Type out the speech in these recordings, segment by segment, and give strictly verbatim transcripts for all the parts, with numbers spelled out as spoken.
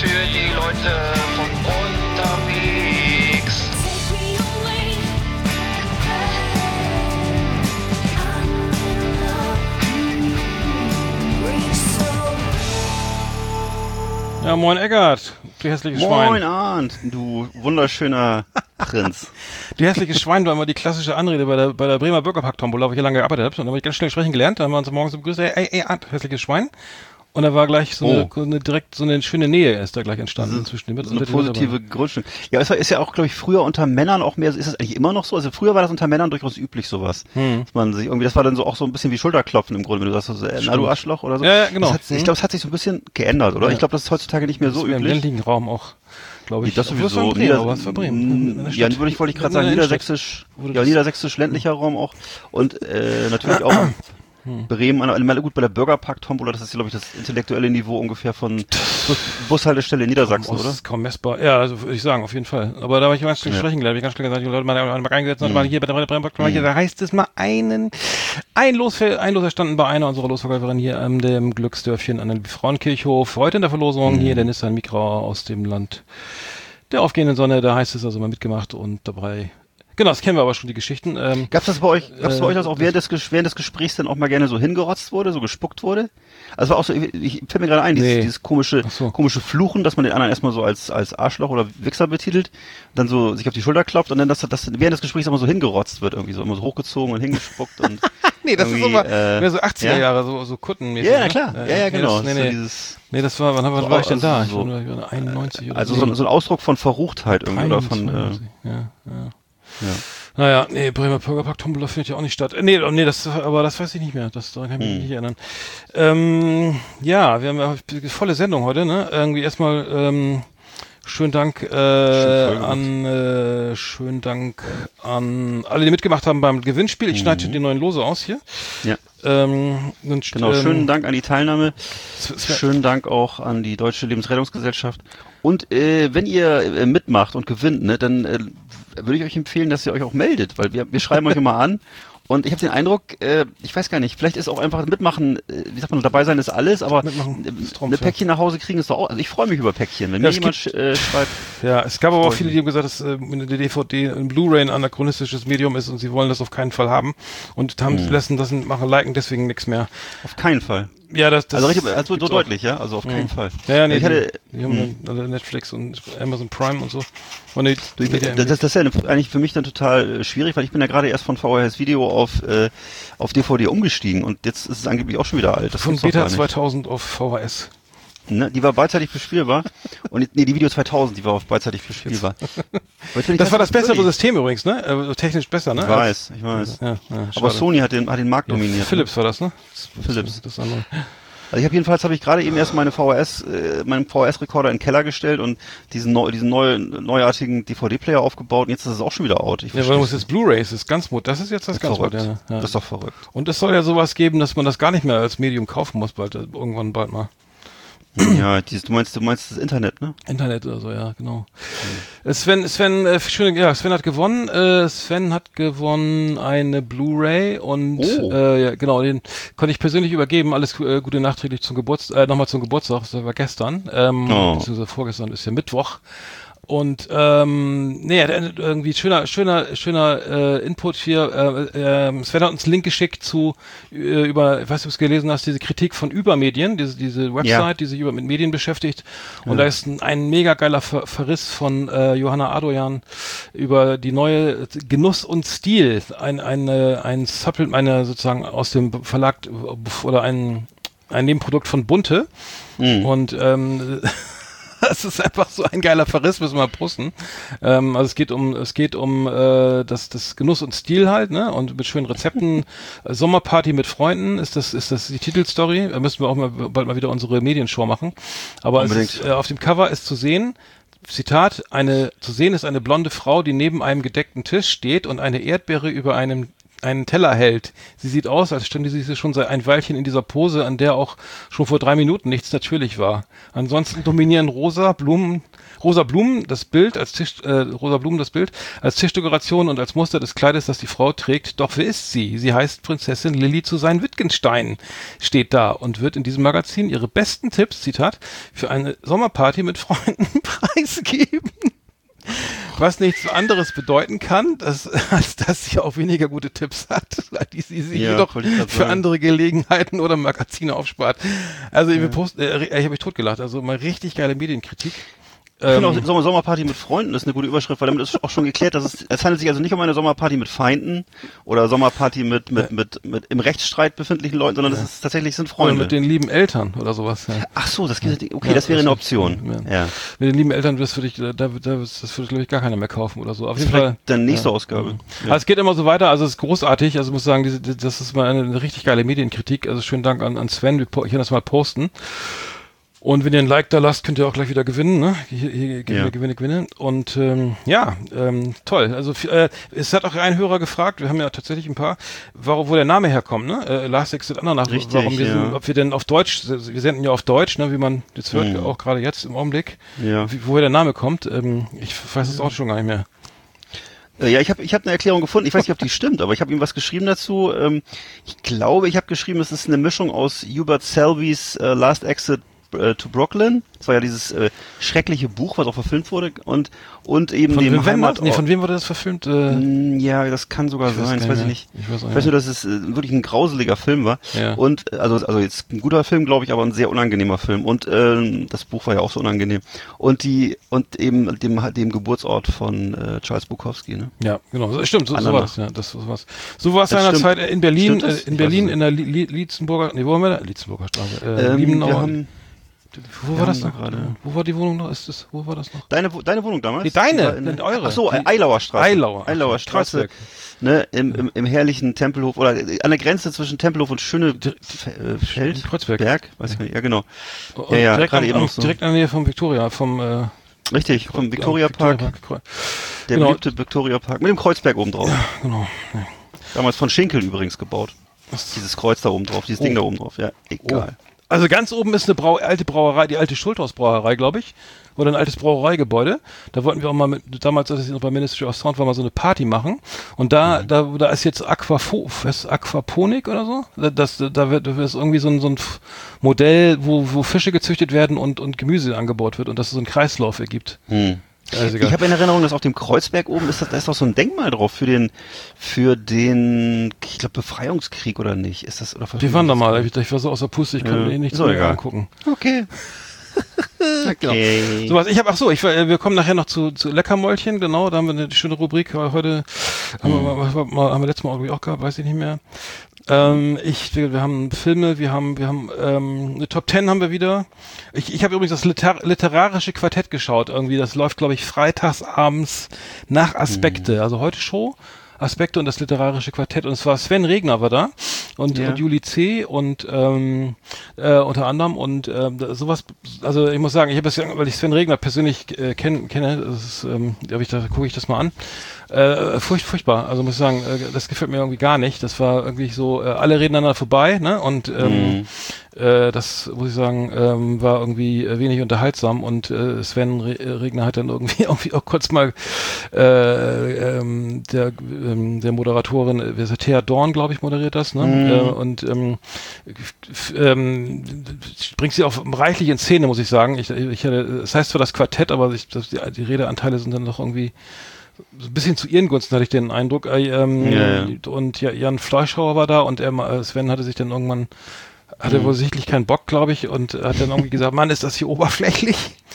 für die Leute von unterwegs. Ja, moin Eggert, du hässliches Moin, Schwein. Moin Arndt, du wunderschöner Prinz. Du hässliches Schwein war immer die klassische Anrede bei der, bei der Bremer Bürgerpack-Tombola, wo ich hier lange gearbeitet habe. Und dann habe ich ganz schnell sprechen gelernt. Dann haben wir uns morgens begrüßt, ey, ey, Arndt, hässliches Schwein. Und da war gleich so, oh. eine, eine direkt so eine schöne Nähe ist da gleich entstanden so, zwischen dem so eine positive Grundstück. Ja, es ist ja auch, glaube ich, früher unter Männern auch mehr, ist das eigentlich immer noch so? Also früher war das unter Männern durchaus üblich, sowas. Hm. Dass man sich irgendwie, das war dann so auch so ein bisschen wie Schulterklopfen im Grunde, wenn du sagst, so, na du Arschloch oder so. Ja, ja, genau. Hat, hm. Ich glaube, es hat sich so ein bisschen geändert, oder? Ja. Ich glaube, das ist heutzutage nicht mehr so üblich. Im ländlichen Raum auch, glaube ich. Das sowieso. Bremen, Nieder- was für Bremen? Ja, würde ich, wollte ich gerade sagen, niedersächsisch, ja, niedersächsisch ländlicher Raum auch. Und, äh, natürlich auch Hm. Bremen, alle gut bei der Bürgerpack-Tombola, das ist, glaube ich, das intellektuelle Niveau ungefähr von Bus, Bushaltestelle in Niedersachsen, Ost, oder? Kaum messbar. Ja, also würde ich sagen, auf jeden Fall. Aber da war ich ganz schön ja. sprechen gelernt, ich ganz schnell gesagt, die Leute mal, mal eingesetzt, hm. mal hier bei der Bremer hm. da heißt es mal einen, ein Los, ein Los erstanden bei einer unserer Losverkäuferin hier am ähm, dem Glücksdörfchen an dem Frauenkirchhof. Heute in der Verlosung hm. hier der Nissan Micra aus dem Land der aufgehenden Sonne, da heißt es also mal mitgemacht und dabei. Genau, das kennen wir aber schon, die Geschichten. Ähm, gab's das bei euch, gab's äh, bei euch das auch während des, während des Gesprächs dann auch mal gerne so hingerotzt wurde, so gespuckt wurde? Also war auch so, ich, ich fällt mir gerade ein, dieses, nee. dieses komische, so. komische Fluchen, dass man den anderen erstmal so als, als Arschloch oder Wichser betitelt, dann so sich auf die Schulter klopft und dann, dass das während des Gesprächs immer so hingerotzt wird, irgendwie so, immer so hochgezogen und hingespuckt und. Nee, das ist immer, äh, so achtziger ja? Jahre, so, so kuttenmäßig. Ja, na klar, ne? ja, ja, genau. Nee, das, nee, so nee. Dieses, nee, das war, wann, wann so war ich denn da? So, ich war, ich war einundneunzig oder also so. so, so ein Ausdruck von Verruchtheit irgendwie, oder von, äh, ja, ja. Ja. Naja, nee, Bremer Bürgerpack Tombola findet ja auch nicht statt. Nee, nee, das, aber das weiß ich nicht mehr. Das daran kann ich mich hm. nicht erinnern. Ähm, ja, wir haben ja eine volle Sendung heute, ne? Irgendwie erstmal, ähm, schönen Dank, äh, an, äh, schönen Dank an alle, die mitgemacht haben beim Gewinnspiel. Ich mhm. schneide die neuen Lose aus hier. Ja. Ähm, und, genau, ähm, schönen Dank an die Teilnahme. Schönen Dank auch an die Deutsche Lebensrettungsgesellschaft. Und äh, wenn ihr äh, mitmacht und gewinnt, ne, dann äh, würde ich euch empfehlen, dass ihr euch auch meldet, weil wir, wir schreiben euch immer an. Und ich habe den Eindruck, äh, ich weiß gar nicht, vielleicht ist auch einfach mitmachen, äh, wie sagt man, dabei sein ist alles, aber Trumpf, eine Päckchen nach Hause kriegen ist doch auch, also ich freue mich über Päckchen, wenn ja, mir jemand gibt, äh, schreibt. Ja, es gab aber auch viele, die haben gesagt, dass äh, eine D V D ein Blu-ray ein anachronistisches Medium ist und sie wollen das auf keinen Fall haben und haben hm. lassen das machen, liken deswegen nichts mehr. Auf keinen Fall. Ja, das, das also richtig, also so deutlich, ja, also auf keinen mhm. Fall. Ja, ja, nee, ich hatte, die, die haben dann Netflix und Amazon Prime und so. Und die, du, ich, das, das ist ja eigentlich für mich dann total schwierig, weil ich bin ja gerade erst von V H S Video auf äh, auf D V D umgestiegen und jetzt ist es angeblich auch schon wieder alt. Das von Beta zweitausend auf V H S. Ne, die war beidseitig bespielbar und nee, die Video zweitausend, die war auf beidseitig bespielbar. Das war das bessere wirklich. System übrigens, ne? Äh, technisch besser, ne? Ich weiß, ich weiß. Ja, ja, aber Sony hat den hat den Markt ja, dominiert. Philips war das, ne? Das, Philips. Das andere. Also ich habe jedenfalls habe ich gerade eben erst meine V H S, äh, meinen V H S-Rekorder in den Keller gestellt und diesen neu, diesen neu, neuartigen D V D-Player aufgebaut und jetzt ist es auch schon wieder out. Ich ja, weil muss jetzt Blu-ray ist ganz mod. Das ist jetzt das, das ganz moderne. Ja. Das ist doch verrückt. Und es soll ja sowas geben, dass man das gar nicht mehr als Medium kaufen muss, bald irgendwann bald mal. Ja, dieses, du meinst, du meinst das Internet, ne? Internet oder so, ja, genau. Mhm. Sven, Sven, äh, schöne, ja, Sven hat gewonnen. Äh, Sven hat gewonnen eine Blu-ray und oh. äh, ja, genau, den konnte ich persönlich übergeben. Alles äh, Gute nachträglich zum Geburtstag, äh, nochmal zum Geburtstag. Das war gestern, ähm, oh. beziehungsweise vorgestern ist ja Mittwoch. Und ähm, nee, irgendwie schöner, schöner, schöner äh, Input hier. Äh, äh, Sven hat uns einen Link geschickt zu äh, über, ich weiß nicht, ob du es gelesen hast, diese Kritik von Übermedien, diese diese Website, ja. die sich über mit Medien beschäftigt. Und ja. da ist ein, ein mega geiler Ver Verriss von äh, Johanna Adoyan über die neue Genuss und Stil, ein ein ein Supplement, eine sozusagen aus dem Verlag oder ein ein Nebenprodukt von Bunte. Mhm. Und ähm, das ist einfach so ein geiler Verriss, müssen wir posten. Ähm, also es geht um, es geht um äh, das, das Genuss und Stil halt, ne? Und mit schönen Rezepten. Sommerparty mit Freunden ist das, ist das die Titelstory. Da müssen wir auch mal bald mal wieder unsere Medienshow machen. Aber es ist, äh, auf dem Cover ist zu sehen, Zitat, eine zu sehen ist eine blonde Frau, die neben einem gedeckten Tisch steht und eine Erdbeere über einem einen Teller hält. Sie sieht aus, als stünde sie schon seit ein Weilchen in dieser Pose, an der auch schon vor drei Minuten nichts natürlich war. Ansonsten dominieren rosa Blumen, rosa Blumen das Bild als Tisch, äh, rosa Blumen das Bild als Tischdekoration und als Muster des Kleides, das die Frau trägt. Doch wer ist sie? Sie heißt Prinzessin Lilly zu sein Wittgenstein, steht da und wird in diesem Magazin ihre besten Tipps, Zitat, für eine Sommerparty mit Freunden preisgeben. Was nichts anderes bedeuten kann, dass, als dass sie auch weniger gute Tipps hat, die sie sich ja, jedoch für sagen. andere Gelegenheiten oder Magazine aufspart. Also ja. ich, post, äh, ich habe mich totgelacht, also mal richtig geile Medienkritik. Ich finde auch Sommer Sommerparty mit Freunden ist eine gute Überschrift, weil damit ist auch schon geklärt, dass es, es handelt sich also nicht um eine Sommerparty mit Feinden oder Sommerparty mit, mit, mit, mit im Rechtsstreit befindlichen Leuten, sondern es ja. ist tatsächlich sind Freunde. Oder mit den lieben Eltern oder sowas. Ja. Ach so, das geht, okay, ja, das wäre eine Option. Ja. ja. Mit den lieben Eltern, das würde ich, da, da, das würde glaube ich gar keiner mehr kaufen oder so. Auf das jeden Fall. Dann nächste ja. Ausgabe. Ja. Also es geht immer so weiter, also es ist großartig, also ich muss sagen, diese, das ist mal eine, eine richtig geile Medienkritik, also schönen Dank an, an Sven, ich werde das mal posten. Und wenn ihr ein Like da lasst, könnt ihr auch gleich wieder gewinnen, ne? Hier, hier Gewinne, ja. Gewinne, Gewinne. Und ähm, ja, ähm, toll. Also äh, es hat auch ein Hörer gefragt, wir haben ja tatsächlich ein paar, warum, wo der Name herkommt, ne? Äh, Last Exit Andernach, Richtig, warum wir ja. sind, ob wir denn auf Deutsch, wir senden ja auf Deutsch, ne, wie man jetzt hört, mhm. auch gerade jetzt im Augenblick, ja. wie, woher der Name kommt. Ähm, ich weiß es auch schon gar nicht mehr. Ja, ich habe ich hab eine Erklärung gefunden. Ich weiß nicht, ob die stimmt, aber ich habe ihm was geschrieben dazu. Ähm, ich glaube, ich habe geschrieben, es ist eine Mischung aus Hubert Selvey's äh, Last Exit to Brooklyn. Das war ja dieses äh, schreckliche Buch, was auch verfilmt wurde und und eben von dem wem Heimat. Nee, von wem wurde das verfilmt? Äh, ja, das kann sogar ich sein. Das weiß ich nicht. Ich weiß, ich weiß nur, dass es äh, wirklich ein grauseliger Film war. Ja. Und also also jetzt ein guter Film, glaube ich, aber ein sehr unangenehmer Film. Und äh, das Buch war ja auch so unangenehm. Und die und eben dem dem Geburtsort von äh, Charles Bukowski. Ne? Ja, genau. Stimmt. So, so war das. Ja, das so war's. So war es seinerzeit in Berlin. Äh, in Berlin in der Lietzenburger. Nee, wo haben wir da? Lietzenburger Straße. Äh, ähm, Liebenauer. Wir haben Wo war das noch gerade? Wo war die Wohnung noch? Ist das, wo war das noch? Deine, deine Wohnung damals? Nee, deine, in, in eure. Ach so, Eilauer Straße. Eilauer. Eilauer Straße. Ne, im, im, im herrlichen Tempelhof, oder an der Grenze zwischen Tempelhof und Schönefeld. Kreuzberg. Berg, weiß ich nicht. Ja, genau. Und ja, ja, direkt, gerade am, eben noch so. direkt in der Nähe vom Victoria, vom, äh, Richtig, vom Victoria Park. Victoria Park. Der genau. beliebte Victoria Park. Mit dem Kreuzberg oben drauf. Ja, genau. Ja. Damals von Schinkel übrigens gebaut. Was? Dieses Kreuz da oben drauf, dieses oh. Ding da oben drauf. Ja, egal. Oh. Also ganz oben ist eine Brau alte Brauerei, die alte Schulthaus-Brauerei, glaube ich. Oder ein altes Brauereigebäude. Da wollten wir auch mal mit, damals, als ich noch bei Ministry of Sound war, mal so eine Party machen. Und da, mhm. da, da ist jetzt Aquafo, was, Aquaponik oder so? Das, da wird, da ist irgendwie so ein, so ein Modell, wo, wo Fische gezüchtet werden und, und Gemüse angebaut wird und dass es so einen Kreislauf ergibt. Mhm. Also ich habe in Erinnerung, dass auf dem Kreuzberg oben ist, das, da ist doch so ein Denkmal drauf für den, für den, ich glaube Befreiungskrieg oder nicht? Ist das oder? Wir waren da mal. Ich, ich war so aus der Puste, ich konnte ja. mir nichts mehr angucken. Okay. Okay. Genau. So was. Ich habe, ach so, ich, wir kommen nachher noch zu, zu Leckermäulchen, genau, da haben wir eine schöne Rubrik, weil heute haben, hm. wir, haben, wir, haben wir letztes Mal irgendwie auch gehabt, weiß ich nicht mehr. Ähm, ich, wir, wir haben Filme, wir haben, wir haben ähm, eine Top Ten haben wir wieder. Ich, ich habe übrigens das Liter literarische Quartett geschaut, irgendwie, das läuft, glaube ich, freitags abends nach Aspekte, hm. also heute Show. Aspekte und das literarische Quartett und es war Sven Regner war da und, ja. und Juli C. und ähm, äh, unter anderem und äh, sowas, also ich muss sagen, ich habe das, weil ich Sven Regner persönlich äh, kenn, kenne, das ist, ähm, da, ich, da gucke ich das mal an. Äh, furcht, furchtbar, also muss ich sagen, äh, das gefällt mir irgendwie gar nicht. Das war irgendwie so, äh, alle reden aneinander vorbei, ne? Und ähm, mhm. äh, das muss ich sagen, ähm, war irgendwie äh, wenig unterhaltsam und äh, Sven Re Regner hat dann irgendwie irgendwie auch kurz mal äh, ähm, der ähm, der Moderatorin, äh, Thea Dorn, glaube ich, moderiert das, ne? Mhm. Äh, und ähm, ähm, bringt sie auch reichlich in Szene, muss ich sagen. Ich, ich hatte, es heißt zwar das Quartett, aber ich, das, die, die Redeanteile sind dann doch irgendwie so ein bisschen zu ihren Gunsten, hatte ich den Eindruck. Äh, ähm, ja, ja. Und ja, Jan Fleischhauer war da und er, Sven hatte sich dann irgendwann, hatte mhm. wohl sichtlich keinen Bock, glaube ich, und hat dann irgendwie gesagt, Mann, ist das hier oberflächlich?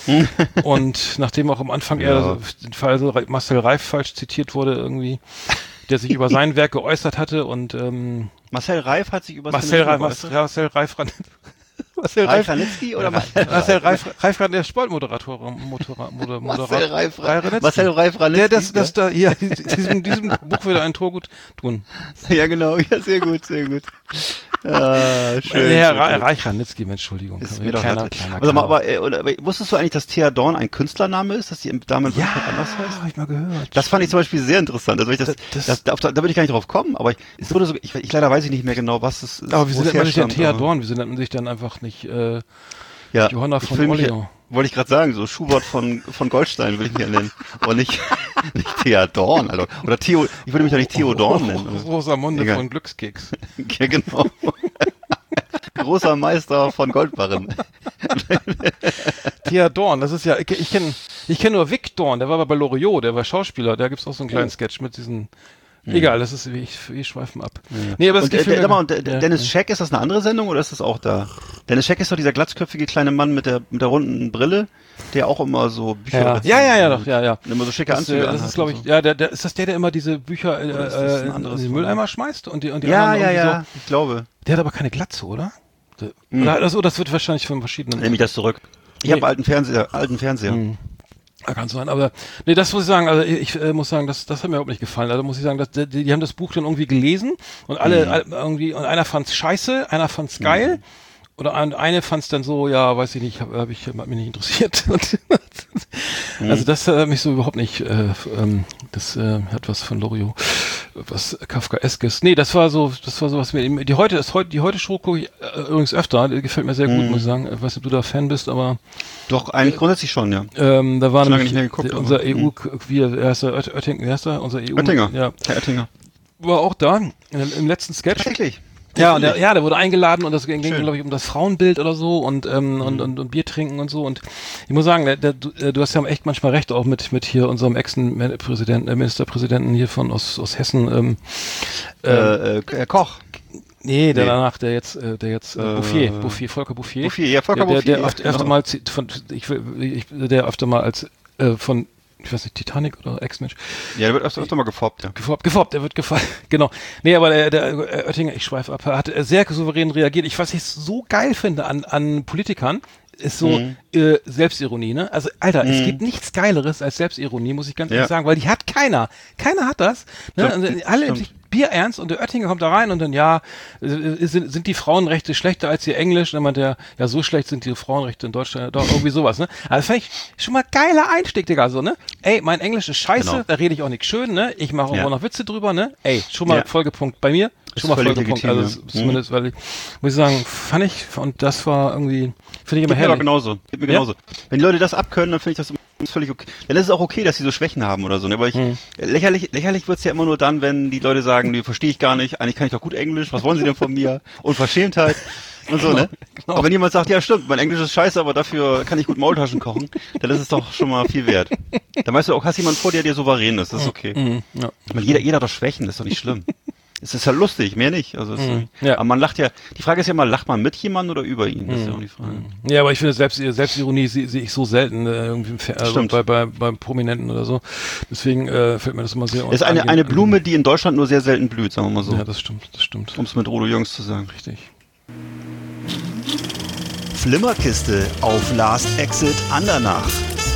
Und nachdem auch am Anfang ja. eher den Fall so Marcel Reif falsch zitiert wurde, irgendwie, der sich über sein Werk geäußert hatte und ähm, Marcel Reif hat sich über Marcel Reif, Marcel, Marcel Reif Marcel Ralf Ranitzky oder Marcel? Marcel Ralf, Ralf Ranitzky, der Sportmoderator, Motorrad, Moder, Marcel Ralf Ranitzky. Marcel Ralf Ranitzky. Der, das, das da, ja, diesem, diesem Buch würde ein Tor gut tun. Ja, genau, ja, sehr gut, sehr gut. Ah, schön. Ja, Ralf Ranitzky, Entschuldigung. Ist mir doch kleiner, kleiner, also, aber, aber, oder, wusstest du eigentlich, dass Thea Dorn ein Künstlername ist, dass die Dame ja, anders heißt? Hab ich mal gehört. Das fand ich zum Beispiel sehr interessant. Also ich das, das, das, das, da, da würde ich gar nicht drauf kommen, aber ich, es wurde so, ich, ich leider weiß ich nicht mehr genau, was es ist. Aber wieso nennt man sich denn Thea Dorn? Wieso nennt man sich dann einfach nicht äh, ja, Johanna von Olio? Wollte ich gerade sagen, so Schubert von von Goldstein würde ich mich ja nennen. Und nicht, nicht Thea Dorn, also. Oder Theo, ich würde mich ja nicht Theo Dorn oh, nennen. Oh, Rosamunde Egal. Von Glückskeks. Ja, genau. Großer Meister von Goldbarren. Thea Dorn, das ist ja, ich, ich kenne ich kenn nur Vic Dorn, der war bei Loriot, der war Schauspieler, da gibt's auch so einen kleinen Sketch mit diesen, hm. egal, das ist, ich, wir schweifen ab. Ja. Nee, aber das und, äh, mal, und äh, ja. Dennis Scheck, ist das eine andere Sendung oder ist das auch da? Dennis Scheck ist doch dieser glatzköpfige kleine Mann mit der, mit der runden Brille, der auch immer so Bücher Ja, ja, ja, ja, doch, ja, ja. Immer so schicke das, Anzüge Das ist, glaube ich, so. ja, der, der, ist das der, der immer diese Bücher äh, äh, in den Mülleimer schmeißt und die, und die ja, anderen ja, ja, so, ich glaube. Der hat aber keine Glatze, oder? Hm. Oder das, oh, das wird wahrscheinlich von verschiedenen. Nehme ich das zurück. Ich nee. habe alten Fernseher, alten Fernseher. Hm. Ja, kann sein, aber nee, das muss ich sagen, also ich äh, muss sagen, das das hat mir überhaupt nicht gefallen. Also muss ich sagen, dass die, die haben das Buch dann irgendwie gelesen und alle, mhm. alle irgendwie und einer fand's scheiße, einer fand's geil. Mhm. Oder eine fand's dann so, ja, weiß ich nicht, habe hab ich hab mich nicht interessiert. mhm. Also das hat äh, mich so überhaupt nicht, äh, ähm, das äh, hat was von Loriot, was Kafkaeskes. Nee, das war so, das war so was mir, die heute, ist heute, die heute Show gucke ich äh, übrigens öfter, die gefällt mir sehr gut, mhm. muss ich sagen. Ich weiß nicht, ob du da Fan bist, aber doch, eigentlich grundsätzlich schon, ja. Ähm, da war nämlich geguckt, der, unser E U, wie heißt der, Oettinger, wie heißt der, unser E U. Oettinger, ja. Herr Oettinger. War auch da, im, im letzten Sketch. Tatsächlich. Ja, und der, ja, der wurde eingeladen und das ging, glaube ich, um das Frauenbild oder so und, ähm, mhm. und, und, und Bier trinken und so. Und ich muss sagen, der, der, du, du hast ja echt manchmal recht, auch mit, mit hier unserem Ex-Präsidenten, äh, Ministerpräsidenten hier von aus, aus Hessen, ähm, äh, äh, Koch. Nee, der nee. danach, der jetzt, äh, der jetzt, äh, Bouffier, Bouffier, Volker Bouffier. Bouffier, ja, Volker der, Bouffier. Der, der öfter, öfter mal, von, ich, ich, der öfter mal als, äh, von, ich weiß nicht, Titanic oder Ex-Mensch. Ja, der wird öfter, öfter mal gefoppt, ja. Gefoppt, gefoppt, der wird gefoppt, genau. Nee, aber der, der Oettinger, ich schweife ab, hat sehr souverän reagiert. Ich, was ich so geil finde an, an Politikern, ist so mhm. äh, Selbstironie, ne? Also, Alter, mhm. es gibt nichts Geileres als Selbstironie, muss ich ganz ehrlich ja. sagen, weil die hat keiner. Keiner hat das. Ne? Also, alle sich bierernst und der Oettinger kommt da rein und dann, ja, äh, sind, sind die Frauenrechte schlechter als die Englisch? Und dann meint der, ja, so schlecht sind die Frauenrechte in Deutschland, doch irgendwie sowas, ne? Also, fand ich schon mal geiler Einstieg, Digga, so, ne? Ey, mein Englisch ist scheiße, genau. da rede ich auch nicht schön, ne? Ich mache auch ja. noch Witze drüber, ne? Ey, schon mal ja. Folgepunkt bei mir. Schon mal Folgepunkt, also ja. zumindest, weil ich, muss ich sagen, fand ich, und das war irgendwie, finde ich immer herrlich. Geht mir genauso, geht mir ja? genauso. Wenn die Leute das abkönnen, dann finde ich das völlig okay. Dann ist es auch okay, dass sie so Schwächen haben oder so, ne? Aber ich, hm. lächerlich, lächerlich wird's ja immer nur dann, wenn die Leute sagen, die verstehe ich gar nicht, eigentlich kann ich doch gut Englisch, was wollen sie denn von mir? Unverschämtheit. Und so, ne? Genau. Aber wenn jemand sagt, ja stimmt, mein Englisch ist scheiße, aber dafür kann ich gut Maultaschen kochen, dann ist es doch schon mal viel wert. Dann weißt du auch, hast jemand vor dir, der souverän ist, das ist okay. Mhm, ja. Weil jeder, jeder hat doch Schwächen, das ist doch nicht schlimm. Es ist ja lustig, mehr nicht. Also es, mhm, ja. Aber man lacht ja, die Frage ist ja mal, lacht man mit jemandem oder über ihn? Das ist ja auch die Frage. Ja, aber ich finde, Selbst, Selbstironie sehe seh ich so selten, äh, irgendwie im Fer also bei, bei, bei Prominenten oder so. Deswegen äh, fällt mir das immer sehr Es ist eine, angehen. eine Blume, die in Deutschland nur sehr selten blüht, sagen wir mal so. Ja, das stimmt, das stimmt. Um es mit Rodo Jürgens zu sagen. Richtig. Flimmerkiste auf Last Exit Andernach.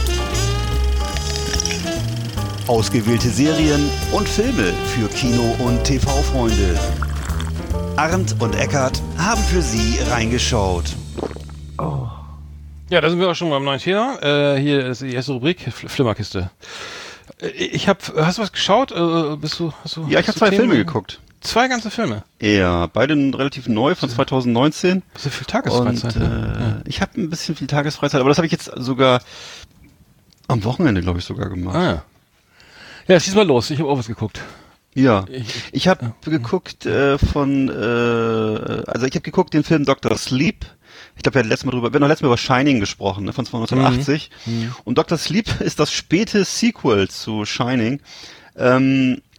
Ausgewählte Serien und Filme für Kino- und T V-Freunde. Arndt und Eckart haben für Sie reingeschaut. Oh. Ja, da sind wir auch schon beim neuen Thema. Äh, hier ist die erste Rubrik, Flimmerkiste. Ich hab, hast du was geschaut? Äh, bist du, hast du, ja, ich habe zwei Themen? Filme geguckt. Zwei ganze Filme? Ja, beide relativ neu, von zwanzig neunzehn. Hast du viel Tagesfreizeit? Und, äh, ja. Ich habe ein bisschen viel Tagesfreizeit, aber das habe ich jetzt sogar am Wochenende, glaube ich, sogar gemacht. Ah, ja. Ja, schieß mal los. Ich habe auch was geguckt. Ja, ich, ich habe ja. geguckt äh, von, äh, also ich habe geguckt den Film Doktor Sleep. Ich glaube, wir hatten letztes Mal drüber, wir haben noch letztes Mal über Shining gesprochen, ne, von neunzehnhundertachtzig. Mhm. Und Doktor Sleep ist das späte Sequel zu Shining. Ähm,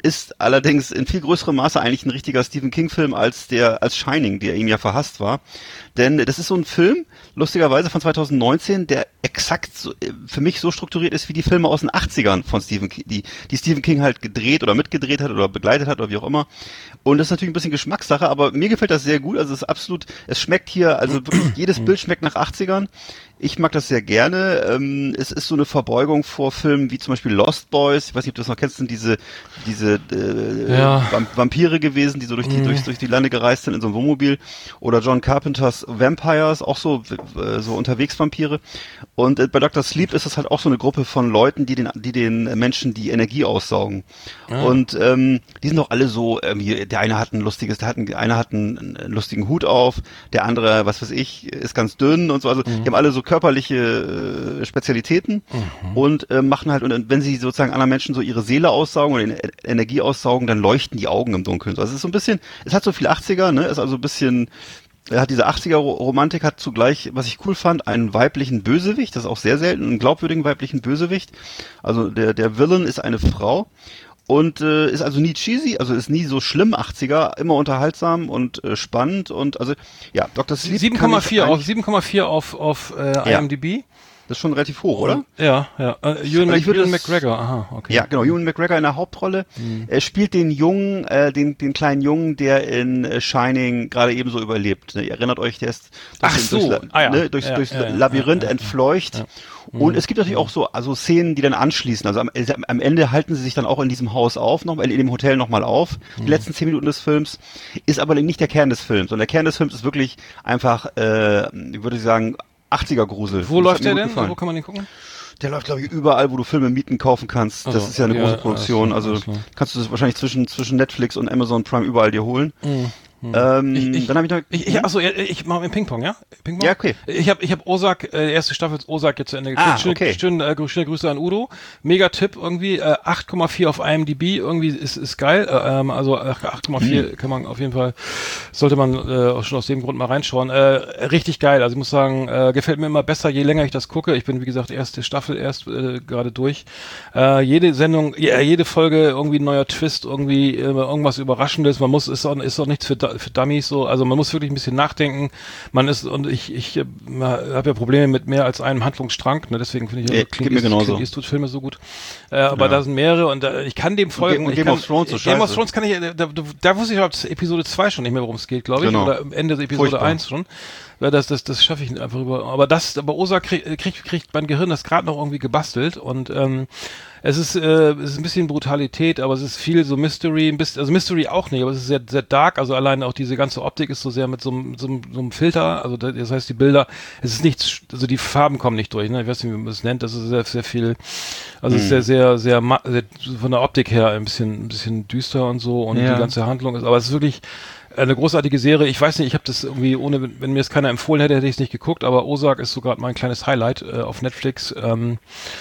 ist allerdings in viel größerem Maße eigentlich ein richtiger Stephen King-Film als der als Shining, der ihm ja verhasst war. Denn das ist so ein Film, lustigerweise von zweitausendneunzehn, der exakt so, für mich so strukturiert ist wie die Filme aus den achtzigern von Stephen King, die, die Stephen King halt gedreht oder mitgedreht hat oder begleitet hat oder wie auch immer. Und das ist natürlich ein bisschen Geschmackssache, aber mir gefällt das sehr gut. Also es ist absolut, es schmeckt hier, also wirklich jedes Bild schmeckt nach achtzigern. Ich mag das sehr gerne. Ähm, es ist so eine Verbeugung vor Filmen wie zum Beispiel Lost Boys. Ich weiß nicht, ob du das noch kennst, sind diese diese äh, ja. Vampire gewesen, die so durch die mm. durch durch die Lande gereist sind in so einem Wohnmobil. Oder John Carpenters Vampires, auch so äh, so unterwegs Vampire. Und äh, bei Doktor Sleep ist es halt auch so eine Gruppe von Leuten, die den die den Menschen die Energie aussaugen. Ah. Und ähm, die sind doch alle so. Irgendwie, der eine hat ein lustiges, der hat ein, einer hat einen, einen lustigen Hut auf, der andere, was weiß ich, ist ganz dünn und so. Also mm. die haben alle so körperliche äh, Spezialitäten mhm. und äh, machen halt, und wenn sie sozusagen anderen Menschen so ihre Seele aussaugen oder Energie aussaugen, dann leuchten die Augen im Dunkeln. Also es ist so ein bisschen, es hat so viel achtziger, ne, ist also ein bisschen, er hat diese achtziger-Romantik, hat zugleich, was ich cool fand, einen weiblichen Bösewicht, das ist auch sehr selten, einen glaubwürdigen weiblichen Bösewicht. Also der, der Villain ist eine Frau. Und äh, ist also nie cheesy, also ist nie so schlimm, achtziger, immer unterhaltsam und äh, spannend und also ja, Doktor Sleep sieben Komma vier auf sieben Komma vier auf auf äh, I M D B. Ja. Das ist schon relativ hoch, oder? Ja, ja. Uh, Ewan, Mac Ewan McGregor, aha, okay. Ja, genau, Ewan McGregor in der Hauptrolle. Mhm. Er spielt den Jungen, äh, den den kleinen Jungen, der in äh, Shining gerade ebenso überlebt. Ne? Ihr erinnert euch, der ist Ach durch, so. durchs, ah, ja. ne, durchs, ja, durchs ja, Labyrinth ja, ja, entfleucht. Ja. Und es gibt natürlich auch so also Szenen, die dann anschließen. Also am, am Ende halten sie sich dann auch in diesem Haus auf, noch in dem Hotel nochmal auf. Die mhm. letzten zehn Minuten des Films ist aber nicht der Kern des Films. Und der Kern des Films ist wirklich einfach, äh, ich würde sagen, achtziger-Grusel. Wo läuft der denn? Gefallen. Wo kann man den gucken? Der läuft, glaube ich, überall, wo du Filme mieten, kaufen kannst. Das also, ist ja eine ja, große Produktion. Also, also kannst du das wahrscheinlich zwischen zwischen Netflix und Amazon Prime überall dir holen. Mhm. Hm. Ähm, ich, ich, dann habe ich noch. Ich, ich, achso, ich, ich mache Ping-Pong, ja? Ping-Pong? Ja, okay. Ich habe ich hab Ozark, äh, erste Staffel Ozark jetzt zu Ende gekriegt. Ah, schöne, okay. schöne, äh, schöne Grüße an Udo. Mega Tipp irgendwie. Äh, acht Komma vier auf I M D B, irgendwie ist ist geil. Äh, ähm, also acht Komma vier hm. kann man auf jeden Fall, sollte man äh, auch schon aus dem Grund mal reinschauen. Äh, richtig geil. Also ich muss sagen, äh, gefällt mir immer besser, je länger ich das gucke. Ich bin, wie gesagt, erste Staffel erst äh, gerade durch. Äh, jede Sendung, ja, jede Folge irgendwie ein neuer Twist, irgendwie äh, irgendwas Überraschendes. Man muss, ist auch, ist auch nichts für, für Dummies so. Also man muss wirklich ein bisschen nachdenken. Man ist, und ich, ich äh, habe ja Probleme mit mehr als einem Handlungsstrang, ne? Deswegen finde ich ja, Clint Eastwood Eastwood Filme so gut. Äh, aber ja. da sind mehrere und äh, ich kann dem folgen. Und Game kann, of Thrones so Game scheiße. of Thrones kann ich, da, da, da wusste ich ab Episode zwei schon nicht mehr, worum es geht, glaube ich. Genau. Oder am Ende Episode Furchtbar. eins schon. Ja, das, das, das schaffe ich einfach über. Aber das, aber Ozark kriegt, kriegt, kriegt mein Gehirn das gerade noch irgendwie gebastelt und ähm, es ist, äh, es ist ein bisschen Brutalität, aber es ist viel so Mystery, ein bisschen, also Mystery auch nicht, aber es ist sehr, sehr dark, also allein auch diese ganze Optik ist so sehr mit so einem, so einem, so einem Filter, also das heißt die Bilder, es ist nichts, also die Farben kommen nicht durch, ne, ich weiß nicht, wie man das nennt, das ist sehr, sehr viel, also es ist sehr, sehr, sehr, sehr, von der Optik her ein bisschen, ein bisschen düster und so und ja. die ganze Handlung ist, aber es ist wirklich eine großartige Serie. Ich weiß nicht, ich habe das irgendwie ohne, wenn mir es keiner empfohlen hätte, hätte ich es nicht geguckt, aber Ozark ist so gerade mein kleines Highlight äh, auf Netflix. Ähm,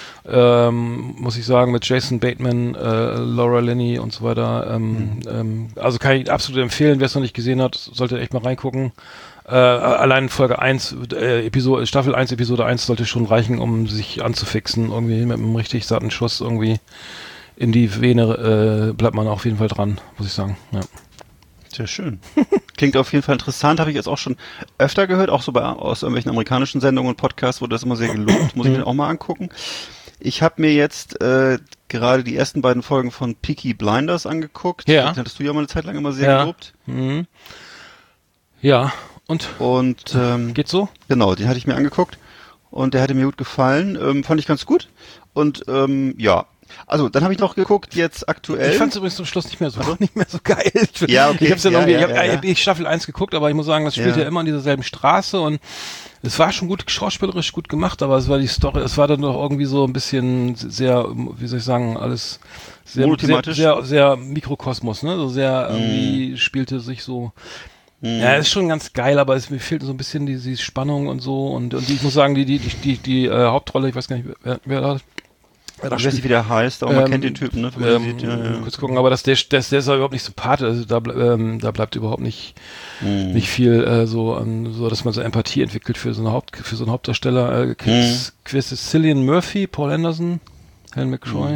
ähm, muss ich sagen, mit Jason Bateman, äh, Laura Linney und so weiter. Ähm, mhm. ähm, also kann ich absolut empfehlen, wer es noch nicht gesehen hat, sollte echt mal reingucken. Äh, allein Folge eins, äh, Episode, Staffel eins, Episode eins sollte schon reichen, um sich anzufixen. Irgendwie mit einem richtig satten Schuss irgendwie in die Vene äh, bleibt man auf jeden Fall dran, muss ich sagen. Ja. Sehr schön. Klingt auf jeden Fall interessant, habe ich jetzt auch schon öfter gehört, auch so bei aus irgendwelchen amerikanischen Sendungen und Podcasts wurde das immer sehr gelobt, muss ich mir auch mal angucken. Ich habe mir jetzt äh, gerade die ersten beiden Folgen von Peaky Blinders angeguckt. Ja. Das hattest du ja mal eine Zeit lang immer sehr ja. gelobt. Mhm. Ja, und? Und ähm, geht's so? Genau, den hatte ich mir angeguckt und der hatte mir gut gefallen, ähm, fand ich ganz gut. Und ähm, ja, also, dann habe ich noch geguckt, jetzt aktuell. Ich fand es übrigens zum Schluss nicht mehr so, nicht mehr so geil. Ja, okay. Ich hab's ja, ja, noch, ja, ich hab, ja, ja. ich Staffel eins geguckt, aber ich muss sagen, das spielt ja, ja immer an dieser selben Straße und es war schon gut, schauspielerisch gut gemacht, aber es war die Story, es war dann doch irgendwie so ein bisschen sehr, wie soll ich sagen, alles sehr, sehr, sehr, sehr Mikrokosmos, ne, so sehr mm. irgendwie spielte sich so. Mm. Ja, ist schon ganz geil, aber es, mir fehlt so ein bisschen die, die Spannung und so und, und die, ich muss sagen, die, die, die, die, die äh, Hauptrolle, ich weiß gar nicht, wer, wer da ich weiß nicht, wie der heißt, aber man ähm, kennt den Typen, ne? Ähm, sieht, ja, ja. Kurz gucken, aber das, der, der, der ist ja überhaupt nicht sympathisch, also da, ähm, da bleibt überhaupt nicht, mm. nicht viel äh, so an, so dass man so Empathie entwickelt für so eine Haupt, für so einen Hauptdarsteller. Äh, Chris, mm. Chris Cillian Murphy, Paul Anderson, Helen McCroy. Mm.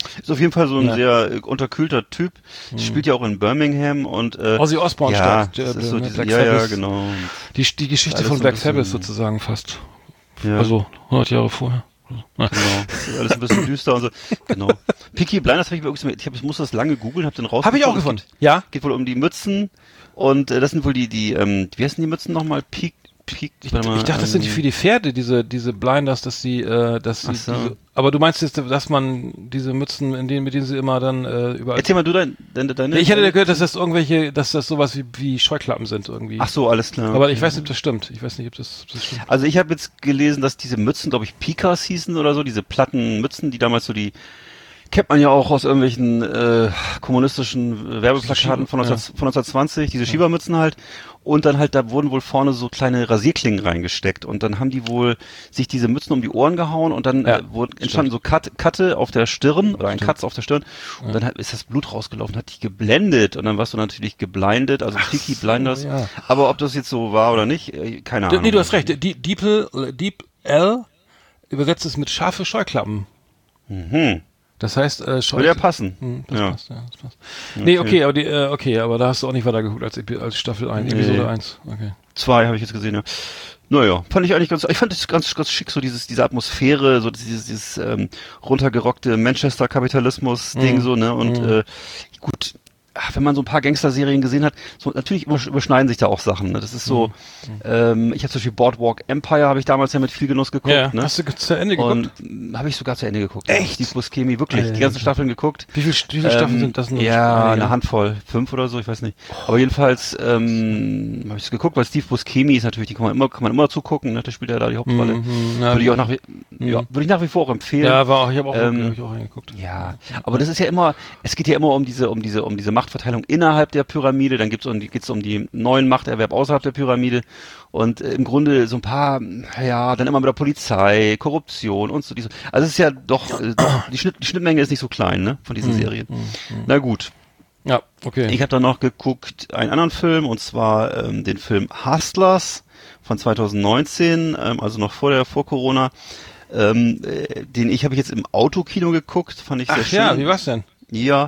Ist auf jeden Fall so ein ja. sehr äh, unterkühlter Typ. Mhm. Spielt ja auch in Birmingham und äh, Ozzy Osbourne ja, stark. Das ist so ne, diese, ja, ja, genau. Die, die Geschichte von Black Sabbath sozusagen fast. Ja. Also hundert Jahre vorher. Genau. Das ist alles ein bisschen düster und so. Genau. Peaky Blinders habe ich wirklich, ich, hab, ich musste das lange googeln, habe den rausgefunden. Habe ich auch gefunden. Ja. Geht wohl um die Mützen und äh, das sind wohl die, die, ähm, wie heißen die Mützen nochmal? Peak, Peak, ich, mal, ich dachte, das sind die für die Pferde, diese, diese Blinders, dass sie, äh, dass sie, so. diese, aber du meinst jetzt, dass man diese Mützen, in denen, mit denen sie immer dann, äh, überall. Erzähl mal du dein, deine, deine. Ich hatte gehört, dass das irgendwelche, dass das sowas wie, wie Scheuklappen sind irgendwie. Ach so, alles klar. Aber ich weiß nicht, ob das stimmt. Ich weiß nicht, ob das, ob das stimmt. Also ich habe jetzt gelesen, dass diese Mützen, glaube ich, Pikas hießen oder so, diese platten Mützen, die damals so die, kennt man ja auch aus irgendwelchen äh, kommunistischen Werbeplakaten von, neunzehn, ja. von neunzehnhundertzwanzig, diese Schiebermützen halt. Und dann halt, da wurden wohl vorne so kleine Rasierklingen reingesteckt. Und dann haben die wohl sich diese Mützen um die Ohren gehauen und dann ja, äh, wurden, entstanden so Cut, Cutte auf der Stirn oder ein Katz auf der Stirn. Und ja. dann hat, ist das Blut rausgelaufen, hat dich geblendet. Und dann warst du natürlich geblindet, also Peaky so, Blinders. Ja. Aber ob das jetzt so war oder nicht, keine Ahnung. Nee, du hast recht. Deep, Deep, Deep L übersetzt es mit scharfe Scheuklappen. Mhm. Das heißt, äh, würde ja passen. Hm, das ja. passt, ja, das passt. Okay. Nee, okay, aber die, äh, okay, aber da hast du auch nicht weiter geguckt als, als Staffel eins, nee. Episode eins. Okay. Zwei habe ich jetzt gesehen, ja. Naja, fand ich eigentlich ganz, ich fand das ganz, ganz schick, so dieses, diese Atmosphäre, so dieses, dieses ähm, runtergerockte Manchester-Kapitalismus-Ding, mhm. so, ne, und mhm. äh, gut, ach, wenn man so ein paar Gangster-Serien gesehen hat, so, natürlich überschneiden sich da auch Sachen, ne, das ist so, mhm. ähm, ich habe zum Beispiel Boardwalk Empire, habe ich damals ja mit viel Genuss geguckt, ja, ne. Hast du zu Ende geguckt? Und habe ich sogar zu Ende geguckt. Echt? Steve Buscemi, wirklich, Alter. Die ganzen Staffeln geguckt. Wie viele, wie viele ähm, Staffeln sind das noch? Ja, eine Handvoll, fünf oder so, ich weiß nicht. Aber jedenfalls, ähm, habe ich es geguckt, weil Steve Buscemi ist natürlich, die kann man immer, kann man immer zugucken, ne, der spielt ja da die Hauptrolle. Mhm, ja, würde ich auch nach wie, mhm. ja, würde ich nach wie vor auch empfehlen. Ja, war auch, ich habe auch, ähm, hab ich auch reingeguckt. Ja, aber das ist ja immer, es geht ja immer um diese, um diese, um diese Machtverteilung innerhalb der Pyramide, dann gibt's um die, geht's um die neuen Machterwerb außerhalb der Pyramide und äh, im Grunde so ein paar, ja, dann immer mit der Polizei, Korruption und so diese. Also es ist ja doch, äh, doch die, Schnitt, die Schnittmenge ist nicht so klein, ne, von diesen mhm. Serien. Mhm. Na gut. Ja, okay. Ich habe dann noch geguckt einen anderen Film und zwar ähm, den Film Hustlers von zweitausendneunzehn, ähm, also noch vor der vor Corona. Ähm, äh, den ich habe ich jetzt im Autokino geguckt, fand ich sehr Ach, schön. Ja, wie war's denn? Ja,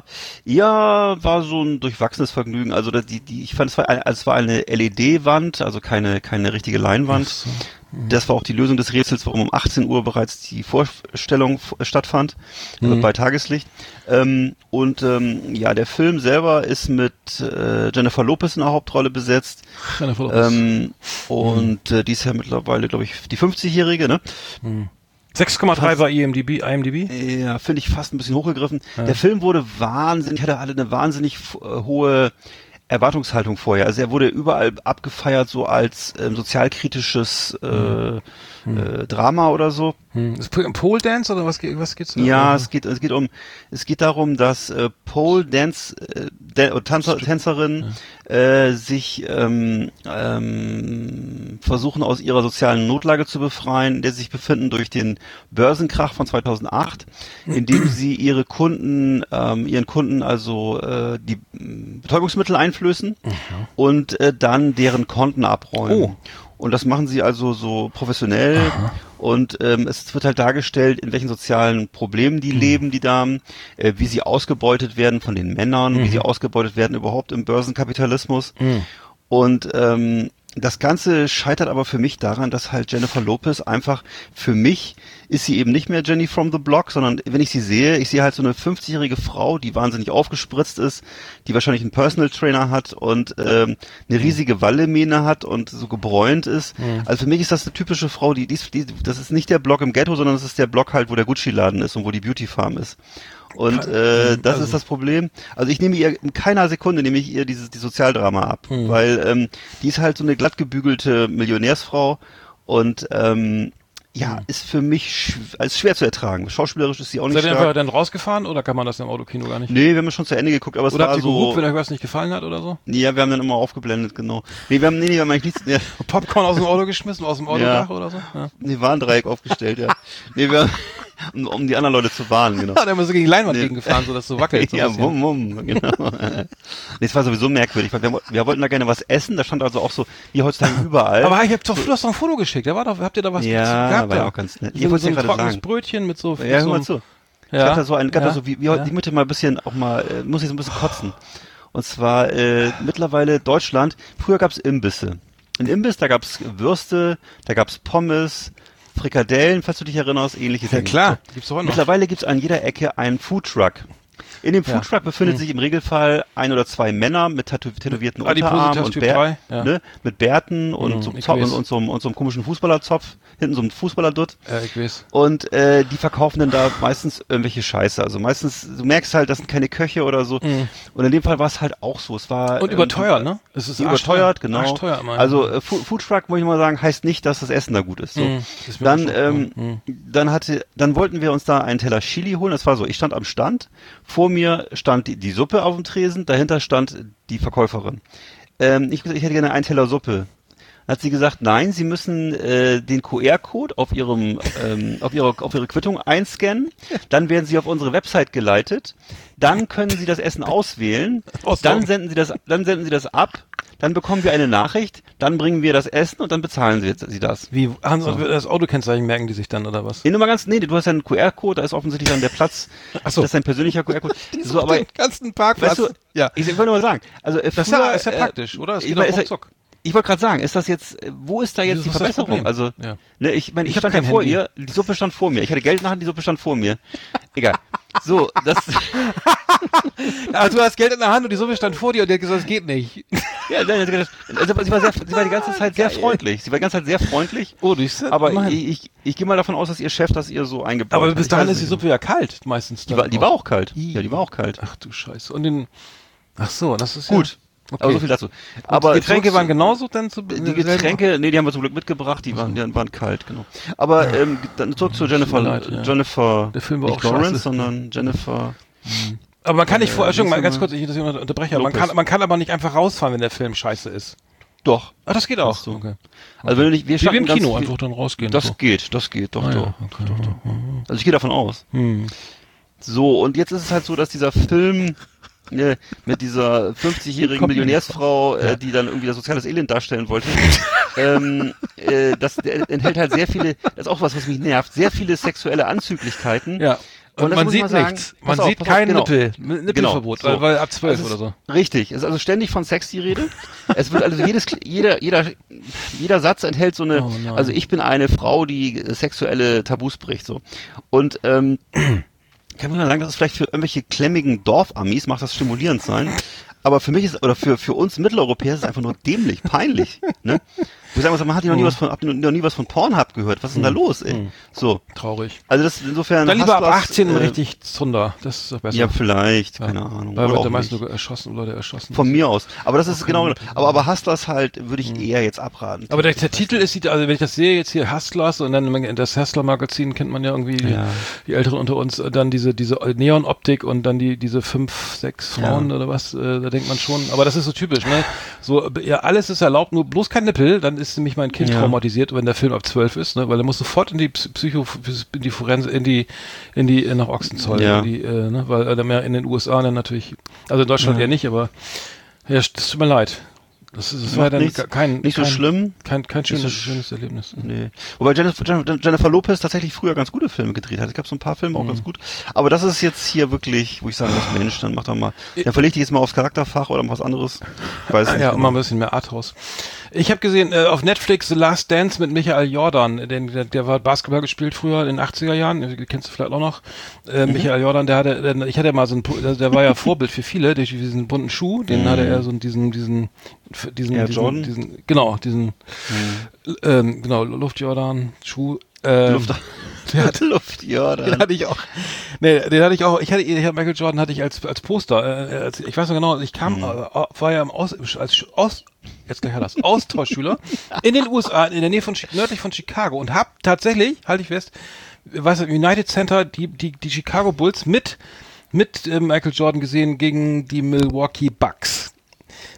ja, war so ein durchwachsenes Vergnügen. Also die, die, ich fand es war, eine, es war eine L E D-Wand, also keine, keine richtige Leinwand. So. Mhm. Das war auch die Lösung des Rätsels, warum um achtzehn Uhr bereits die Vorstellung stattfand, mhm. also bei Tageslicht. Ähm, und ähm, ja, der Film selber ist mit äh, Jennifer Lopez in der Hauptrolle besetzt. Jennifer Lopez. Ähm, und mhm. äh, die ist ja mittlerweile, glaube ich, die fünfzigjährige, ne? Mhm. sechs Komma drei bei I M D B, I M D B? Ja, finde ich fast ein bisschen hochgegriffen. Ja. Der Film wurde wahnsinnig, hatte alle eine wahnsinnig äh, hohe Erwartungshaltung vorher. Also er wurde überall abgefeiert so als ähm, sozialkritisches äh, hm. äh, Drama oder so. Hm. Ist Pole Dance oder was, was geht's da? Ja, oder? es geht es geht um es geht darum, dass äh, Pole Dance äh, Dan- Tänzer, Tänzerinnen ja. äh, sich ähm, ähm, versuchen aus ihrer sozialen Notlage zu befreien, in der sie sich befinden durch den Börsenkrach von zweitausendacht, indem sie ihre Kunden ähm, ihren Kunden also äh, die äh, Betäubungsmittel einflößen mhm. und äh, dann deren Konten abräumen. Oh. Und das machen sie also so professionell. Aha. Und ähm, es wird halt dargestellt, in welchen sozialen Problemen die mhm. leben, die Damen, äh, wie sie ausgebeutet werden von den Männern, mhm. wie sie ausgebeutet werden überhaupt im Börsenkapitalismus. Mhm. Und ähm, das Ganze scheitert aber für mich daran, dass halt Jennifer Lopez einfach, für mich ist sie eben nicht mehr Jenny from the Block, sondern wenn ich sie sehe, ich sehe halt so eine fünfzigjährige Frau, die wahnsinnig aufgespritzt ist, die wahrscheinlich einen Personal Trainer hat und ähm, eine riesige Wallemähne hat und so gebräunt ist. Mhm. Also für mich ist das eine typische Frau, die, die, die das ist nicht der Block im Ghetto, sondern das ist der Block halt, wo der Gucci-Laden ist und wo die Beauty Farm ist. Und äh, das also. ist das Problem. Also ich nehme ihr in keiner Sekunde nehme ich ihr dieses die Sozialdrama ab, mhm. weil ähm, die ist halt so eine glatt gebügelte Millionärsfrau und ähm, ja, ist für mich sch- als schwer zu ertragen. Schauspielerisch ist sie auch nicht stark. Seid ihr stark. einfach dann rausgefahren oder kann man das im Autokino gar nicht? Nee, wir haben schon zu Ende geguckt, aber es oder war habt ihr so... gehupt, wenn euch was nicht gefallen hat oder so? Ja, wir haben dann immer aufgeblendet, genau. Nee, wir haben, nee, nee, wir haben eigentlich nichts... Ja. Popcorn aus dem Auto geschmissen, aus dem Autodach ja. oder so? Ja. Nee, Warndreieck aufgestellt, ja. Nee, wir haben... Um, um die anderen Leute zu warnen, genau. Ja, da haben wir so gegen die Leinwand nee. gegengefahren, so dass so wackelt. So ja, wumm, wumm, genau. Nee, es war sowieso merkwürdig, weil wir, wir wollten da gerne was essen, da stand also auch so, wie heutzutage überall. Aber ich hab doch, du hast doch ein Foto geschickt, da war doch, habt ihr da was ja, gehabt? Ja, war da? ja auch ganz nett. Ich wollte so ein trockenes sagen. Brötchen mit so... Ja, hör mal so zu. Ja. Ich hatte so ein, ja. so wie, wie heute, ich möchte mal ein bisschen auch mal, äh, muss ich so ein bisschen kotzen. Und zwar äh, mittlerweile Deutschland. Früher gab's Imbisse. In Imbiss, da gab's Würste, da gab's Pommes, Frikadellen, falls du dich erinnerst, ähnliches. Ja klar, gibt's auch noch. Mittlerweile gibt's an jeder Ecke einen Foodtruck. In dem Foodtruck ja. befindet hm. sich im Regelfall ein oder zwei Männer mit tätow tätowierten Unterarmen und Bär, ja. ne, mit Bärten und, hm, so, Zopf, und, und, so, und so einem komischen Fußballerzopf, hinten so einem Fußballerdutt. Ja, ich weiß. Und äh, die verkaufen dann da meistens irgendwelche Scheiße. Also meistens, du merkst halt, das sind keine Köche oder so. Hm. Und in dem Fall war es halt auch so. Es war und überteuert, ähm, ne? Es ist überteuert, genau. Arschteuer, also äh, Foodtruck, muss ich mal sagen, heißt nicht, dass das Essen da gut ist. So. Hm, ist dann, ähm, hm. dann hatte, dann wollten wir uns da einen Teller Chili holen. Das war so, ich stand am Stand, vor mir stand die, die Suppe auf dem Tresen, dahinter stand die Verkäuferin. Ähm, ich, ich hätte gerne einen Teller Suppe. Dann hat sie gesagt, nein, Sie müssen äh, den Q R-Code auf Ihrem ähm, auf Ihre auf Ihre Quittung einscannen, dann werden Sie auf unsere Website geleitet, dann können Sie das Essen auswählen, dann senden Sie das dann senden Sie das ab, dann bekommen wir eine Nachricht, dann bringen wir das Essen und dann bezahlen Sie, Sie das. Wie haben Sie so. Das Autokennzeichen merken die sich dann oder was? Nee, nur mal ganz, nee, du hast ja einen Q R-Code, da ist offensichtlich dann der Platz, Ach so. das ist ein persönlicher Q R-Code. So, aber den ganzen Parkplatz. Weißt du, ja. Ich wollte nur mal sagen, also äh, das früher, ist ja, ist ja praktisch, äh, oder? Das geht doch ruckzuck. Ich wollte gerade sagen, ist das jetzt, wo ist da jetzt die Verbesserung? Also, ja. ne, ich meine, ich, ich stand ja vor Handy. ihr, die Suppe stand vor mir. Ich hatte Geld in der Hand, die Suppe stand vor mir. Egal. So, das. Also du hast Geld in der Hand und die Suppe stand vor dir und der hat gesagt, das geht nicht. Ja, also, sie war sehr, sie war die ganze Zeit sehr freundlich. Sie war die ganze Zeit sehr freundlich. Oh, du bist aber ich, ich, ich gehe mal davon aus, dass ihr Chef das ihr so eingebaut hat. Aber bis dahin ist die Suppe ja kalt, meistens. Die war, die war auch kalt. Ja, die war auch kalt. Ach du Scheiße. Und den, ach so, das ist gut. Ja Okay. Aber so viel dazu. Und aber die Getränke waren genauso dann zu Die Getränke, nee, die haben wir zum Glück mitgebracht, die waren, die waren kalt, genau. Aber ähm, dann zurück zu Jennifer, leid, ja. Jennifer, der Film war nicht auch Lawrence, scheiße. sondern Jennifer. Mhm. Aber man kann nicht äh, vor, Entschuldigung, mal ganz kurz, ich unterbreche, man kann, man kann aber nicht einfach rausfahren, wenn der Film scheiße ist. Doch. Ach, das geht auch. So. Okay. Also wenn du nicht, wir Wie im Kino einfach dann rausgehen. Das so. geht, das geht, doch, ah, doch. Ja, okay. doch, doch. Also ich gehe davon aus. Hm. So, und jetzt ist es halt so, dass dieser Film äh, mit dieser fünfzigjährigen Millionärsfrau, äh, die dann irgendwie das soziales Elend darstellen wollte, ähm, äh, das der enthält halt sehr viele, das ist auch was, was mich nervt, sehr viele sexuelle Anzüglichkeiten. Ja. Und, und man sieht sagen, nichts. Man auf, sieht kein genau. Nippel. Nippelverbot, genau. so. weil, weil ab zwölf also oder so. Richtig. Es ist also ständig von Sex die Rede. Es wird also jedes, jeder, jeder, jeder Satz enthält so eine, oh also ich bin eine Frau, die sexuelle Tabus bricht, so. Und, ähm, kann man mal sagen, dass es vielleicht für irgendwelche klemmigen Dorfamis macht das stimulierend sein. Aber für mich ist, oder für, für uns Mitteleuropäer ist es einfach nur dämlich, peinlich, ne? Ich sagen, man hat noch nie was von, habt ihr noch nie was von Pornhub gehört? Was ist denn da los, ey? So. Traurig. Also das, insofern. Dann lieber ab achtzehn äh, richtig Zunder. Das ist doch besser. Ja, vielleicht, ja. keine Ahnung. Weil wird der meisten sogar erschossen, Leute erschossen. Von mir aus. Aber das ist okay. genau, aber, aber Hustlers halt, würde ich mhm. eher jetzt abraten. Aber der, der Titel ist, also wenn ich das sehe, jetzt hier Hustlers und dann das Hustler-Magazin kennt man ja irgendwie, ja. die, die Älteren unter uns, dann diese, diese Neon-Optik und dann die, diese fünf, sechs Frauen ja. oder was, äh, da denkt man schon, aber das ist so typisch, ne? So, ja, alles ist erlaubt, nur bloß kein Nippel, dann ist nämlich mein Kind ja. traumatisiert, wenn der Film ab zwölf ist, ne, weil er muss sofort in die Psycho, in die Forense, in die, in die, nach Ochsenzoll, ja. in die, äh, ne, weil er mehr in den U S A dann natürlich, also in Deutschland ja. eher nicht, aber, ja, das tut mir leid. Das, ist, das war dann nichts, kein, nicht kein, so schlimm. Kein, kein schönes, so schönes Erlebnis. Nee. Wobei Jennifer, Jennifer, Jennifer Lopez tatsächlich früher ganz gute Filme gedreht hat. Es gab so ein paar Filme auch mhm. ganz gut. Aber das ist jetzt hier wirklich, wo ich sagen muss, Mensch, dann mach doch mal, dann verleg dich jetzt mal aufs Charakterfach oder mal was anderes. Weiß nicht. Ja, genau. Mal ein bisschen mehr Arthouse. Ich habe gesehen, äh, auf Netflix The Last Dance mit Michael Jordan. Den, der, der war Basketball gespielt früher in den achtziger Jahren. Den kennst du vielleicht auch noch. Äh, mhm. Michael Jordan, der hatte, der, ich hatte mal so ein, der, der war ja Vorbild für viele, durch diesen bunten Schuh. Den mhm. hatte er so diesen, diesen, diesen, ja, diesen, Jordan? diesen, genau, diesen, mhm. ähm, genau, Luft-Jordan, Schuh. Ähm, Luft, der hatte Luft-Jordan. Den hatte ich auch. Nee, den hatte ich auch. Ich hatte, ich hatte Michael Jordan hatte ich als als Poster. Äh, als, ich weiß noch genau, ich kam, mhm. äh, war ja im Aus, als Aus, jetzt gleich hat das Austauschschüler in den U S A, in der Nähe von nördlich von Chicago und hab tatsächlich, halte ich fest, weiß ich, United Center die die die Chicago Bulls mit mit äh, Michael Jordan gesehen gegen die Milwaukee Bucks.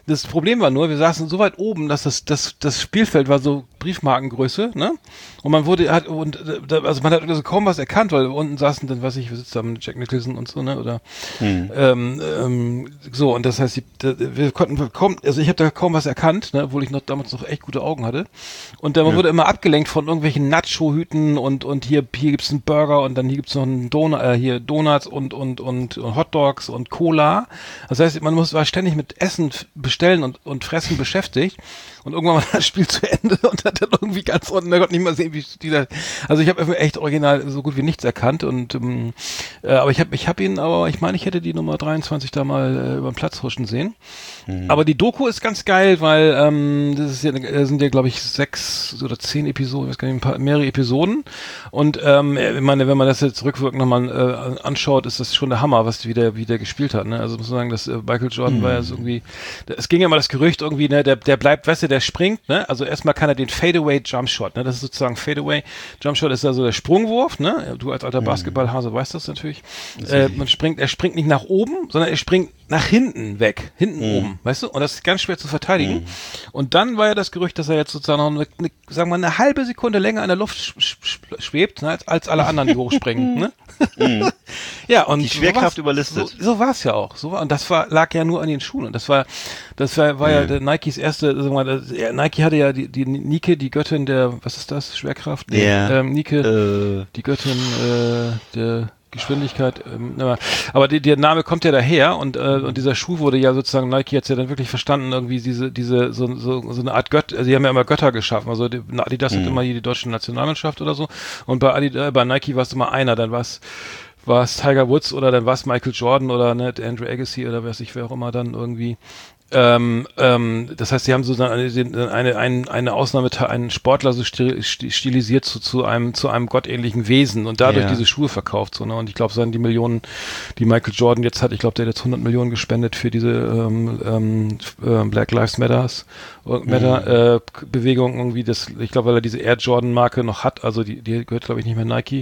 Das Problem war nur, wir saßen so weit oben, dass das, das, das Spielfeld war so Briefmarkengröße, ne? Und man wurde, hat, und, also man hat also kaum was erkannt, weil unten saßen dann, weiß ich, wir sitzen da mit Jack Nicholson und so, ne? Oder, hm. ähm, ähm, so, und das heißt, die, wir konnten kaum, also ich habe da kaum was erkannt, ne? Obwohl ich noch damals noch echt gute Augen hatte. Und dann ja. wurde immer abgelenkt von irgendwelchen Nacho-Hüten und, und hier, hier gibt's einen Burger und dann hier gibt's noch einen Donut, äh, hier Donuts und, und, und, und Hotdogs und Cola. Das heißt, man muss, war ständig mit Essen bestellen und, und Fressen beschäftigt. Und irgendwann war das Spiel zu Ende und hat dann irgendwie ganz unten, da konnte nicht mal sehen, wie die da, also ich habe echt original so gut wie nichts erkannt und, ähm, äh, aber ich habe ich hab ihn, aber ich meine, ich hätte die Nummer dreiundzwanzig da mal äh, über den Platz huschen sehen. Mhm. Aber die Doku ist ganz geil, weil, ähm, das ist ja, das sind ja, glaube ich, sechs oder zehn Episoden, ich weiß gar nicht, ein paar, mehrere Episoden und, ähm, ich meine, wenn man das jetzt rückwirkend nochmal äh, anschaut, ist das schon der Hammer, was wie der, wie der gespielt hat, ne, also muss man sagen, dass äh, Michael Jordan mhm. war ja so irgendwie, es ging ja mal das Gerücht irgendwie, ne, der, der bleibt, weißt du, der springt, ne? Also erstmal kann er den Fadeaway Jumpshot, ne? Das ist sozusagen Fadeaway Jumpshot ist also der Sprungwurf, ne? Du als alter Basketballhase weißt das natürlich. Das äh, man springt, er springt nicht nach oben, sondern er springt nach hinten weg, hinten mhm. oben, weißt du? Und das ist ganz schwer zu verteidigen. Mhm. Und dann war ja das Gerücht, dass er jetzt sozusagen noch eine, eine sagen wir mal, eine halbe Sekunde länger in der Luft sch sch schwebt, ne? als, als alle anderen, die hochspringen, ne? Mhm. Ja, und die Schwerkraft so überlistet. So, so war es ja auch. So war, und das war, lag ja nur an den Schuhen. Und das war, das war, war mhm. ja der Nikes erste, sagen wir mal, ja, Nike hatte ja die, die Nike, die Göttin der, was ist das? Schwerkraft? Nee, yeah. ähm, Nike, äh. die Göttin äh, der Geschwindigkeit. Ähm, aber die, der Name kommt ja daher und, äh, und dieser Schuh wurde ja sozusagen, Nike hat's ja dann wirklich verstanden, irgendwie diese, diese, so, so, so eine Art Gött, also die haben ja immer Götter geschaffen. Also die, Adidas mhm. hat immer hier die deutsche Nationalmannschaft oder so. Und bei Adidas, bei Nike war es immer einer, dann war es war es Tiger Woods oder dann war es Michael Jordan oder ne, Andrew Agassi oder weiß ich wer auch immer dann irgendwie. Ähm, ähm, das heißt, sie haben so eine, eine, eine, eine Ausnahme, einen Sportler so stilisiert zu, zu einem, zu einem gottähnlichen Wesen und dadurch ja. diese Schuhe verkauft, so, ne? Und ich glaube, so die Millionen, die Michael Jordan jetzt hat, ich glaube, der hat jetzt hundert Millionen gespendet für diese, ähm, ähm, Black Lives Matters, Matter, mhm. äh, Bewegung irgendwie, das, ich glaube, weil er diese Air Jordan Marke noch hat, also die, die gehört, glaube ich, nicht mehr Nike.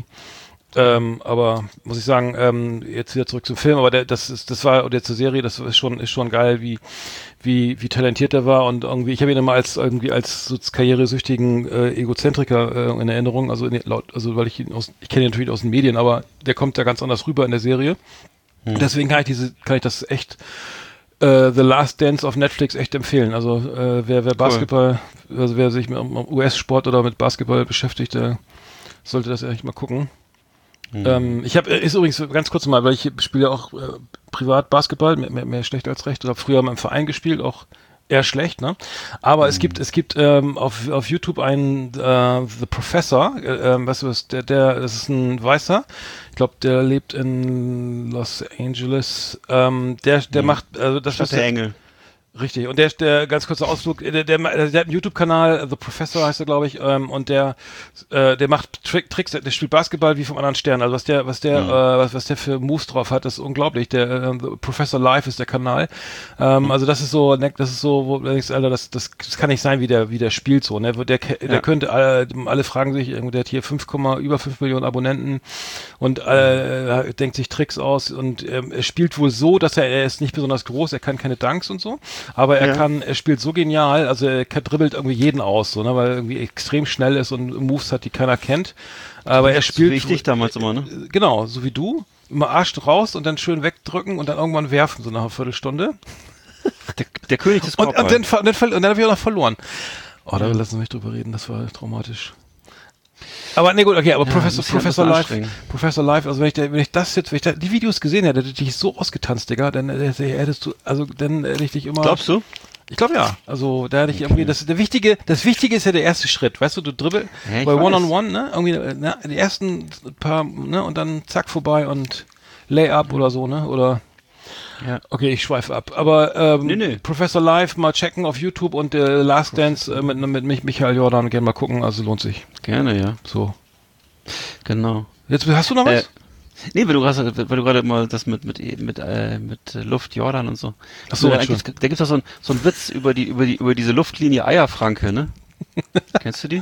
Ähm, aber muss ich sagen, ähm, jetzt wieder zurück zum Film, aber der, das ist, das war, oder zur Serie, das ist schon, ist schon geil, wie, wie, wie talentiert er war und irgendwie, ich habe ihn immer als irgendwie als so karrieresüchtigen äh, Egozentriker äh, in Erinnerung, also in, laut, also weil ich ihn aus, ich kenne ihn natürlich aus den Medien, aber der kommt ja ganz anders rüber in der Serie. Hm. Deswegen kann ich diese, kann ich das echt Uh, The Last Dance auf Netflix echt empfehlen. Also uh, wer, wer Basketball, cool. also wer sich mit U S-Sport oder mit Basketball beschäftigt, der sollte das echt mal gucken. Mhm. Ähm, ich habe, ist übrigens ganz kurz mal, weil ich spiele ja auch äh, privat Basketball, mehr, mehr, mehr schlecht als recht, oder habe früher mal im Verein gespielt, auch eher schlecht, ne? Aber mhm. es gibt, es gibt ähm, auf, auf YouTube einen äh, The Professor, äh, weißt du was, der, der, das ist ein Weißer, ich glaube, der lebt in Los Angeles, ähm, der, der mhm. macht, also das ist der Engel. Richtig, und der, der ganz kurzer Ausflug, der, der, der hat einen YouTube-Kanal, The Professor heißt er, glaube ich, ähm, und der, äh, der macht Trick, Tricks, der spielt Basketball wie vom anderen Stern, also was der, was der, mhm. äh, was, was der für Moves drauf hat, ist unglaublich. Der äh, The Professor Live ist der Kanal, ähm, mhm. also das ist so, das ist so, wo du denkst, Alter, das, das, das kann nicht sein, wie der, wie der spielt so, ne, der, der ja. könnte, alle, alle fragen sich, der hat hier fünf, über fünf Millionen Abonnenten und äh, denkt sich Tricks aus und ähm, er spielt wohl so, dass er, er ist nicht besonders groß, er kann keine Dunks und so. Aber er ja. kann, er spielt so genial, also er dribbelt irgendwie jeden aus, so, ne, weil er irgendwie extrem schnell ist und Moves hat, die keiner kennt. Aber er spielt. So wichtig damals immer, ne? Genau, so wie du. Immer Arsch raus und dann schön wegdrücken und dann irgendwann werfen, so nach einer Viertelstunde. Der, der König des Kopfballs. Und, und, dann, und, dann, und dann habe ich auch noch verloren. Oh, da lassen wir mich drüber reden, das war traumatisch. Aber nee, gut, okay, aber ja, Professor, Professor Live, Professor Live, also wenn ich, wenn ich das jetzt, wenn ich da die Videos gesehen hätte, hätte ich dich so ausgetanzt, Digga, dann hättest du, also dann hätte ich dich immer. Glaubst du? Ich glaube ja. Also da hätte ich okay. irgendwie, das der wichtige, das Wichtige ist ja der erste Schritt, weißt du, du dribbel ja, bei One-on-One, ne, irgendwie, ne, die ersten paar, ne, und dann zack vorbei und Layup oder so, ne, oder. Ja. Okay, ich schweife ab. Aber ähm, nee, nee. Professor Live mal checken auf YouTube und äh, Last Dance äh, mit, mit mich, Michael Jordan gerne mal gucken, also lohnt sich. Gerne, ja. So. Genau. Jetzt hast du noch was? Äh, nee, weil du gerade weil du gerade mal das mit mit mit äh, mit Luft Jordan und so. Ach so, da, da gibt's doch so ein so ein Witz über die über die über diese Luftlinie Eierfranke, ne? Kennst du die?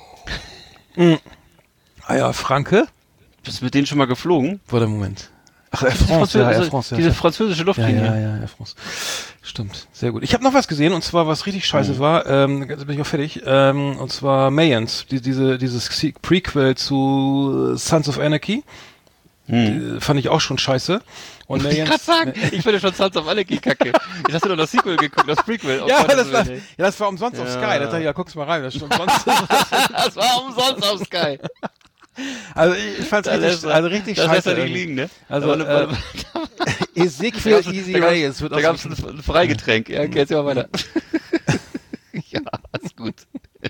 mm. Eierfranke? Bist du mit denen schon mal geflogen? Warte, Moment. Ach, Air France, ja, Air France, diese französische Luftlinie. Ja, ja, ja, Air France. Stimmt, sehr gut. Ich habe noch was gesehen, und zwar, was richtig scheiße mhm. war, ähm, jetzt bin ich auch fertig, ähm, und zwar Mayans, die, diese, dieses Prequel zu Sons of Anarchy. Hm. Fand ich auch schon scheiße. Und ich kann sagen, ich finde schon Sons of Anarchy kacke. Ich hast du noch das Sequel geguckt, das Prequel. Ja, das war, ja, das war umsonst ja. auf Sky. Da dachte ich, ja, guck's mal rein. Das, umsonst. Das war umsonst auf Sky. Also ich, ich fand's richtig, lässt, also richtig das scheiße. Das lässt nicht liegen, ne? Also, äh, Ezekiel Easy Ray, es wird da gab's ein, ein Freigetränk. Ja, okay, jetzt mal weiter. Ja, ist gut.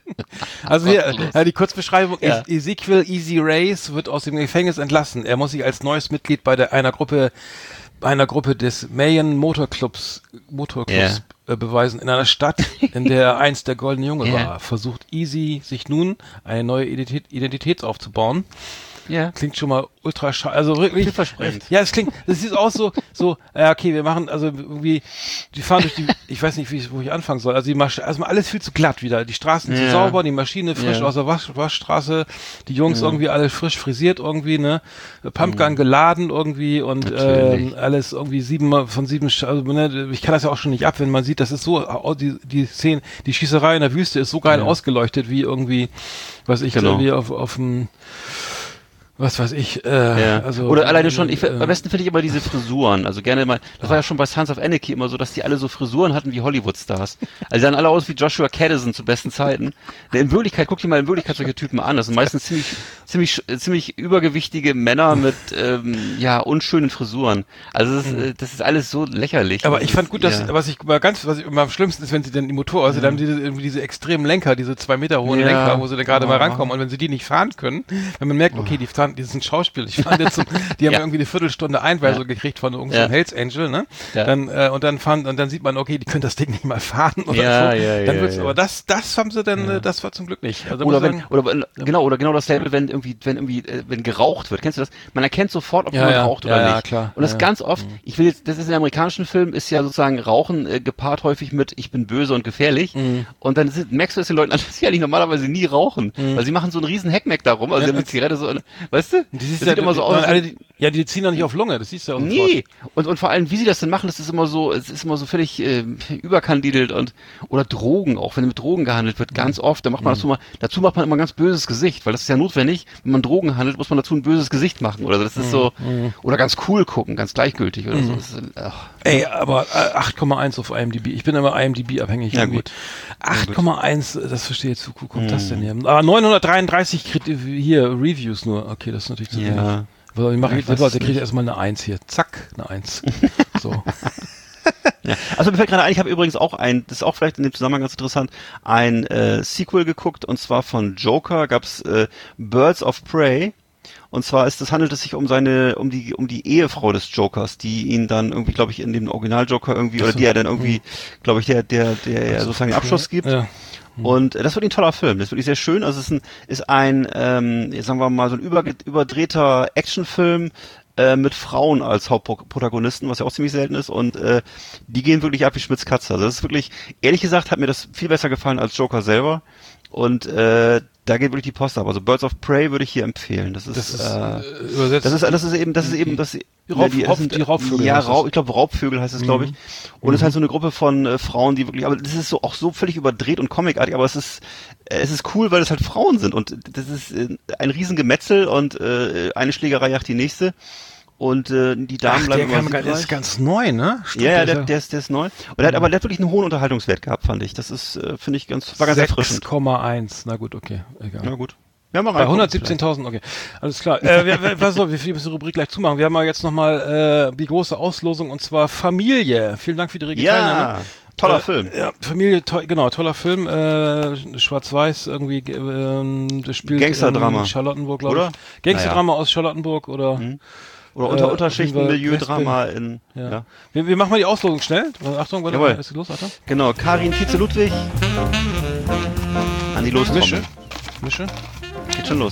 Also hier, ja, die Kurzbeschreibung ja. ist, Ezekiel Easy Race wird aus dem Gefängnis entlassen. Er muss sich als neues Mitglied bei der, einer Gruppe, einer Gruppe des Mayan Motorclubs, Motorclubs yeah. äh, beweisen. In einer Stadt, in der er einst der goldene Junge yeah. war, versucht Easy sich nun eine neue Identität, Identität aufzubauen. Ja. Klingt schon mal ultra scheiße. Also wirklich. Vielversprechend. Ja, es klingt, das ist auch so, so, ja, okay, wir machen, also irgendwie, die fahren durch die, ich weiß nicht, wie ich, wo ich anfangen soll. Also die Masch also alles viel zu glatt wieder. Die Straßen ja. zu sauber, die Maschine frisch ja. aus der Wasch Waschstraße, die Jungs ja. irgendwie alle frisch frisiert irgendwie, ne? Pumpgun mhm. geladen irgendwie und ähm, alles irgendwie sieben von sieben, also ne, ich kann das ja auch schon nicht ab, wenn man sieht, das ist so, die, die Szene, die Schießerei in der Wüste ist so geil ja. ausgeleuchtet, wie irgendwie, was ich genau. irgendwie auf, auf dem was weiß ich, äh, ja. also. Oder alleine schon, ich, äh, am besten finde ich immer diese Frisuren, also gerne mal, das war ja schon bei Sons of Anarchy immer so, dass die alle so Frisuren hatten wie Hollywood-Stars. Also die sahen alle aus wie Joshua Caddison zu besten Zeiten. In Wirklichkeit, guck dir mal in Wirklichkeit solche Typen an, das sind meistens ziemlich, ziemlich, ziemlich übergewichtige Männer mit, ähm, ja, unschönen Frisuren. Also das ist, das ist alles so lächerlich. Aber ich fand gut, dass, ja. was ich mal ganz, was ich immer am schlimmsten ist, wenn sie dann die Motorräder, also, ja. dann diese, irgendwie diese extremen Lenker, diese zwei Meter hohen ja. Lenker, wo sie dann gerade oh. mal rankommen, und wenn sie die nicht fahren können, wenn man merkt, okay, die fahren, die sind Schauspieler, ich fand jetzt, zum, die haben ja. irgendwie eine Viertelstunde Einweisung ja. gekriegt von irgendeinem ja. Hells Angel, ne? Ja. Dann, äh, und dann fahren, und dann sieht man, okay, die können das Ding nicht mal fahren oder ja, so. Ja, dann ja, wird's, ja. aber das, das haben sie dann, ja. das war zum Glück nicht. Also oder wenn, sagen, oder wenn, ja. genau, oder genau dasselbe, wenn irgendwie, wenn irgendwie, äh, wenn geraucht wird. Kennst du das? Man erkennt sofort, ob ja, jemand ja. raucht oder ja, nicht. Ja, klar. Und das ja, ganz oft, ja. ich will jetzt, das ist in amerikanischen Filmen, ist ja sozusagen Rauchen äh, gepaart häufig mit, ich bin böse und gefährlich. Mhm. Und dann sind, merkst du es den Leuten an, dass sie ja nicht normalerweise nie rauchen. Mhm. Weil sie machen so einen riesen Heckmeck darum, also ja, eine Zigarette so, weißt du? Das sieht ja, immer so aus. Alle, die, ja, die ziehen doch nicht auf Lunge, das siehst du ja auch nee. Und, und vor allem, wie sie das denn machen, das ist immer so, es ist immer so völlig äh, überkandidelt und, oder Drogen, auch wenn mit Drogen gehandelt wird, ganz oft, da macht man mhm. dazu mal, dazu macht man immer ein ganz böses Gesicht, weil das ist ja notwendig, wenn man Drogen handelt, muss man dazu ein böses Gesicht machen, oder das ist mhm. so, mhm. oder ganz cool gucken, ganz gleichgültig oder mhm. so. Das ist, ach. Ey, aber äh, acht Komma eins auf I M D B, ich bin immer I M D B abhängig. Ja, gut. acht Komma eins, das verstehe ich, wo kommt mhm. das denn her? Aber neunhundertdreiunddreißig hier, Reviews nur, okay, das ist natürlich zu ja. wenig. Also ich mache jetzt, der kriegt erstmal eine eins hier. Zack, eine eins. So. Ja. Also mir fällt gerade ein, ich habe übrigens auch ein, das ist auch vielleicht in dem Zusammenhang ganz interessant, ein äh, Sequel geguckt, und zwar von Joker gab's äh, Birds of Prey. Und zwar ist das, handelt es sich um seine, um die, um die Ehefrau des Jokers, die ihn dann irgendwie, glaube ich, in dem Original Joker irgendwie, oder die er dann irgendwie, glaube ich, der, der, der ja sozusagen den Abschluss gibt. Ja. Und das wird ein toller Film, das ist wirklich sehr schön. Also es ist ein, ist ein ähm, sagen wir mal, so ein über, überdrehter Actionfilm äh, mit Frauen als Hauptprotagonisten, was ja auch ziemlich selten ist. Und äh, die gehen wirklich ab wie Schmitz Katze. Also das ist wirklich, ehrlich gesagt, hat mir das viel besser gefallen als Joker selber. Und äh, da geht wirklich die Post ab. Also Birds of Prey würde ich hier empfehlen. Das ist, das ist, äh, übersetzt das ist, das ist eben, das ist eben, das die, Raub, die, Raub, die Raubvögel. Ja, Raub, ich glaube Raubvögel heißt es, glaube ich. Und es mhm. ist halt so eine Gruppe von äh, Frauen, die wirklich, aber das ist so auch so völlig überdreht und comicartig, aber es ist, äh, es ist cool, weil es halt Frauen sind, und das ist äh, ein Riesengemetzel, und äh, eine Schlägerei jagt die nächste. Und äh, die Damen Ach, bleiben der, immer kann, der ist ganz neu, ne? Stimmt, ja, ja, der, der ist, der ist neu. Und der hat aber der hat wirklich einen hohen Unterhaltungswert gehabt, fand ich. Das ist, äh, finde ich, ganz, war ganz erfrischend. sechs Komma eins, na gut, okay, egal. Na gut. Wir haben mal bei hundertsiebzehntausend, okay, alles klar. äh, wir, wir, was soll, wir müssen die Rubrik gleich zumachen. Wir haben mal jetzt nochmal äh, die große Auslosung, und zwar Familie. Vielen Dank für die rege Teilnahme. Ja, toller äh, Film. Ja, Familie, to genau, toller Film. Äh, Schwarz-Weiß irgendwie, äh, das spielt Gangsterdrama. in Charlottenburg, glaube ich. Gangsterdrama naja. aus Charlottenburg, oder... Mhm. Oder unter äh, Unterschichten Milieudrama in. Ja. ja. Wir, wir machen mal die Auslosung schnell. Achtung, warte mal, ist los, Achtung. Genau, Karin Tietze Ludwig. An die Lostrommel. Mische. Mische. Geht schon los.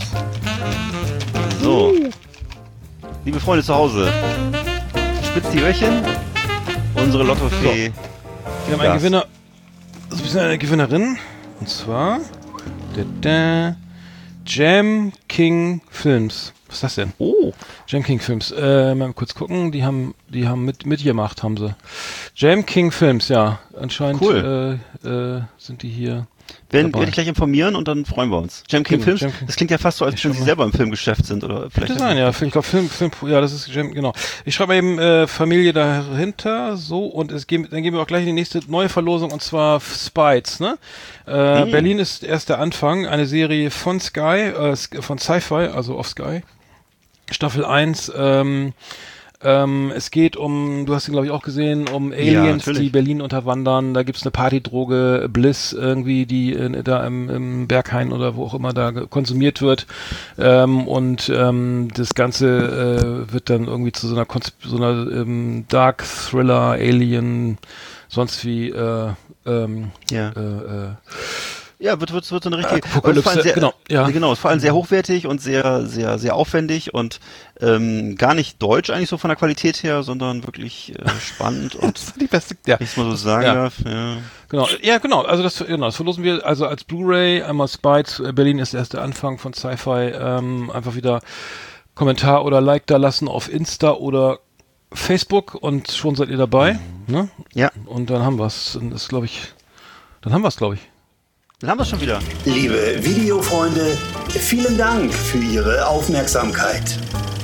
So. Uh. Liebe Freunde zu Hause. Spitzt die Öhrchen. Unsere Lottofee. So. Wir haben einen Gewinner. Also wir sind eine Gewinnerin. Und zwar. Da, da, Jam King Films. Was ist das denn? Oh. Jam King Films. Äh, mal kurz gucken. Die haben, die haben mit, mitgemacht, haben sie. Jam King Films, ja. Anscheinend cool. äh, äh, sind die hier. Werden werde ich gleich informieren und dann freuen wir uns. Jam King Films, Jam King. Das klingt ja fast so, als wenn sie selber im Filmgeschäft sind, oder vielleicht. Könnte sein, ja. Ich glaube, Film, Film, ja, das ist Jam, genau. Ich schreibe mal eben äh, Familie dahinter, so, und es gehen, dann gehen wir auch gleich in die nächste neue Verlosung, und zwar Spites, ne? Äh, hm. Berlin ist erst der Anfang, eine Serie von Sky, äh, von Sci-Fi, also auf Sky. Staffel eins, ähm, Ähm, es geht um, du hast ihn glaube ich auch gesehen, um Aliens, ja, die Berlin unterwandern. Da gibt's eine Partydroge, Bliss irgendwie, die äh, da im, im Berghain oder wo auch immer da konsumiert wird. Ähm, und ähm, das Ganze äh, wird dann irgendwie zu so einer, Konsp- so einer ähm, Dark Thriller, Alien, sonst wie äh, ähm, ja. äh, äh, Ja, wird, wird, wird so eine richtige, Apokalypse, sehr, genau, ja. Genau, ist vor allem sehr hochwertig und sehr, sehr, sehr aufwendig und ähm, gar nicht deutsch eigentlich so von der Qualität her, sondern wirklich äh, spannend und das war die beste, ja. Wenn ich es mal so sagen ja. darf, ja. Genau, ja genau, also das, genau, das verlosen wir also als Blu-ray, einmal Spites, Berlin ist erst der Anfang von Sci-Fi, ähm, einfach wieder Kommentar oder Like da lassen auf Insta oder Facebook und schon seid ihr dabei, mhm. ne? Ja. Und dann haben wir's, dann ist glaube ich, dann haben wir's glaube ich. Dann haben wir es schon wieder. Liebe Videofreunde, vielen Dank für Ihre Aufmerksamkeit.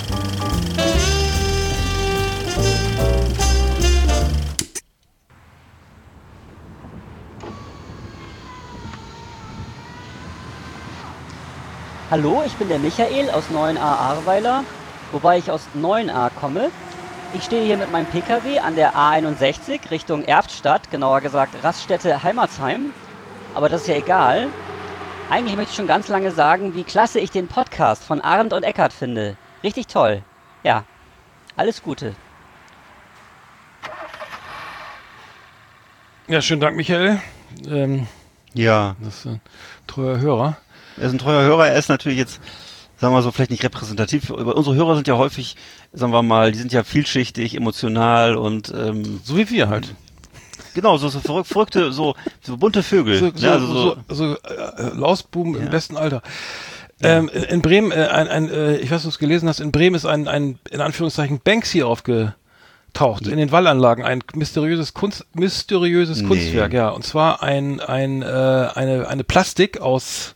Hallo, ich bin der Michael aus neun a Ahrweiler, wobei ich aus neun a komme. Ich stehe hier mit meinem P K W an der A einundsechzig Richtung Erftstadt, genauer gesagt Raststätte Heimatsheim. Aber das ist ja egal. Eigentlich möchte ich schon ganz lange sagen, wie klasse ich den Podcast von Arndt und Eckart finde. Richtig toll. Ja, alles Gute. Ja, schönen Dank, Michael. Ähm, ja. Das ist ein treuer Hörer. Er ist ein treuer Hörer. Er ist natürlich jetzt, sagen wir so, vielleicht nicht repräsentativ. Aber unsere Hörer sind ja häufig, sagen wir mal, die sind ja vielschichtig, emotional und ähm, so wie wir halt. Genau, so, so verrück, verrückte, so, so bunte Vögel. So, so, ja, also so, so, so äh, Lausbuben ja. im besten Alter. Ja. Ähm, in, in Bremen, äh, ein, ein, äh, ich weiß nicht, ob du es gelesen hast, in Bremen ist ein, ein in Anführungszeichen, Banksy aufgetaucht. Ja. In den Wallanlagen. Ein mysteriöses Kunst, mysteriöses nee. Kunstwerk, ja. Und zwar ein, ein, äh, eine, eine Plastik aus,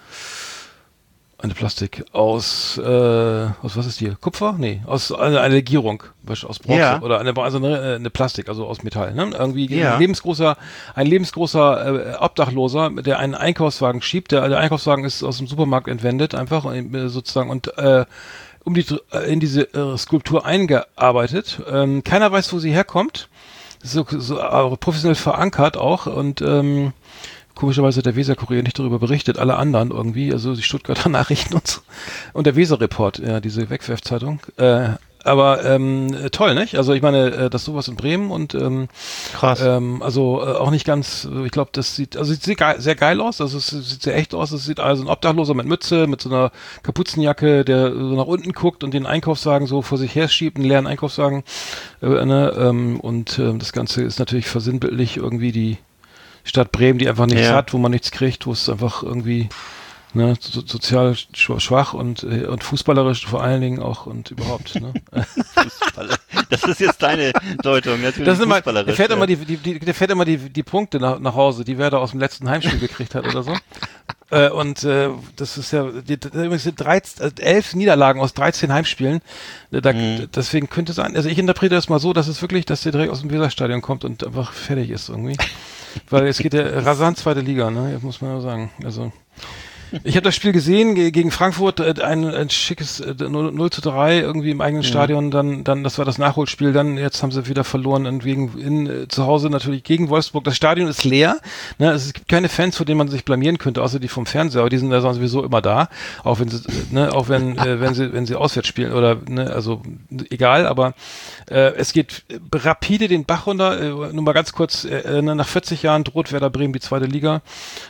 eine Plastik aus, äh, aus was ist die? Kupfer? Nee, aus eine, eine Legierung, aus Bronze ja. oder eine, also eine, eine Plastik, also aus Metall. Ne? Irgendwie ja. ein lebensgroßer, ein lebensgroßer äh, Obdachloser, der einen Einkaufswagen schiebt. Der, der Einkaufswagen ist aus dem Supermarkt entwendet, einfach äh, sozusagen und äh, um die in diese äh, Skulptur eingearbeitet. Ähm, keiner weiß, wo sie herkommt. So, so äh, professionell verankert auch und ähm, komischerweise hat der Weser-Kurier nicht darüber berichtet, alle anderen irgendwie, also die Stuttgarter Nachrichten und, so. Und der Weser-Report, ja, diese Wegwerfzeitung. Äh, aber ähm, toll, nicht? Also ich meine, äh, das sowas in Bremen und ähm, krass. Ähm, also äh, auch nicht ganz, ich glaube, das sieht, also sieht geil, sehr geil aus, also es sieht sehr echt aus, es sieht also ein Obdachloser mit Mütze, mit so einer Kapuzenjacke, der so nach unten guckt und den Einkaufswagen so vor sich her schiebt, einen leeren Einkaufswagen, äh, ne? ähm, und äh, das Ganze ist natürlich versinnbildlich irgendwie die Stadt Bremen, die einfach nichts ja. hat, wo man nichts kriegt, wo es einfach irgendwie ne, so, sozial schwach und äh, und fußballerisch vor allen Dingen auch und überhaupt. Ne? Fußballer. Das ist jetzt deine Deutung. Natürlich das ist immer, der fährt ja. immer die, die, die, der fährt immer die die Punkte nach, nach Hause, die wer da aus dem letzten Heimspiel gekriegt hat oder so. äh, und äh, das ist ja die, übrigens sind dreizehn, also elf Niederlagen aus dreizehn Heimspielen. Da, mhm. Deswegen könnte es sein. Also ich interpretiere das mal so, dass es wirklich, dass der direkt aus dem Weserstadion kommt und einfach fertig ist irgendwie. Weil es geht ja rasant zweite Liga, ne? Muss man ja sagen. Also ich habe das Spiel gesehen gegen Frankfurt, ein, ein schickes null zu drei irgendwie im eigenen ja. Stadion, dann, dann, das war das Nachholspiel, dann, jetzt haben sie wieder verloren in, wegen, in, zu Hause natürlich gegen Wolfsburg. Das Stadion ist leer, ne, es gibt keine Fans, vor denen man sich blamieren könnte, außer die vom Fernseher, aber die sind da sowieso immer da, auch wenn sie, ne, auch wenn, äh, wenn sie, wenn sie auswärts spielen oder, ne, also, egal, aber, äh, es geht rapide den Bach runter, äh, nur mal ganz kurz, äh, nach vierzig Jahren droht Werder Bremen die zweite Liga,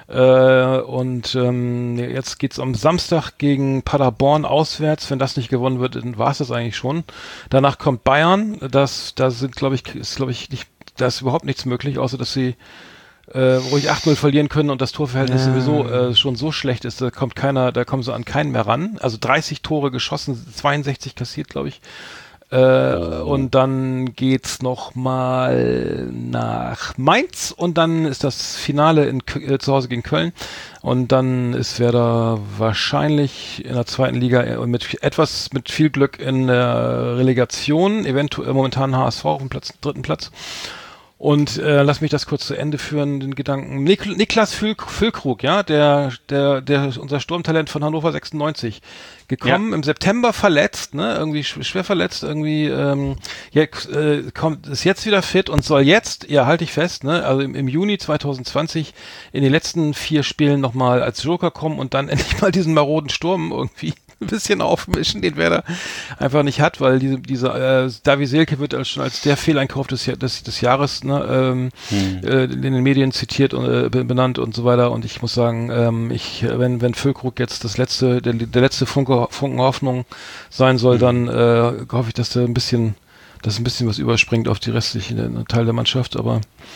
äh, und, ähm, jetzt geht's am Samstag gegen Paderborn auswärts. Wenn das nicht gewonnen wird, dann war es das eigentlich schon. Danach kommt Bayern. Das, da sind, glaube ich, ist, glaube ich, nicht, da ist überhaupt nichts möglich, außer dass sie äh, ruhig acht null verlieren können und das Torverhältnis ja. sowieso äh, schon so schlecht ist, da kommt keiner, da kommen sie an keinen mehr ran. Also dreißig Tore geschossen, zweiundsechzig kassiert, glaube ich. Äh, oh. Und dann geht's noch mal nach Mainz und dann ist das Finale in, äh, zu Hause gegen Köln und dann ist Werder wahrscheinlich in der zweiten Liga mit etwas mit viel Glück in der Relegation, eventuell momentan H S V auf dem Platz, dritten Platz. Und äh, lass mich das kurz zu Ende führen, den Gedanken. Nik Niklas Füll Füllkrug, ja, der, der, der, unser Sturmtalent von Hannover sechsundneunzig, gekommen, ja. im September verletzt, ne, irgendwie schwer verletzt, irgendwie, ähm, ja, äh, kommt, ist jetzt wieder fit und soll jetzt, ja, halte ich fest, ne, also im, im Juni zwanzig zwanzig in den letzten vier Spielen nochmal als Joker kommen und dann endlich mal diesen maroden Sturm irgendwie ein bisschen aufmischen, den Werder einfach nicht hat, weil diese, dieser äh, Davy Selke wird als, schon als der Fehleinkauf des, des, des Jahres ne, ähm, hm. äh, in den Medien zitiert und äh, benannt und so weiter. Und ich muss sagen, ähm, ich, wenn wenn Füllkrug jetzt das letzte, der, der letzte Funke, Funken Hoffnung sein soll, hm. dann äh, hoffe ich, dass der ein bisschen, dass ein bisschen was überspringt auf die restlichen Teil der Mannschaft. Aber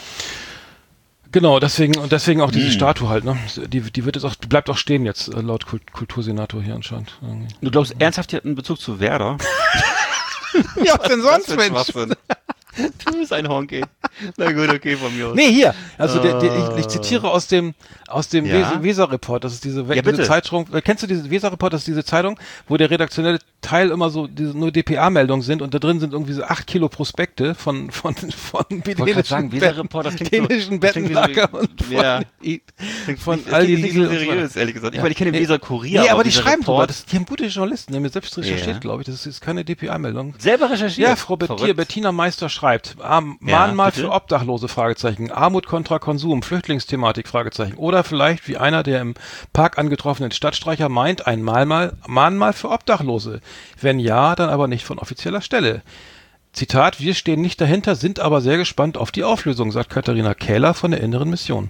genau, deswegen und deswegen auch diese hm. Statue halt, ne? Die, die wird jetzt auch, die bleibt auch stehen jetzt, laut Kult, Kultursenator hier anscheinend. Irgendwie. Du glaubst ernsthaft, die hat einen Bezug zu Werder? Ja, was denn sonst, Mensch? Du bist ein Honky. Na gut, okay, von mir aus. Nee, hier. Also, der, der, ich, ich zitiere aus dem, aus dem ja? Weser-Report. Das ist diese, ja, diese Zeitung. Kennst du diesen Weser-Report? Das ist diese Zeitung, wo der redaktionelle Teil immer so, diese, nur D P A-Meldungen sind und da drin sind irgendwie so acht Kilo Prospekte von, von, von, von dänischen Weser-Report, das klingt dänischen so, Bettenlager so, und von, ja. von all die nicht so seriös, ehrlich gesagt. Ich meine, ich kenne den Weser-Kurier. Nee, aber die schreiben drüber. Das, die haben gute Journalisten. Die haben mir selbst recherchiert, ja. glaube ich. Das ist keine D P A-Meldung. Selber recherchiert? Ja, Frau Bettina, Bettina Meister schreibt, Arm, Mahnmal ja, für Obdachlose, Fragezeichen, Armut kontra Konsum, Flüchtlingsthematik, Fragezeichen. Oder vielleicht, wie einer der im Park angetroffenen Stadtstreicher meint, ein Mahnmal, Mahnmal für Obdachlose. Wenn ja, dann aber nicht von offizieller Stelle. Zitat, wir stehen nicht dahinter, sind aber sehr gespannt auf die Auflösung, sagt Katharina Kähler von der Inneren Mission.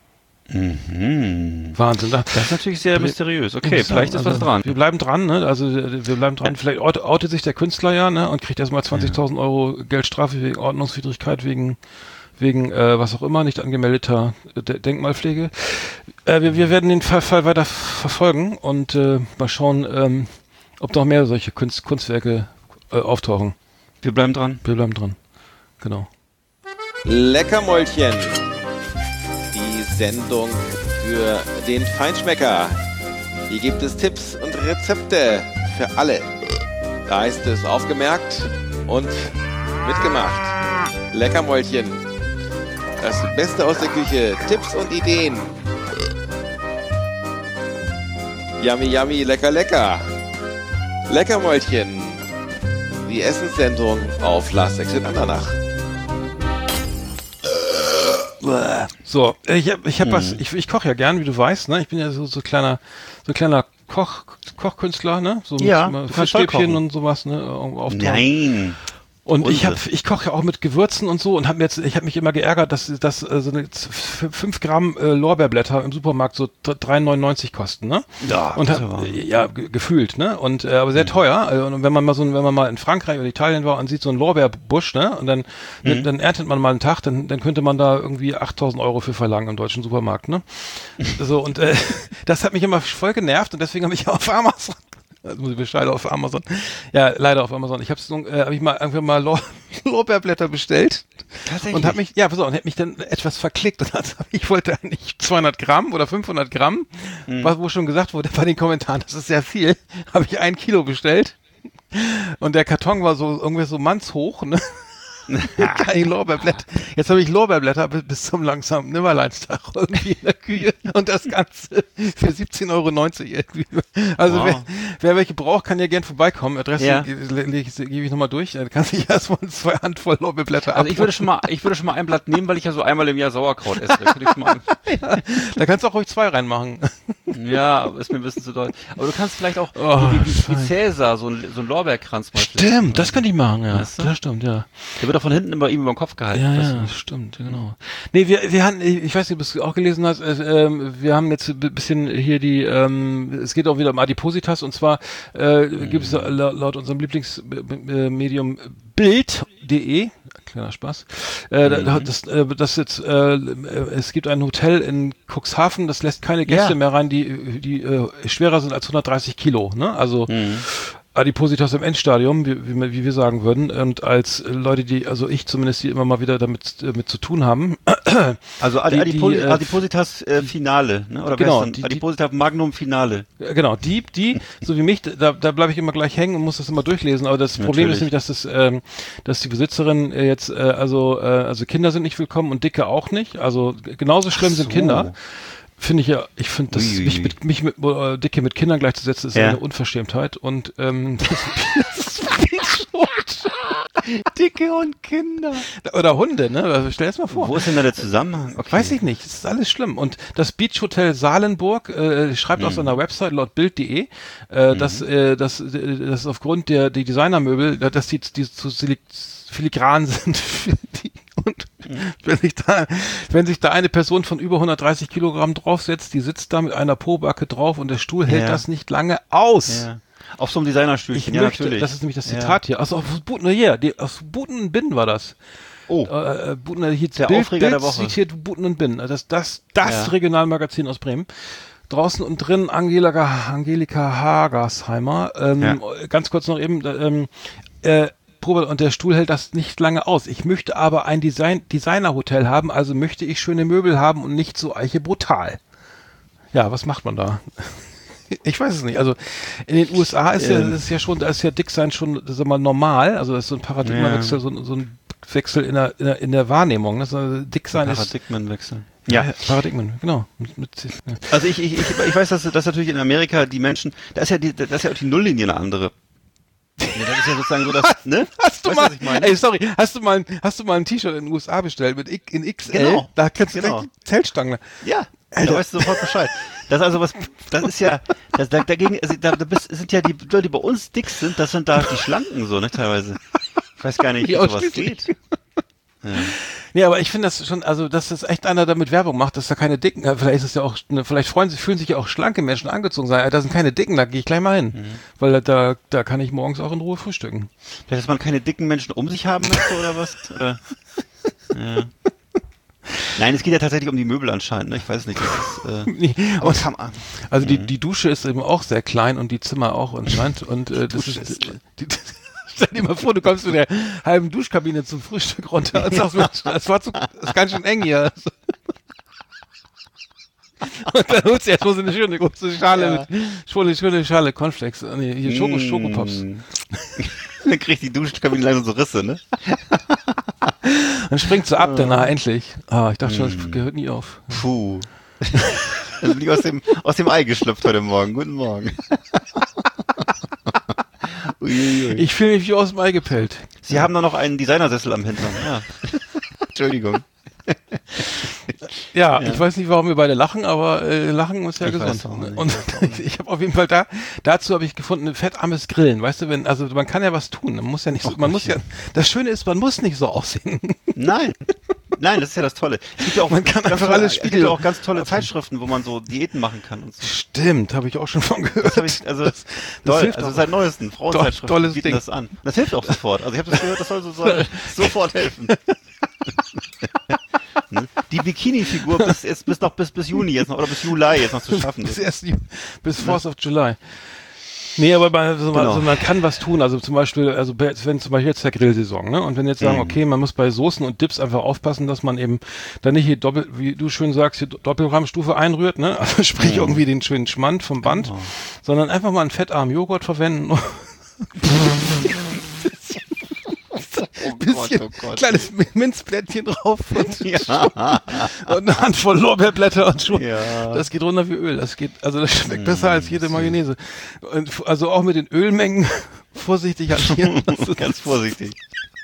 Mhm. Wahnsinn. Das ist natürlich sehr mysteriös. Okay, vielleicht ist also, was dran. Wir bleiben dran, ne? Also wir bleiben dran. Vielleicht outet sich der Künstler ja, ne? Und kriegt erstmal zwanzigtausend ja. Euro Geldstrafe wegen Ordnungswidrigkeit, wegen wegen äh, was auch immer, nicht angemeldeter äh, Denkmalpflege. Äh, wir, wir werden den Fall, Fall weiter verfolgen und äh, mal schauen, ähm, ob noch mehr solche Kunst, Kunstwerke äh, auftauchen. Wir bleiben dran. Wir bleiben dran. Genau. Leckermäulchen. Sendung für den Feinschmecker. Hier gibt es Tipps und Rezepte für alle. Da ist es aufgemerkt und mitgemacht. Leckermäulchen. Das Beste aus der Küche. Tipps und Ideen. Yummy, yummy, lecker, lecker. Leckermäulchen. Die Essenssendung auf Last Exit Andernach. So, ich hab, ich hab hm. was, ich, ich koche ja gern, wie du weißt, ne? Ich bin ja so, so kleiner, so kleiner Koch, Kochkünstler, ne? So ja, mit Fischstäbchen und sowas, ne? Auftauchen. Nein. Und Unsinn. ich habe, ich koche ja auch mit Gewürzen und so und habe mir jetzt, ich habe mich immer geärgert, dass, dass äh, so eine fünf Gramm äh, Lorbeerblätter im Supermarkt so drei neunundneunzig kosten, ne? Ja. Und hab, ja, ge gefühlt, ne? Und äh, aber sehr mhm. teuer. Äh, und wenn man mal so, wenn man mal in Frankreich oder Italien war und sieht so einen Lorbeerbusch, ne? Und dann, mhm. dann, dann erntet man mal einen Tag, dann, dann könnte man da irgendwie achttausend Euro für verlangen im deutschen Supermarkt, ne? So und äh, das hat mich immer voll genervt und deswegen habe ich auf Amazon Das muss ich Bescheid auf Amazon. Ja, leider auf Amazon. Ich habe äh, hab ich mal irgendwann mal Lor Lorbeerblätter bestellt. Tatsächlich? Und habe mich, ja, pass auf, und habe mich dann etwas verklickt. Und also, ich wollte eigentlich zweihundert Gramm oder fünfhundert Gramm, mhm. was, wo schon gesagt wurde bei den Kommentaren, das ist sehr viel, habe ich ein Kilo bestellt. Und der Karton war so irgendwie so mannshoch, ne? Keine Lorbeerblätter. Jetzt habe ich Lorbeerblätter bis, bis zum langsamen Nimmerleinstag irgendwie in der Küche und das Ganze für siebzehn Euro neunzig irgendwie. Also wow. wer, wer welche braucht, kann ja gern vorbeikommen. Adresse ja. gebe ich nochmal durch. Da kann sich erstmal zwei Handvoll Lorbeerblätter Also ich würde schon mal, ich würde schon mal ein Blatt nehmen, weil ich ja so einmal im Jahr Sauerkraut esse. Da, ich schon mal ja, da kannst du auch ruhig zwei reinmachen. Ja, ist mir ein bisschen zu doll. Aber du kannst vielleicht auch oh, wie, wie, wie Cäsar so ein, so ein Lorbeerkranz mal Stimmt, das könnte ich machen, ja. Weißt du? Das stimmt, ja. Der wird auch von hinten immer ihm über den Kopf gehalten. Ja, ja, das stimmt, genau. Nee, wir, wir haben, ich weiß nicht, ob du es auch gelesen hast, äh, äh, wir haben jetzt ein bisschen hier die, ähm, es geht auch wieder um Adipositas und zwar äh, mhm. gibt es laut, laut unserem Lieblingsmedium Bild punkt de, kleiner Spaß. Äh, mhm. das, äh, das jetzt, äh, es gibt ein Hotel in Cuxhaven, das lässt keine Gäste ja. mehr rein, die, die äh, schwerer sind als hundertdreißig Kilo, ne? Also, mhm. Adipositas im Endstadium, wie, wie, wie wir sagen würden, und als Leute, die, also ich zumindest, die immer mal wieder damit, damit zu tun haben. Also Adi, die, Adipos, die, äh, Adipositas äh, Finale, ne? Oder genau, die, Adipositas Magnum Finale. Genau, die, die, so wie mich, da, da bleibe ich immer gleich hängen und muss das immer durchlesen. Aber das Natürlich. Problem ist nämlich, dass das, ähm, dass die Besitzerin äh, jetzt, äh, also, äh, also Kinder sind nicht willkommen und Dicke auch nicht. Also genauso schlimm so. sind Kinder. Finde ich ja, ich finde, das mich mit, mich mit äh, Dicke mit Kindern gleichzusetzen, ist ja. eine Unverschämtheit. Und ähm, das, das Dicke und Kinder. Oder Hunde, ne? Also stell es mal vor. Wo ist denn da der Zusammenhang? Okay. Weiß ich nicht, das ist alles schlimm. Und das Beach Hotel Salenburg äh, schreibt mhm. auf seiner Website laut Bild punkt de, äh, mhm. dass, äh, dass, äh, dass aufgrund der die Designermöbel, dass die, die zu filigran sind die, und wenn sich da, wenn sich da eine Person von über hundertdreißig Kilogramm draufsetzt, die sitzt da mit einer Pobacke drauf und der Stuhl hält ja. das nicht lange aus. Ja. Auf so einem Designerstühlchen, ja möchte, natürlich. Das ist nämlich das Zitat ja. hier. Also auf Buten, yeah, die, aus Buten und Bin war das. Oh. Äh, Buten, hier der Bild, Aufreger Bild der Woche. zitiert Buten und Bin. Das, das, das ja. Regionalmagazin aus Bremen. Draußen und drin Angelika, Angelika Hagersheimer. Ähm, ja. Ganz kurz noch eben, ähm, äh, und der Stuhl hält das nicht lange aus. Ich möchte aber ein Design Designer-Hotel haben, also möchte ich schöne Möbel haben und nicht so eiche brutal. Ja, was macht man da? Ich weiß es nicht. Also in den U S A ist ja, das ist ja schon, da ist ja Dicksein schon, das ist mal normal. Also das ist so ein Paradigmenwechsel, ja. so, so ein Wechsel in der, in der, in der Wahrnehmung. Das ist, Dicksein ist Paradigmenwechsel. Ja, ja, Paradigmen, genau. Mit, mit, ja. Also ich, ich, ich, ich weiß, dass, dass natürlich in Amerika die Menschen, da ist ja die, da ist ja auch die Nulllinie eine andere. Ja, das ist ja sozusagen so das, ne? Hast du weißt, mal, was ich meine? Ey, sorry, hast du mal, ein, hast du mal ein T-Shirt in den U S A bestellt mit I, in X L? Genau. Da kannst du genau. gleich die Zeltstange. Ja, Alter. Da weißt du sofort Bescheid. Das ist also was, das ist ja, das, da, dagegen, also, da, da bist, sind ja die Leute, die bei uns dick sind, das sind da die Schlanken so, ne, teilweise. Ich weiß gar nicht, wie sowas geht. Ja. Nee, aber ich finde das schon, also, dass das echt einer damit Werbung macht, dass da keine Dicken, vielleicht ist es ja auch, ne, vielleicht freuen sich, fühlen sich ja auch schlanke Menschen angezogen sein, da sind keine Dicken, da gehe ich gleich mal hin. Mhm. Weil da, da kann ich morgens auch in Ruhe frühstücken. Vielleicht, dass man keine dicken Menschen um sich haben möchte, oder was? Oder? Ja. Nein, es geht ja tatsächlich um die Möbel anscheinend, ne? Ich weiß nicht, das ist, äh, nee, aber kann man. Also, die, die Dusche ist eben auch sehr klein und die Zimmer auch anscheinend, und, äh, das ist, ist die, die, stell dir mal vor, du kommst mit der halben Duschkabine zum Frühstück runter und sagst, Mensch, das war zu, das ist ganz schön eng hier. Und dann holst du erstmal so eine schöne große Schale ja. mit, schöne, schöne Schale Cornflakes, nee, hier Schoko, mm. Schokopops. Dann kriegt die Duschkabine langsam so Risse, ne? Dann springt sie ab oh. danach, endlich. Ah, ich dachte schon, das gehört nie auf. Puh. Dann bin ich aus dem, aus dem Ei geschlüpft heute Morgen. Guten Morgen. Uiuiui. Ich fühle mich wie aus dem Ei gepellt. Sie haben da noch einen Designersessel am Hintern. Ja. Entschuldigung. Ja, ja, ich weiß nicht, warum wir beide lachen, aber äh, lachen ist ja ich gesund. Und ich habe auf jeden Fall da, dazu habe ich gefunden, ein fettarmes Grillen. Weißt du, wenn, also man kann ja was tun. Man muss ja nicht so, man muss ja, das Schöne ist, man muss nicht so aussehen. Nein. Nein, das ist ja das Tolle. Es gibt ja auch, man kann einfach alles spielen. Es gibt ja auch ganz tolle Zeitschriften, wo man so Diäten machen kann und so. Stimmt, habe ich auch schon von gehört. Das hab ich, also, das, das hilft also seit neuesten Frauenzeitschriften tolles bieten Ding. das an. Das hilft auch sofort. Also ich habe das gehört, das soll so soll sofort helfen. Die Bikini-Figur bis, ist, bis noch bis, bis Juni jetzt noch, oder bis Juli jetzt noch zu schaffen. Bis erst bis Fourth of July. Nee, aber man, also, genau. also man kann was tun, also zum Beispiel, also wenn zum Beispiel jetzt der Grillsaison, ne, und wenn jetzt sagen, mm. okay, man muss bei Soßen und Dips einfach aufpassen, dass man eben dann nicht hier doppelt, wie du schön sagst, hier Doppelgrammstufe einrührt, ne, also sprich mm. irgendwie den schönen Schmand vom Band, genau. sondern einfach mal einen fettarmen Joghurt verwenden. Oh bisschen Gott, oh Gott. Kleines Minzblättchen drauf und, ja. und eine Handvoll Lorbeerblätter und schon. Ja. Das geht runter wie Öl. Das geht, also das schmeckt besser mm, als jede Mayonnaise. Und also auch mit den Ölmengen vorsichtig hantieren. Ganz vorsichtig.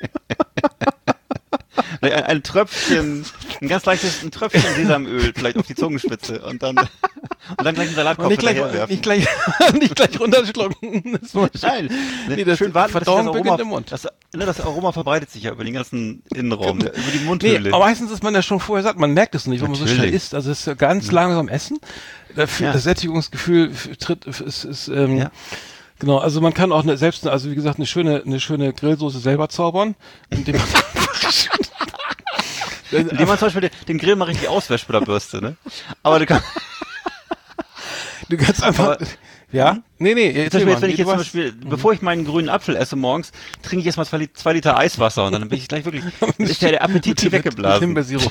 Ein, ein Tröpfchen, ein ganz leichtes ein Tröpfchen Sesamöl vielleicht auf die Zungenspitze und dann und dann gleich einen Salatkopf hinterherwerfen. Nicht gleich, nicht gleich runterschlucken. Nein, nee, das schön warten, Verdauung das beginnt im Mund. Das, ne, das Aroma verbreitet sich ja über den ganzen Innenraum, über die Mundhöhle. Nee, aber meistens ist man ja schon vorher satt, man merkt es nicht, wenn man so schnell isst. Also es ist ganz langsam Essen. Das ja. Sättigungsgefühl tritt, ist, ist ähm, ja. Genau, also man kann auch eine, selbst, also wie gesagt, eine schöne, eine schöne Grillsoße selber zaubern, indem man Indem man zum Beispiel den, den Grill mal richtig auswäscht mit der Bürste, ne? Aber du kannst... Du kannst einfach... Aber, ja? Nee, nee. Jetzt, Beispiel, jetzt wenn ich jetzt zum Beispiel, mhm. bevor ich meinen grünen Apfel esse morgens, trinke ich erstmal zwei, zwei Liter Eiswasser und dann bin ich gleich wirklich, ist ja der Appetit hier weggeblasen. Himbeersirup.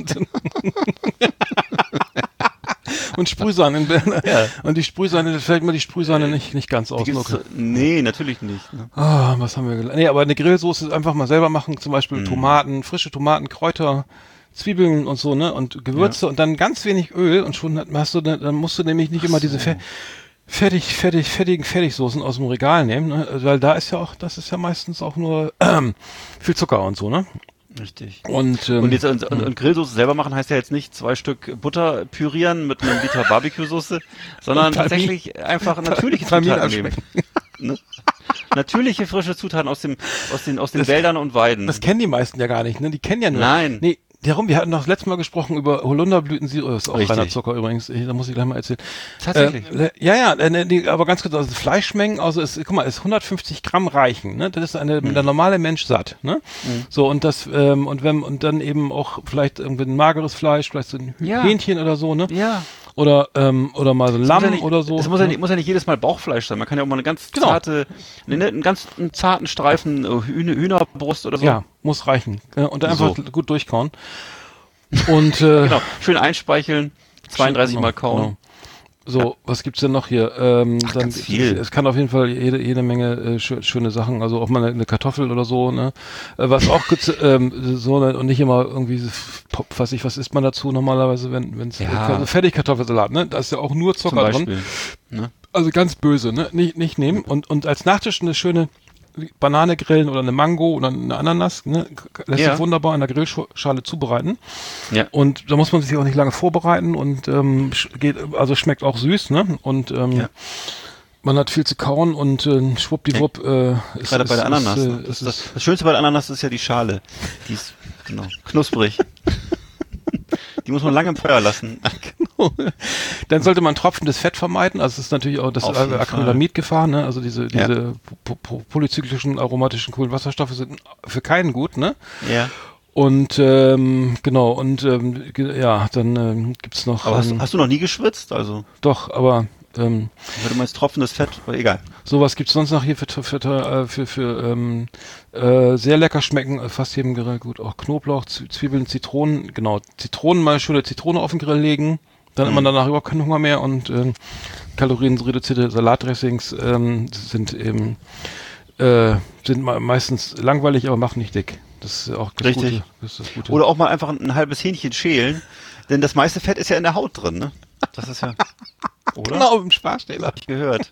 Und Sprühsahne. Ja. Und die Sprühsahne, da fällt mir die Sprühsahne nicht, nicht ganz aus. So, nee, natürlich nicht. Ne? Ah, was haben wir gelernt? Nee, aber eine Grillsoße einfach mal selber machen, zum Beispiel mm. Tomaten, frische Tomaten, Kräuter, Zwiebeln und so, ne? Und Gewürze ja. und dann ganz wenig Öl und schon hast du, dann musst du nämlich nicht Ach immer so. diese Fe fertig, fertig, fertigen Fertigsoßen aus dem Regal nehmen, ne? Weil da ist ja auch, das ist ja meistens auch nur ähm, viel Zucker und so, ne? Richtig. Und, ähm, und jetzt und, und, und Grillsoße selber machen heißt ja jetzt nicht zwei Stück Butter pürieren mit einem Liter Barbecue-Soße, sondern tatsächlich einfach natürliche Zutaten nehmen. Ne? Natürliche frische Zutaten aus dem aus den aus den das, Wäldern und Weiden. Das kennen die meisten ja gar nicht, ne? Die kennen ja nur. Nein. Nee, darum, wir hatten noch das letzte Mal gesprochen über Holunderblütensirup, das ist auch reiner Zucker übrigens, da muss ich gleich mal erzählen. Tatsächlich? Äh, ja, ja, äh, die, aber ganz kurz, also Fleischmengen, also es, guck mal, es hundertfünfzig Gramm reichen, ne? Das ist eine, hm. der normale Mensch satt, ne? Hm. So, und das, ähm, und wenn, und dann eben auch vielleicht irgendwie ein mageres Fleisch, vielleicht so ein ja. Hähnchen oder so, ne? Ja. Oder, ähm, oder mal so ein Lamm ja nicht, oder so. Es muss ja, nicht, muss ja nicht jedes Mal Bauchfleisch sein. Man kann ja auch mal eine ganz genau. zarte, eine, einen ganz einen zarten Streifen Hühner, Hühnerbrust oder so. Ja, muss reichen. Und dann einfach so. gut durchkauen. Und, äh, genau. Schön einspeicheln, zweiunddreißig genau, Mal kauen. Genau. So, ja. Was gibt's denn noch hier? Ähm, Ach, dann, ganz viel. Es kann auf jeden Fall jede, jede Menge äh, schö schöne Sachen, also auch mal eine, eine Kartoffel oder so, ne? Äh, was auch ähm, so und nicht immer irgendwie, pop, was ich, was isst man dazu normalerweise, wenn wenn's ja. also Fertigkartoffelsalat, ne? Da ist ja auch nur Zucker drin. Ne? Also ganz böse, ne? Nicht nicht nehmen und und als Nachtisch eine schöne Banane grillen oder eine Mango oder eine Ananas, ne? Lässt ja. sich wunderbar in der Grillschale zubereiten. Ja. Und da muss man sich auch nicht lange vorbereiten und ähm, geht, also schmeckt auch süß, ne? Und ähm, ja. man hat viel zu kauen und äh, schwuppdiwupp äh, ist gerade bei der Ananas. Ist, äh, ist, ist, das, das Schönste bei der Ananas ist ja die Schale. Die ist genau knusprig. Die muss man lange im Feuer lassen. Genau. Dann sollte man tropfendes Fett vermeiden. Also es ist natürlich auch das Acrylamid-Gefahr, ne? Also diese, diese ja. po po polyzyklischen aromatischen Kohlenwasserstoffe sind für keinen gut, ne? Ja. Und ähm, genau, und ähm, ja, dann ähm, gibt's noch. Aber hast, ähm, hast du noch nie geschwitzt? Also. Doch, aber ähm, weil du meinst tropfendes Fett, aber egal. Sowas gibt's sonst noch hier für für für, für, für ähm, äh, sehr lecker schmecken, fast jedem Grill gut. Auch Knoblauch, Zwiebeln, Zitronen, genau. Zitronen, mal schöne Zitrone auf den Grill legen, dann mhm. hat man danach überhaupt keinen Hunger mehr und ähm, kalorienreduzierte Salatdressings ähm, sind eben äh, sind meistens langweilig, aber machen nicht dick. Das ist auch das Richtig. Gute. Das ist das Gute. Oder auch mal einfach ein, ein halbes Hähnchen schälen, denn das meiste Fett ist ja in der Haut drin, ne? Das ist ja. Oder? Genau, im Sparstähler. Hab ich gehört.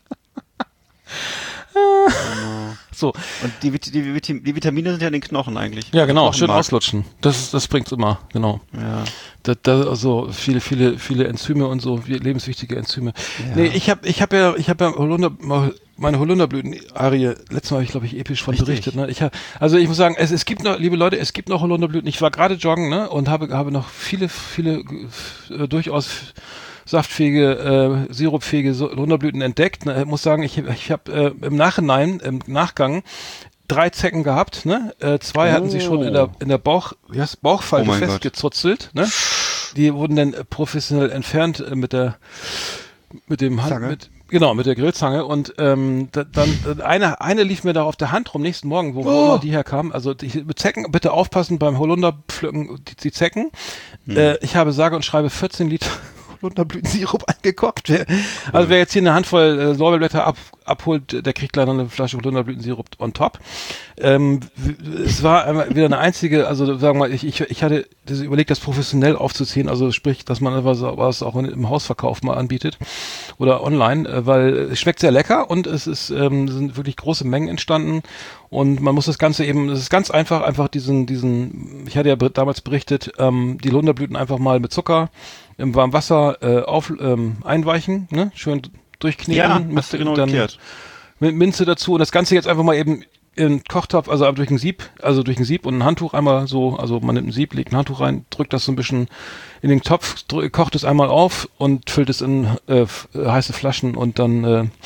So. Und die, die, die, die Vitamine sind ja in den Knochen eigentlich. Ja, genau, schön auslutschen. Das, das bringt's immer, genau. Ja. Da, da, also viele, viele, viele Enzyme und so, lebenswichtige Enzyme. Ja. Nee, ich habe ich hab ja, ich habe ja Holunder, meine Holunderblüten-Arie, letztes Mal habe ich, glaube ich, episch von Richtig. berichtet, ne? Ich hab, also ich muss sagen, es, es gibt noch, liebe Leute, es gibt noch Holunderblüten. Ich war gerade joggen, ne? Und habe, habe noch viele, viele, äh, durchaus saftfähige, äh, sirupfähige Holunderblüten entdeckt. Ne? Ich muss sagen, ich, ich habe äh, im Nachhinein, im Nachgang drei Zecken gehabt. Ne? Äh, zwei oh. hatten sich schon in der in der Bauch, wie heißt, Bauchfalte oh festgezuzelt. Ne? Die wurden dann äh, professionell entfernt äh, mit der mit dem Hand, mit, genau, mit der Grillzange und ähm, da, dann eine eine lief mir da auf der Hand rum nächsten Morgen, wo, wo oh. immer die herkamen. Also die mit Zecken, bitte aufpassen beim Holunderpflücken, die, die Zecken. Hm. Äh, ich habe sage und schreibe vierzehn Liter Holunderblütensirup eingekocht. Wer, also wer jetzt hier eine Handvoll äh, Lorbeerblätter ab, abholt, der kriegt leider eine Flasche Holunderblütensirup on top. Ähm, es war einmal wieder eine einzige, also sagen wir mal, ich, ich, ich hatte das überlegt, das professionell aufzuziehen, also sprich, dass man was, was auch im Hausverkauf mal anbietet oder online, äh, weil es schmeckt sehr lecker und es ist ähm, sind wirklich große Mengen entstanden und man muss das Ganze eben, es ist ganz einfach, einfach diesen, diesen, ich hatte ja damals berichtet, ähm, die Holunderblüten einfach mal mit Zucker im warmen Wasser äh, auf, ähm, einweichen, ne? Schön durchkneten. Ja, mit, hast du genau dann erklärt. Mit Minze dazu und das Ganze jetzt einfach mal eben in Kochtopf, also durch ein Sieb, also durch ein Sieb und ein Handtuch einmal so, also man nimmt ein Sieb, legt ein Handtuch rein, drückt das so ein bisschen in den Topf, drück, kocht es einmal auf und füllt es in äh, heiße Flaschen und dann äh,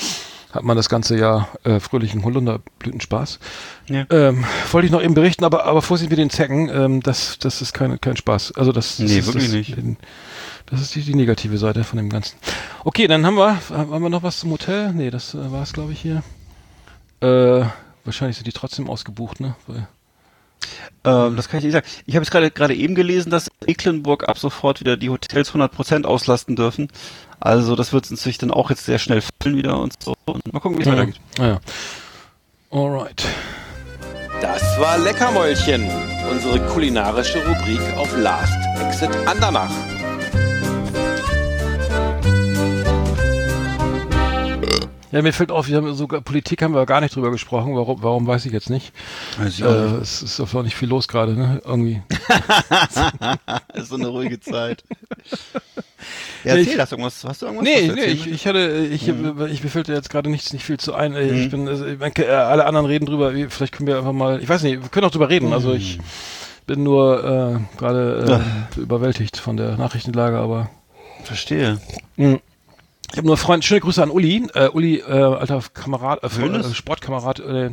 hat man das ganze Jahr äh, fröhlichen Holunderblütenspaß. Ja. Ähm, wollte ich noch eben berichten, aber, aber Vorsicht mit den Zecken, ähm, das, das ist kein, kein Spaß. Also das, das nee, ist wirklich das, nicht. Den, das ist die, die negative Seite von dem Ganzen. Okay, dann haben wir, haben wir noch was zum Hotel? Nee, das äh, war es, glaube ich, hier. Äh, wahrscheinlich sind die trotzdem ausgebucht, ne? Weil, ähm, das kann ich nicht sagen. Ich habe jetzt gerade gerade eben gelesen, dass Mecklenburg ab sofort wieder die Hotels hundert Prozent auslasten dürfen. Also das wird sich dann auch jetzt sehr schnell füllen wieder und so. Und mal gucken, wie es ja. weitergeht. Ja. Alright. Das war Leckermäulchen, unsere kulinarische Rubrik auf Last Exit Andernach. Ja, mir fällt auf, wir haben sogar Politik haben wir gar nicht drüber gesprochen. Warum, warum weiß ich jetzt nicht. Also, äh, es ist doch nicht viel los gerade, ne? Irgendwie. ist so eine ruhige Zeit. Ja, erzähl, ich, hast du irgendwas? Hast du irgendwas? Nee, nee, ich, ich hatte, ich, mhm. ich mir fällt jetzt gerade nichts, nicht viel zu ein. Mhm. Ich bin, also, ich meine, alle anderen reden drüber. Vielleicht können wir einfach mal, ich weiß nicht, wir können auch drüber reden. Mhm. Also ich bin nur äh, gerade äh, ja. überwältigt von der Nachrichtenlage, aber. Verstehe. Mh. Ich habe nur Freund, schöne Grüße an Uli. Äh, Uli, äh, alter Kamerad, äh, äh, Sportkamerad, äh,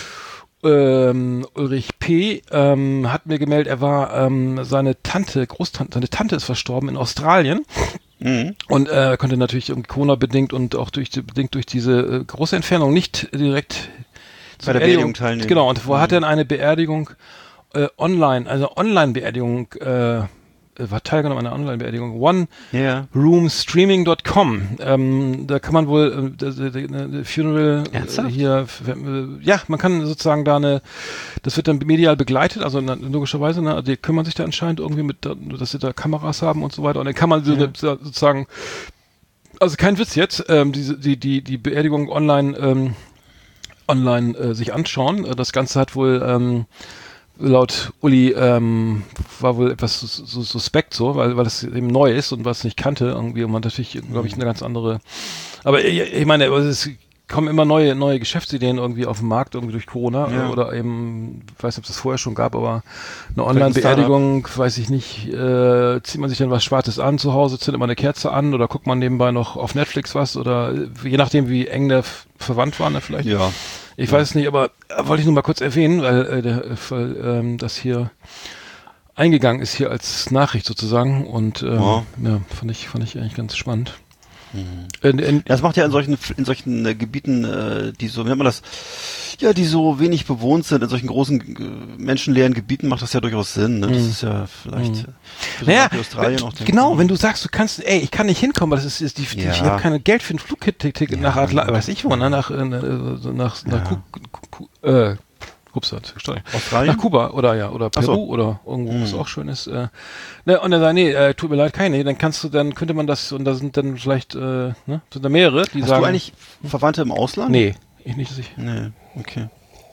ähm, Ulrich P. Ähm, hat mir gemeldet, er war ähm, seine Tante, Großtante, seine Tante ist verstorben in Australien. Mhm. Und er äh, konnte natürlich irgendwie Corona-bedingt und auch durch bedingt durch diese äh, große Entfernung nicht direkt bei der Beerdigung teilnehmen. Genau, und wo mhm. hat er eine Beerdigung äh, online, also Online-Beerdigung äh, war teilgenommen an einer Online-Beerdigung, one room streaming dot com. Ähm, da kann man wohl äh, äh, Funeral äh, hier, äh, ja, man kann sozusagen da eine, das wird dann medial begleitet, also na, logischerweise, ne, die kümmern sich da anscheinend irgendwie mit, dass sie da Kameras haben und so weiter und dann kann man so, ja. sozusagen, also kein Witz jetzt, ähm, die, die, die, die Beerdigung online, ähm, online äh, sich anschauen. Das Ganze hat wohl, ähm, laut Uli ähm, war wohl etwas so, so suspekt so, weil weil es eben neu ist und was nicht kannte irgendwie und man natürlich, glaube ich, eine ganz andere. Aber ich, ich meine, es kommen immer neue neue Geschäftsideen irgendwie auf den Markt irgendwie durch Corona ja. oder eben, ich weiß nicht, ob es das vorher schon gab, aber eine Online-Beerdigung, weiß ich nicht, äh, zieht man sich dann was Schwarzes an zu Hause, zündet man eine Kerze an oder guckt man nebenbei noch auf Netflix was oder je nachdem, wie eng der verwandt war, ne, vielleicht. Ja. Ich ja. weiß nicht, aber äh, wollte ich nur mal kurz erwähnen, weil, äh, der, weil ähm, das hier eingegangen ist hier als Nachricht sozusagen und ähm, ja. ja, fand ich fand ich eigentlich ganz spannend. Mhm. In, in, das macht ja in solchen in solchen äh, Gebieten, äh, die so, wie nennt man das, ja, die so wenig bewohnt sind, in solchen großen äh, menschenleeren Gebieten macht das ja durchaus Sinn. Ne? Das mhm. ist ja vielleicht mhm. naja, Australien auch genau, wenn du sagst, du kannst, ey, ich kann nicht hinkommen, weil das ist, ist die, die ja. ich habe kein Geld für ein Flugticket ja. nach Atla, weiß ich wo, ne? nach äh, nach nach ja. Ku, Ku, Ku, äh, Ups, Australien? Nach Kuba oder ja, oder Peru so. Oder irgendwo, was hm. auch schön ist. Äh, ne, und er sagt, nee, äh, tut mir leid, keine, dann kannst du, dann könnte man das, und da sind dann vielleicht, äh, ne, sind da mehrere, die Hast sagen. Hast du eigentlich Verwandte im Ausland? Nee, ich nicht, dass ich. Nee, okay.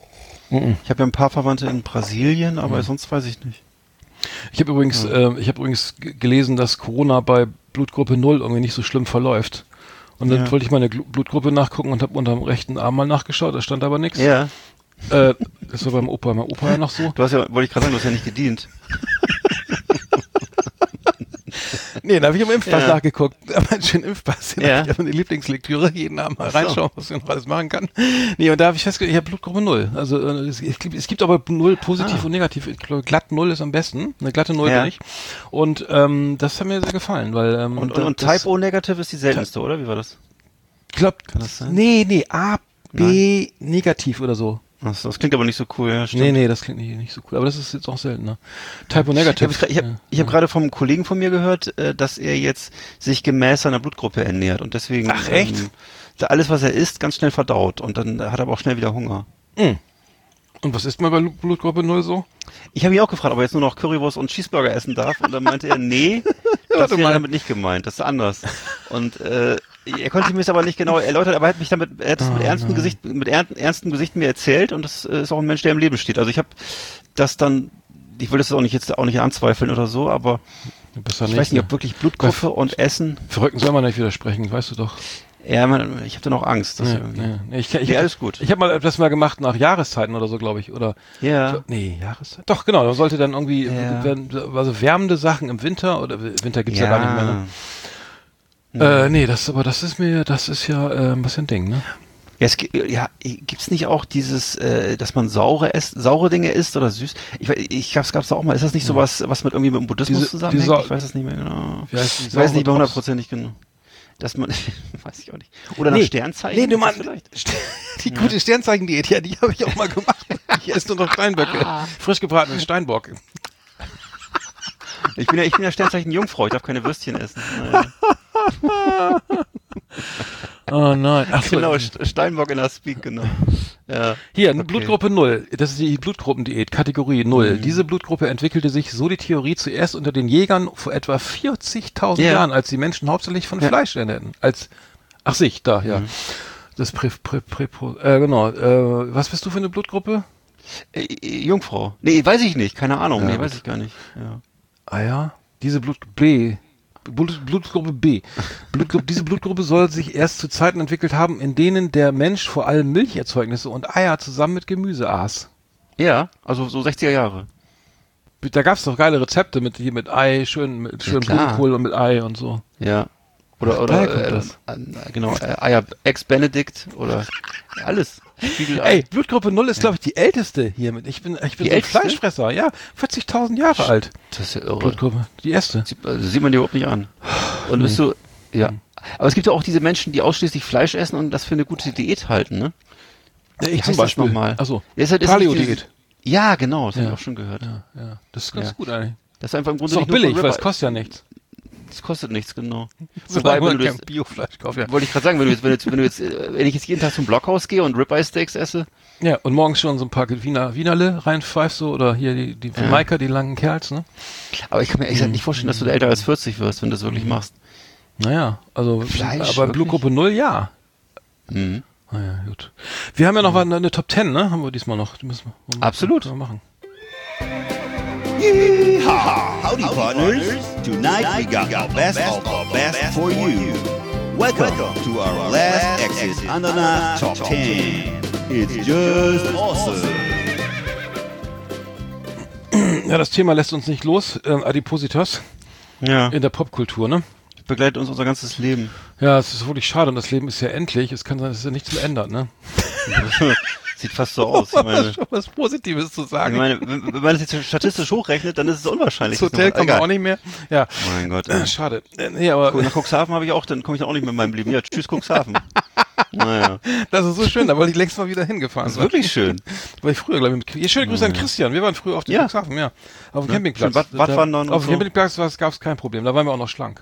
Mhm. Ich habe ja ein paar Verwandte in Brasilien, aber mhm. sonst weiß ich nicht. Ich habe übrigens, ja. äh, ich habe übrigens g- gelesen, dass Corona bei Blutgruppe null irgendwie nicht so schlimm verläuft. Und dann ja. wollte ich meine Gl- Blutgruppe nachgucken und habe unter dem rechten Arm mal nachgeschaut, da stand aber nichts. Ja. Äh, das war beim Opa, mein Opa ja noch so. Du hast ja, wollte ich gerade sagen, du hast ja nicht gedient. Nee, da habe ich im Impfpass ja. nachgeguckt. Aber einen schönen Impfpass. Den ja. habe ich eine Lieblingslektüre, jeden Abend mal reinschauen, was ich noch alles machen kann. Nee, und da habe ich festgestellt, ich habe Blutgruppe null. Also äh, es, es, gibt, es gibt aber null positiv ah. und negativ. Ich glaube, glatt null ist am besten. Eine glatte null ja. bin ich. Und ähm, das hat mir sehr gefallen. Weil, ähm, und und, und Type O negativ ist die seltenste, oder? Wie war das? Ich glaube, nee, nee, A, B Nein. negativ oder so. Achso, das klingt aber nicht so cool, ja, stimmt. Nee, nee, das klingt nicht, nicht so cool. Aber das ist jetzt auch seltener. Type O negative. Ich habe hab, ich hab ja. gerade vom Kollegen von mir gehört, äh, dass er jetzt sich gemäß seiner Blutgruppe ernährt und deswegen Ach, echt? Ähm, da alles, was er isst, ganz schnell verdaut und dann hat er aber auch schnell wieder Hunger. Mhm. Und was isst man bei Blutgruppe null so? Ich habe ihn auch gefragt, ob er jetzt nur noch Currywurst und Cheeseburger essen darf und dann meinte er, nee, das wäre damit nicht gemeint, das ist anders. Und äh, er konnte mir es aber nicht genau erläutern, aber er hat mich damit, er hat es mit ernstem Gesicht, mit ernstem Gesicht mir erzählt und das ist auch ein Mensch, der im Leben steht. Also ich habe das dann, ich will das auch nicht jetzt auch nicht anzweifeln oder so, aber ich nicht, weiß nicht, ob wirklich Blutgruppe ne? und Essen. Verrückten soll man nicht widersprechen, weißt du doch. Ja, man, ich habe dann auch Angst. Dass ja, irgendwie ja. Nee, ich, ich, nee, alles gut. Ich habe mal etwas mal gemacht nach Jahreszeiten oder so, glaube ich, oder? Ja. So, nee, Jahreszeiten. Doch, genau. Man sollte dann irgendwie, ja. werden, also wärmende Sachen im Winter oder Winter gibt's ja, ja gar nicht mehr. Ne? Ja. Äh, nee, das, aber das ist mir, das ist ja äh, ein bisschen Ding, ne? Ja, es, ja, gibt's nicht auch dieses, äh, dass man saure isst, saure Dinge isst oder süß? Ich, ich gab's, gab's da auch mal. Ist das nicht sowas, was mit irgendwie mit dem Buddhismus diese, zusammenhängt? diese, ich weiß es nicht mehr genau. Wie heißt die, ich weiß nicht mehr hundertprozentig genau. Dass man, weiß ich auch nicht. Oder nee, nach Sternzeichen? Nee, du meinst, die gute ja. Sternzeichen-Diät, ja, die habe ich auch mal gemacht. Ich esse nur noch Steinböcke. Ah. Frisch gebratenen Steinbock. Ich bin ja, ich bin ja Sternzeichen Jungfrau, ich darf keine Würstchen essen. Naja. Oh nein. Ach so. Genau, Steinbock in der Speak, genau. Ja. Hier, okay. Blutgruppe null. Das ist die Blutgruppendiät, Kategorie null. Mhm. Diese Blutgruppe entwickelte sich, so die Theorie, zuerst unter den Jägern vor etwa vierzigtausend ja. Jahren, als die Menschen hauptsächlich von ja. Fleisch ernährten. Als, ach sich, da, ja. Mhm. Das Prä, Prä, Prä, Prä äh, genau. Äh, was bist du für eine Blutgruppe? Äh, Jungfrau. Nee, weiß ich nicht, keine Ahnung. Ja, nee, weiß ich gar nicht. Ja. Ah ja, diese Blutgruppe B. Blut, Blutgruppe B. Blutgruppe, diese Blutgruppe soll sich erst zu Zeiten entwickelt haben, in denen der Mensch vor allem Milcherzeugnisse und Eier zusammen mit Gemüse aß. Ja, also so sechziger Jahre. Da gab's doch geile Rezepte mit hier mit Ei, schön mit schön ja, Blumenkohl und mit Ei und so. Ja. Oder oder äh, das. Äh, genau, äh, Eier Ex Benedict oder alles. Ey, Blutgruppe null ist, glaube ich, die älteste hiermit. Ich bin, ich bin so ein Fleischfresser, ja. vierzigtausend Jahre alt. Das ist ja irre. Blutgruppe, die erste. Sie, also sieht man dir überhaupt nicht an. Und bist du, ja. Aber es gibt ja auch diese Menschen, die ausschließlich Fleisch essen und das für eine gute Diät halten, ne? Ja, ich zum Beispiel. Nochmal. Achso, halt, Paleo-Diät. Ja, genau, das ja. habe ich auch schon gehört. Ja, ja. Das ist ganz ja. gut eigentlich. Das ist einfach im Grunde ist doch billig, weil es kostet ja nichts. Das kostet nichts, genau. Wobei, wenn du jetzt, Biofleisch kaufst, ja. Wollte ich gerade sagen, wenn du jetzt, wenn du jetzt, wenn du jetzt, wenn ich jetzt jeden Tag zum Blockhaus gehe und Ribeye Steaks esse. Ja, und morgens schon so ein paar Wiener, Wienerle reinpfeifst so, oder hier die, die ja. Maika, die langen Kerls, ne? Aber ich kann mir ehrlich gesagt nicht vorstellen, dass du da älter als vierzig wirst, wenn du das wirklich machst. Naja, also, Fleisch, aber Blutgruppe null, ja. Mhm. Naja, gut. Wir haben ja noch mhm. eine Top zehn, ne? Haben wir diesmal noch. Die müssen wir, Absolut. Wir machen. Yeehaw! Howdy, partners! Tonight we got our best of our best for you. Welcome to our last Exit Andernach Top ten. It's just awesome. Ja, das Thema lässt uns nicht los. Ähm, Adipositas. Ja. In der Popkultur, ne? Begleitet uns unser ganzes Leben. Ja, es ist wirklich schade und das Leben ist ja endlich. Es kann sein, dass es ja nichts mehr ändert, ne? Sieht fast so aus. Ich meine, schon was Positives zu sagen. Ich meine, wenn, wenn man das jetzt statistisch hochrechnet, dann ist es unwahrscheinlich. Das Hotel kommt auch nicht mehr. Ja. Mein Gott. Äh, schade. Äh, nee, aber nach Cuxhaven habe ich auch, dann komme ich dann auch nicht mehr in meinem Leben. Ja, tschüss Cuxhaven. Naja. Das ist so schön, da wollte ich längst mal wieder hingefahren. Das ist wirklich schön. Da war ich früher, glaube ich, mit, schöne Grüße an Christian. Wir waren früher auf dem ja. Cuxhaven, ja. Auf dem ja. Campingplatz. Schön, Bad, Bad da, auf dem so. Campingplatz gab es kein Problem, da waren wir auch noch schlank.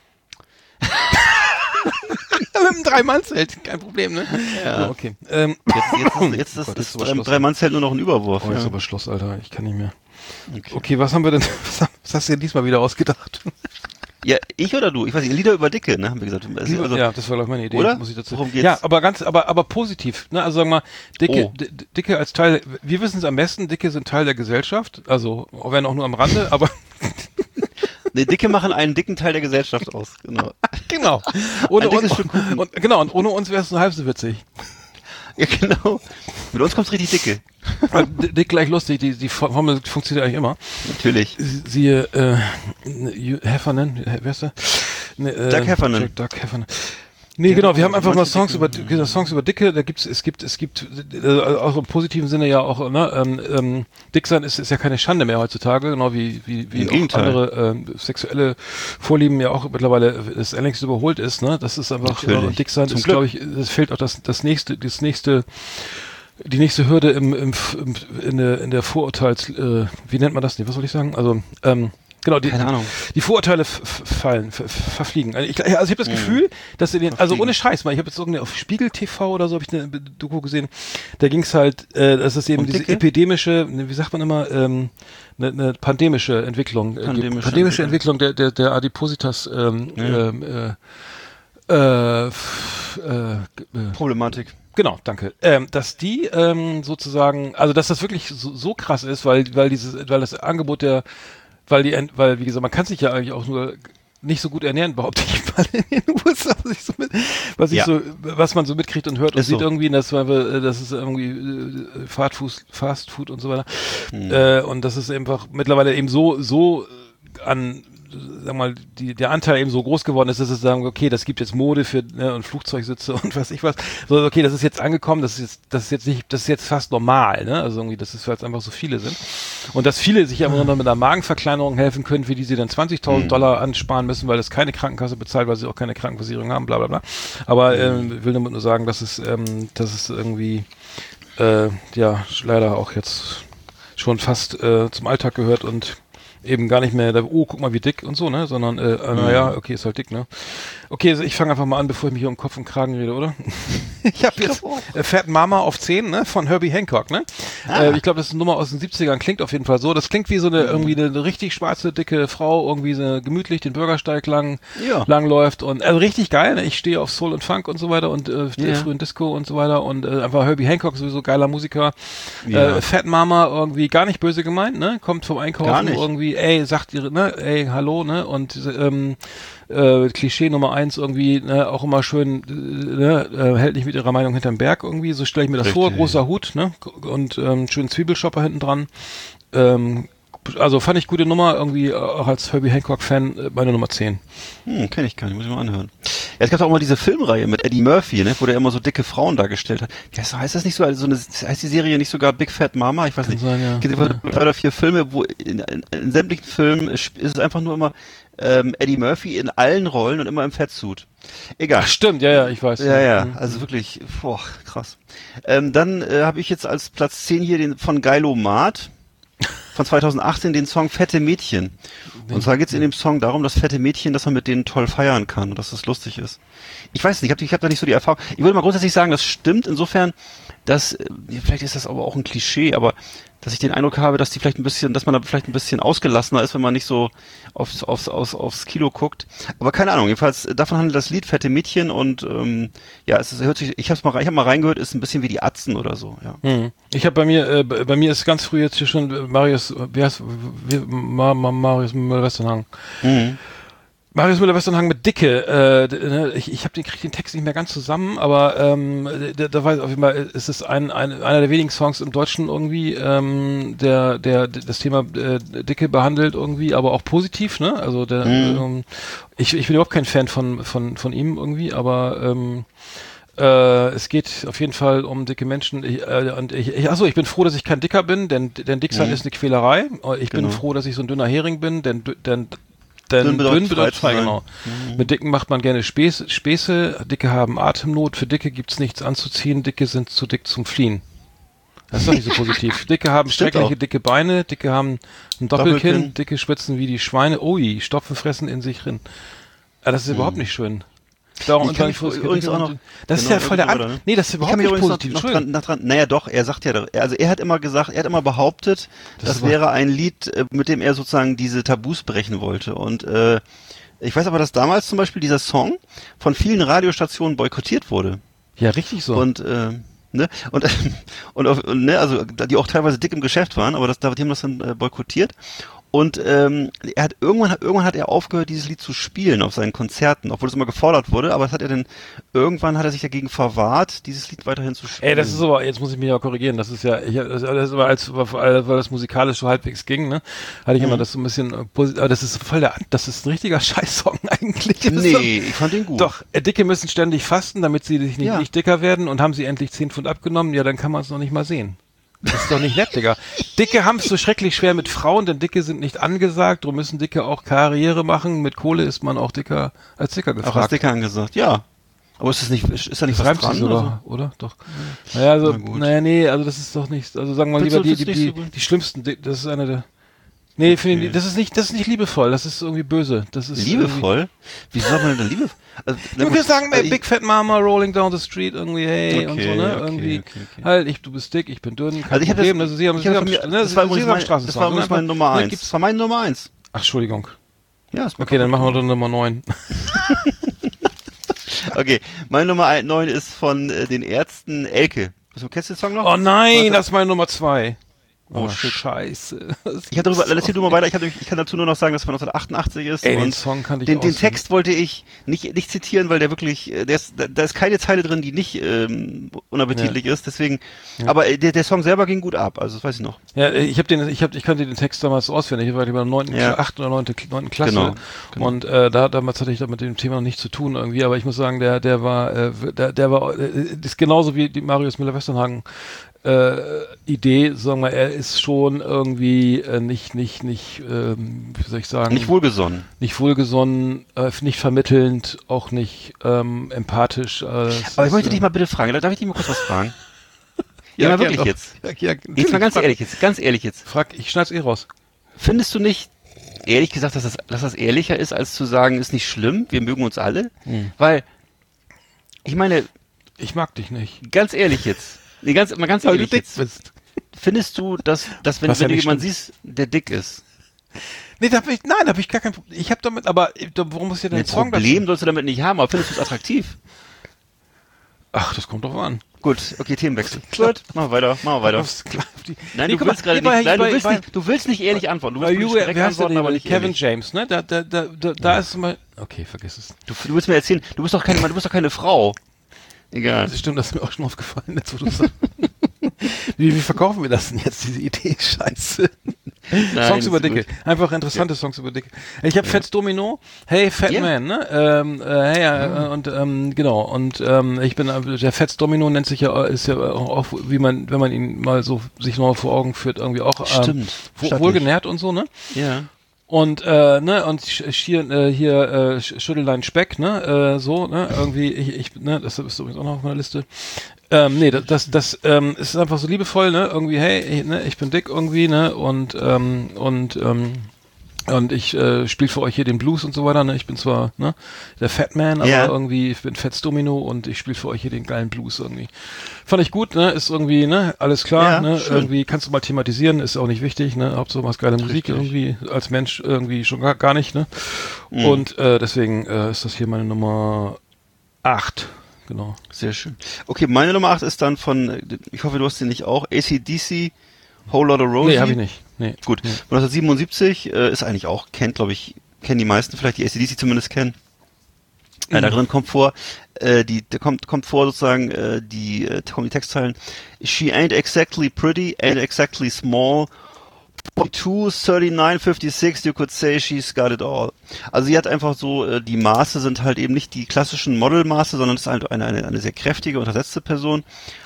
Mit einem Drei-Mann-Zelt, kein Problem, ne? Ja. Oh, okay. Ähm, jetzt, jetzt, ist, jetzt ist Gott, das, das Drei-Mann-Zelt nur noch ein Überwurf. Oh, jetzt ja. ist aber Schluss, Alter. Ich kann nicht mehr. Okay, okay was haben wir denn, was, was hast du dir diesmal wieder ausgedacht? Ja, ich oder du? Ich weiß nicht, Lieder über Dicke, ne, haben wir gesagt. Also, also, ja, das war, glaube ich, meine Idee. Oder? Muss ich dazu. Worum geht's? Ja, aber ganz, aber, aber positiv, ne? Also sagen wir mal, Dicke, oh. D- Dicke als Teil, wir wissen es am besten, Dicke sind Teil der Gesellschaft, also, wenn auch nur am Rande, aber Ne, Dicke machen einen dicken Teil der Gesellschaft aus, genau. Genau. Ohne uns, und, und, genau, und ohne uns wäre es nur halb so witzig. Ja, genau. Mit uns kommt's richtig Dicke. Dick gleich lustig, die, die Formel funktioniert eigentlich immer. Natürlich. Siehe, äh, Heffernan, wer ist der? Ne, äh, Doug Heffernan. Jack Doug Heffernan. Nee, genau, wir haben einfach mal Songs über, Songs über Dicke, da gibt's, es gibt, es gibt, äh, auch im positiven Sinne ja auch, ne, ähm, ähm, Dick sein ist, ist ja keine Schande mehr heutzutage, genau wie, wie, wie auch andere, ähm, sexuelle Vorlieben ja auch mittlerweile das längst überholt ist, ne, das ist einfach, äh, Dick sein ist, glaube ich, es fehlt auch das, das nächste, das nächste, die nächste Hürde im, im, im in der, in der Vorurteils, äh, wie nennt man das, nee, was soll ich sagen, also, ähm, genau, die, Keine Ahnung. die Vorurteile f- fallen, f- verfliegen. Also ich, also ich habe das Gefühl, dass in den, also ohne Scheiß mal, ich habe jetzt irgendeine auf Spiegel T V oder so habe ich eine Doku gesehen, da ging es halt, äh, das ist eben diese epidemische, wie sagt man immer, ähm, eine, eine pandemische Entwicklung, pandemische, äh, pandemische Entwicklung der der der Adipositas ähm, ja. ähm, äh, äh, f- äh, äh, Problematik. Genau, danke. Ähm, dass die ähm, sozusagen, also dass das wirklich so, so krass ist, weil weil dieses, weil das Angebot der Weil die, weil, wie gesagt, man kann sich ja eigentlich auch nur nicht so gut ernähren, behaupte ich mal in den U S A, was ich so, mit, was ich ja. so, was man so mitkriegt und hört und ist sieht so. irgendwie, dass wir, das ist irgendwie äh, Fast, Fast Food und so weiter. Hm. Äh, und das ist einfach mittlerweile eben so, so an sag mal, die, der Anteil eben so groß geworden ist, dass es sagen, okay, das gibt jetzt Mode für ne, und Flugzeugsitze und was ich was. So, okay, das ist jetzt angekommen, das ist jetzt, das ist jetzt nicht, das ist jetzt fast normal, ne? Also irgendwie, das ist, weil es einfach so viele sind. Und dass viele sich ja immer noch mit einer Magenverkleinerung helfen können, für die sie dann zwanzigtausend mhm. Dollar ansparen müssen, weil das keine Krankenkasse bezahlt, weil sie auch keine Krankenversicherung haben, bla bla bla. Aber ähm, ich will damit nur sagen, dass es, ähm, dass es irgendwie äh, ja leider auch jetzt schon fast äh, zum Alltag gehört und eben gar nicht mehr, da, oh, guck mal, wie dick und so, ne, sondern, äh, äh, naja, okay, ist halt dick, ne. Okay, also ich fange einfach mal an, bevor ich mich hier um Kopf und Kragen rede, oder? ich habe jetzt äh, Fat Mama auf zehn, ne, von Herbie Hancock, ne. Ah. Äh, ich glaube, das ist eine Nummer aus den siebzigern, klingt auf jeden Fall so. Das klingt wie so eine, mhm. irgendwie eine, eine richtig schwarze, dicke Frau, irgendwie so gemütlich den Bürgersteig lang, ja. lang läuft und, also richtig geil, ne. Ich stehe auf Soul und Funk und so weiter und, äh, ja. frühen Disco und so weiter und, äh, einfach Herbie Hancock, sowieso geiler Musiker. Ja. Äh, Fat Mama irgendwie gar nicht böse gemeint, ne, kommt vom Einkaufen irgendwie, ey, sagt ihre, ne, ey, hallo, ne, und, ähm, äh, Klischee Nummer eins irgendwie, ne, auch immer schön, äh, ne, äh, hält nicht mit ihrer Meinung hinterm Berg irgendwie, so stelle ich mir das Richtig. vor, großer Hut, ne, und ähm, schönen Zwiebelshopper hinten dran. Ähm, also fand ich gute Nummer, irgendwie auch als Herbie Hancock-Fan, äh, meine Nummer zehn. Hm, kenn ich gar nicht, muss ich mal anhören. Ja, es gab auch mal diese Filmreihe mit Eddie Murphy, ne, wo der immer so dicke Frauen dargestellt hat. Ja, so heißt das nicht so, also so eine, heißt die Serie nicht sogar Big Fat Mama? Ich weiß Kann nicht. Sein, ja. Es gibt ja. drei oder vier Filme, wo in, in, in sämtlichen Filmen ist es einfach nur immer ähm, Eddie Murphy in allen Rollen und immer im Fettsuit. Egal. Ach, stimmt, ja, ja, ich weiß. Ja, ja, also wirklich, boah, krass. Ähm, dann äh, habe ich jetzt als Platz zehn hier den von Geilo Mart. Von zweitausendachtzehn den Song Fette Mädchen. Und zwar geht es in dem Song darum, dass fette Mädchen, dass man mit denen toll feiern kann und dass das lustig ist. Ich weiß nicht, ich habe ich hab da nicht so die Erfahrung. Ich würde mal grundsätzlich sagen, das stimmt insofern, dass, vielleicht ist das aber auch ein Klischee, aber dass ich den Eindruck habe, dass die vielleicht ein bisschen, dass man da vielleicht ein bisschen ausgelassener ist, wenn man nicht so aufs, aufs, aufs, aufs Kilo guckt. Aber keine Ahnung, jedenfalls davon handelt das Lied Fette Mädchen und ähm, ja, es ist, hört sich, ich hab's mal, ich hab mal reingehört, ist ein bisschen wie die Atzen oder so. Ja. Hm. Ich habe bei mir, äh, bei mir ist ganz früh jetzt hier schon Marius, wie heißt, wie, Ma, Ma, Marius Müller-Westernhagen. Mhm. Marius Müller-Westernhagen mit Dicke, äh, ich, ich habe den, krieg den Text nicht mehr ganz zusammen, aber ähm, da, da weiß ich auf jeden Fall, ist es ein, ein, einer der wenigen Songs im Deutschen irgendwie, ähm, der, der, das Thema äh, Dicke behandelt irgendwie, aber auch positiv, ne? Also der, mhm. ähm, ich, ich bin überhaupt kein Fan von, von, von ihm irgendwie, aber ähm, Äh, es geht auf jeden Fall um dicke Menschen. Ich, äh, und ich, ich, achso, ich bin froh, dass ich kein Dicker bin, denn, denn dick sein mhm. ist eine Quälerei. Ich genau. bin froh, dass ich so ein dünner Hering bin, denn, denn, denn dünn bedeutet, dünn bedeutet frei, genau. Mhm. Mit Dicken macht man gerne Späße, Späße. Dicke haben Atemnot. Für Dicke gibt's nichts anzuziehen. Dicke sind zu dick zum Fliehen. Das ist doch nicht so positiv. Dicke haben schreckliche dicke Beine. Dicke haben ein Doppelkinn. Doppelkinn. Dicke schwitzen wie die Schweine. Ui, Stopfen fressen in sich rin. Ja, das ist mhm. überhaupt nicht schön. Darum, ich kann mich übrigens auch noch, das genau, ist ja voll der An- ne? Nee, das ist überhaupt nicht positiv. Noch, noch dran, noch dran, naja doch, er sagt ja, also er hat immer gesagt, er hat immer behauptet, das, das wäre ein Lied, mit dem er sozusagen diese Tabus brechen wollte. Und äh, ich weiß aber, dass damals zum Beispiel dieser Song von vielen Radiostationen boykottiert wurde. Ja, richtig so. Und äh, ne und und, und ne, also die auch teilweise dick im Geschäft waren, aber das, die haben das dann äh, boykottiert. Und ähm, er hat irgendwann irgendwann hat er aufgehört, dieses Lied zu spielen auf seinen Konzerten, obwohl es immer gefordert wurde, aber das hat er dann irgendwann hat er sich dagegen verwahrt, dieses Lied weiterhin zu spielen. Ey, das ist aber, jetzt muss ich mich ja korrigieren, das ist ja, ich, das, das war als weil das musikalisch so halbwegs ging, ne, hatte ich mhm. immer das so ein bisschen, aber das ist voll der, das ist ein richtiger Scheißsong eigentlich. Das nee, so, ich fand den gut. Doch, Dicke müssen ständig fasten, damit sie nicht, ja. nicht dicker werden und haben sie endlich zehn Pfund abgenommen, ja, dann kann man es noch nicht mal sehen. Das ist doch nicht nett, Digga. Dicke haben es so schrecklich schwer mit Frauen, denn Dicke sind nicht angesagt, darum müssen Dicke auch Karriere machen. Mit Kohle ist man auch dicker als Dicker gefragt. Auch als Dicker angesagt, ja. Aber ist das nicht, ist da nicht das was dran, oder? So? Oder? Doch. Naja, also, Na naja, nee, also das ist doch nicht, also sagen wir mal lieber die, die, die, die, die schlimmsten, das ist eine der, nee, okay. finde ich, das ist nicht, das ist nicht liebevoll, das ist irgendwie böse. Das ist liebevoll? Wieso sagt man denn da liebevoll? Also, du kannst sagen, äh, Big Fat Mama rolling down the street irgendwie, hey, okay, und so, ne, okay, irgendwie, okay, okay. halt, ich, du bist dick, ich bin dünn, kein also ich Problem, das, also sie haben, ich sie haben, mir, ne, das war übrigens mein, das war übrigens meine Nummer eins. Das war meine Nummer eins. Ach, Entschuldigung. Ja, ist okay, dann machen wir dann Nummer neun. Okay, meine Nummer neun ist von äh, den Ärzten Elke. Du kennst den Song noch? Oh nein, das ist meine Nummer zwei. Oh, oh scheiße. Ich hatte darüber, erzähl du mal weiter, ich, hatte, ich kann dazu nur noch sagen, dass es von neunzehnhundertachtundachtzig ist. Ey, und den Song kann ich den, den auswendig. Text wollte ich nicht, nicht zitieren, weil der wirklich, der ist, da, da ist keine Zeile drin, die nicht ähm, unappetitlich ja. ist, deswegen, ja. aber der, der Song selber ging gut ab, also das weiß ich noch. Ja, ich habe den, ich habe, ich kannte den Text damals auswendig, ich war in der neunten, ja. achten oder neunten Klasse genau, genau. und äh, da damals hatte ich da mit dem Thema noch nichts zu tun irgendwie, aber ich muss sagen, der, der war, äh, der, der war, äh, ist genauso wie die Marius Müller-Westernhagen Äh, Idee, sagen wir, er ist schon irgendwie äh, nicht, nicht, nicht, ähm, wie soll ich sagen? Nicht wohlgesonnen. Nicht wohlgesonnen, äh, nicht vermittelnd, auch nicht ähm, empathisch. Äh, Aber ich möchte dich mal bitte fragen, darf ich dich mal kurz was fragen? ja, ja, mal wirklich jetzt. Ja, ja, jetzt mal ganz frag, ehrlich jetzt, ganz ehrlich jetzt. Frag, ich schneid's eh raus. Findest du nicht, ehrlich gesagt, dass das, dass das ehrlicher ist, als zu sagen, ist nicht schlimm, wir mögen uns alle? Hm. Weil, ich meine... Ich mag dich nicht. Ganz ehrlich jetzt. Nee, ganz, mal ganz Weil ehrlich du dick jetzt. Bist. Findest du, dass, dass wenn, Was wenn ja du jemanden stimmt. siehst, der dick ist? Nee, da hab ich, nein, da habe ich gar kein Problem. Ich habe damit, aber warum muss ich denn ein Song Problem dazu? sollst du damit nicht haben, aber findest du es attraktiv? Ach, das kommt doch an. Gut, okay, Themenwechsel. Gut, machen wir weiter, machen wir weiter. Nein, du willst gerade nicht, nein, du willst nicht, du willst nicht ehrlich antworten. Du willst nicht direkt antworten, aber nicht Kevin James, ne? Da, da, da, da, da ist mal. Okay, vergiss es. Du, du willst mir erzählen, du bist doch keine, du bist doch keine Frau. Egal. Das stimmt, das ist mir auch schon aufgefallen, jetzt wo du sagst. wie, wie verkaufen wir das denn jetzt, diese Idee? Scheiße. Nein, Songs über Dicke. Gut. Einfach interessante ja. Songs über Dicke. Ich habe ja. Fats Domino, Hey Fat yeah. Man, ne? Ähm, äh, hey, äh, mhm. und ähm, genau. Und ähm, ich bin der Fats Domino nennt sich ja, ist ja auch, wie man, wenn man ihn mal so sich neu vor Augen führt, irgendwie auch ähm, Stimmt. wohlgenährt und so, ne? Ja. Und äh, ne und hier äh, hier äh, schüttel deinen Speck, ne, äh, so, ne, irgendwie ich, ich ne, das ist übrigens auch noch auf meiner Liste. Ähm, nee, das das, das ähm, ist einfach so liebevoll, ne, irgendwie hey, ich, ne, ich bin dick irgendwie, ne, und ähm, und ähm, und ich äh, spiele für euch hier den Blues und so weiter, ne, ich bin zwar, ne, der Fat Man, aber ja. irgendwie ich bin Fats Domino und ich spiele für euch hier den geilen Blues irgendwie. Fand ich gut, ne, ist irgendwie, ne, alles klar, ja, ne, schön. Irgendwie kannst du mal thematisieren, ist auch nicht wichtig, ne, Hauptsache was geile Musik. Richtig. Irgendwie, als Mensch irgendwie schon gar, gar nicht, ne, mhm. und äh, deswegen äh, ist das hier meine Nummer acht, genau. Sehr schön. Okay, meine Nummer acht ist dann von, ich hoffe, du hast den nicht auch, A C D C, Whole Lotta Rosie. Nee, hab ich nicht, nee. Gut, nee. neunzehnhundertsiebenundsiebzig äh, ist eigentlich auch, kennt, glaube ich, kennen die meisten vielleicht, die A C D C zumindest kennen. Äh, da drin kommt vor, äh, die, da kommt, kommt vor sozusagen, äh, die, äh, kommen die Textzeilen. She ain't exactly pretty, ain't exactly small. forty-two, thirty-nine, fifty-six, you could say she's got it all. Also sie hat einfach so, äh, die Maße sind halt eben nicht die klassischen Modelmaße, sondern es ist halt eine, eine, eine sehr kräftige, untersetzte Person.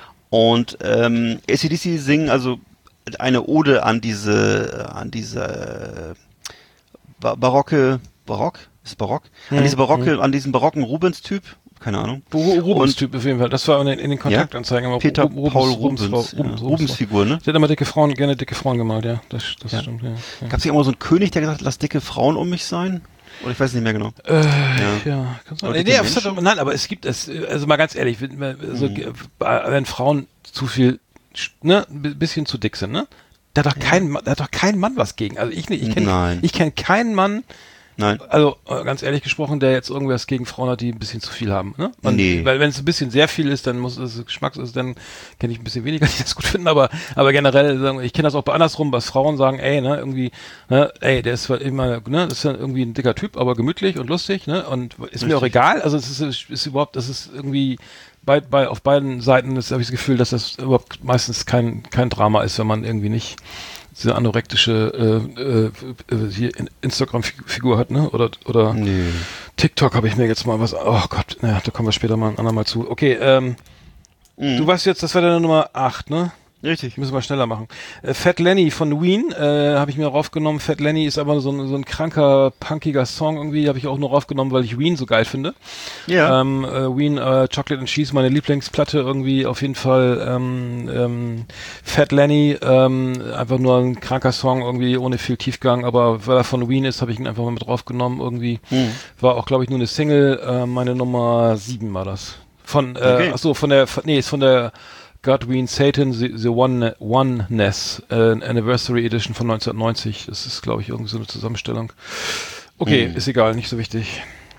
Und, ähm, A C D C singen also eine Ode an diese, an diese, äh, ba- barocke, barock? Ist Barock? An hm, diese barocke, hm. an diesen barocken Rubens-Typ, keine Ahnung. Rubens-Typ auf jeden Fall. Das war in den, in den Kontaktanzeigen. Ja? Peter Rubens, Paul Rubens, Rubens, Rubens, ja. Rubens-Figur, ne? Der hat immer dicke Frauen, gerne dicke Frauen gemalt, ja. Das, das ja. stimmt, ja. ja. Gab es nicht immer so einen König, der gesagt hat, lass dicke Frauen um mich sein? Oder ich weiß nicht mehr genau. Äh, ja. ja, kann sein. Nee, nee, hat, nein, aber es gibt es, also mal ganz ehrlich, wenn, also, mhm. wenn Frauen zu viel, ne, ein bisschen zu dick sind, ne? Da hat doch kein, ja. da hat doch kein Mann was gegen. Also ich nicht, ich kenne, ich kenne keinen Mann, Nein. Also ganz ehrlich gesprochen, der jetzt irgendwas gegen Frauen hat, die ein bisschen zu viel haben. Ne? Und, nee. Weil wenn es ein bisschen sehr viel ist, dann muss es Geschmacks ist, dann kenne ich ein bisschen weniger, die das gut finden. Aber aber generell, sagen, ich kenne das auch bei andersrum, was Frauen sagen, ey, ne, irgendwie, ne, ey, der ist immer, ne, das ist ja irgendwie ein dicker Typ, aber gemütlich und lustig, ne, und ist Richtig. Mir auch egal. Also es ist, ist überhaupt, das ist irgendwie bei, bei auf beiden Seiten, habe ich das Gefühl, dass das überhaupt meistens kein kein Drama ist, wenn man irgendwie nicht diese anorektische äh, äh, hier Instagram-Figur hat, ne? Oder oder nee. TikTok habe ich mir jetzt mal was. Oh Gott, naja, da kommen wir später mal ein andermal zu. Okay, ähm, mhm. du warst jetzt, das war deine Nummer acht, ne? Richtig. Müssen wir schneller machen. Äh, Fat Lenny von Ween äh, habe ich mir raufgenommen. Fat Lenny ist aber so ein, so ein kranker, punkiger Song irgendwie. Habe ich auch nur raufgenommen, weil ich Ween so geil finde. Ja. Ähm, äh, Ween, äh, Chocolate and Cheese, meine Lieblingsplatte irgendwie auf jeden Fall. Ähm, ähm, Fat Lenny, ähm, einfach nur ein kranker Song irgendwie ohne viel Tiefgang. Aber weil er von Ween ist, habe ich ihn einfach mal mit draufgenommen irgendwie. Hm. War auch, glaube ich, nur eine Single. Äh, meine Nummer sieben war das. Von, äh, okay. Achso, von der, nee, ist von der God Ween Satan, The, the One, Oneness, äh, Anniversary Edition von neunzehnhundertneunzig. Das ist, glaube ich, irgendwie so eine Zusammenstellung. Okay, mm. ist egal, nicht so wichtig.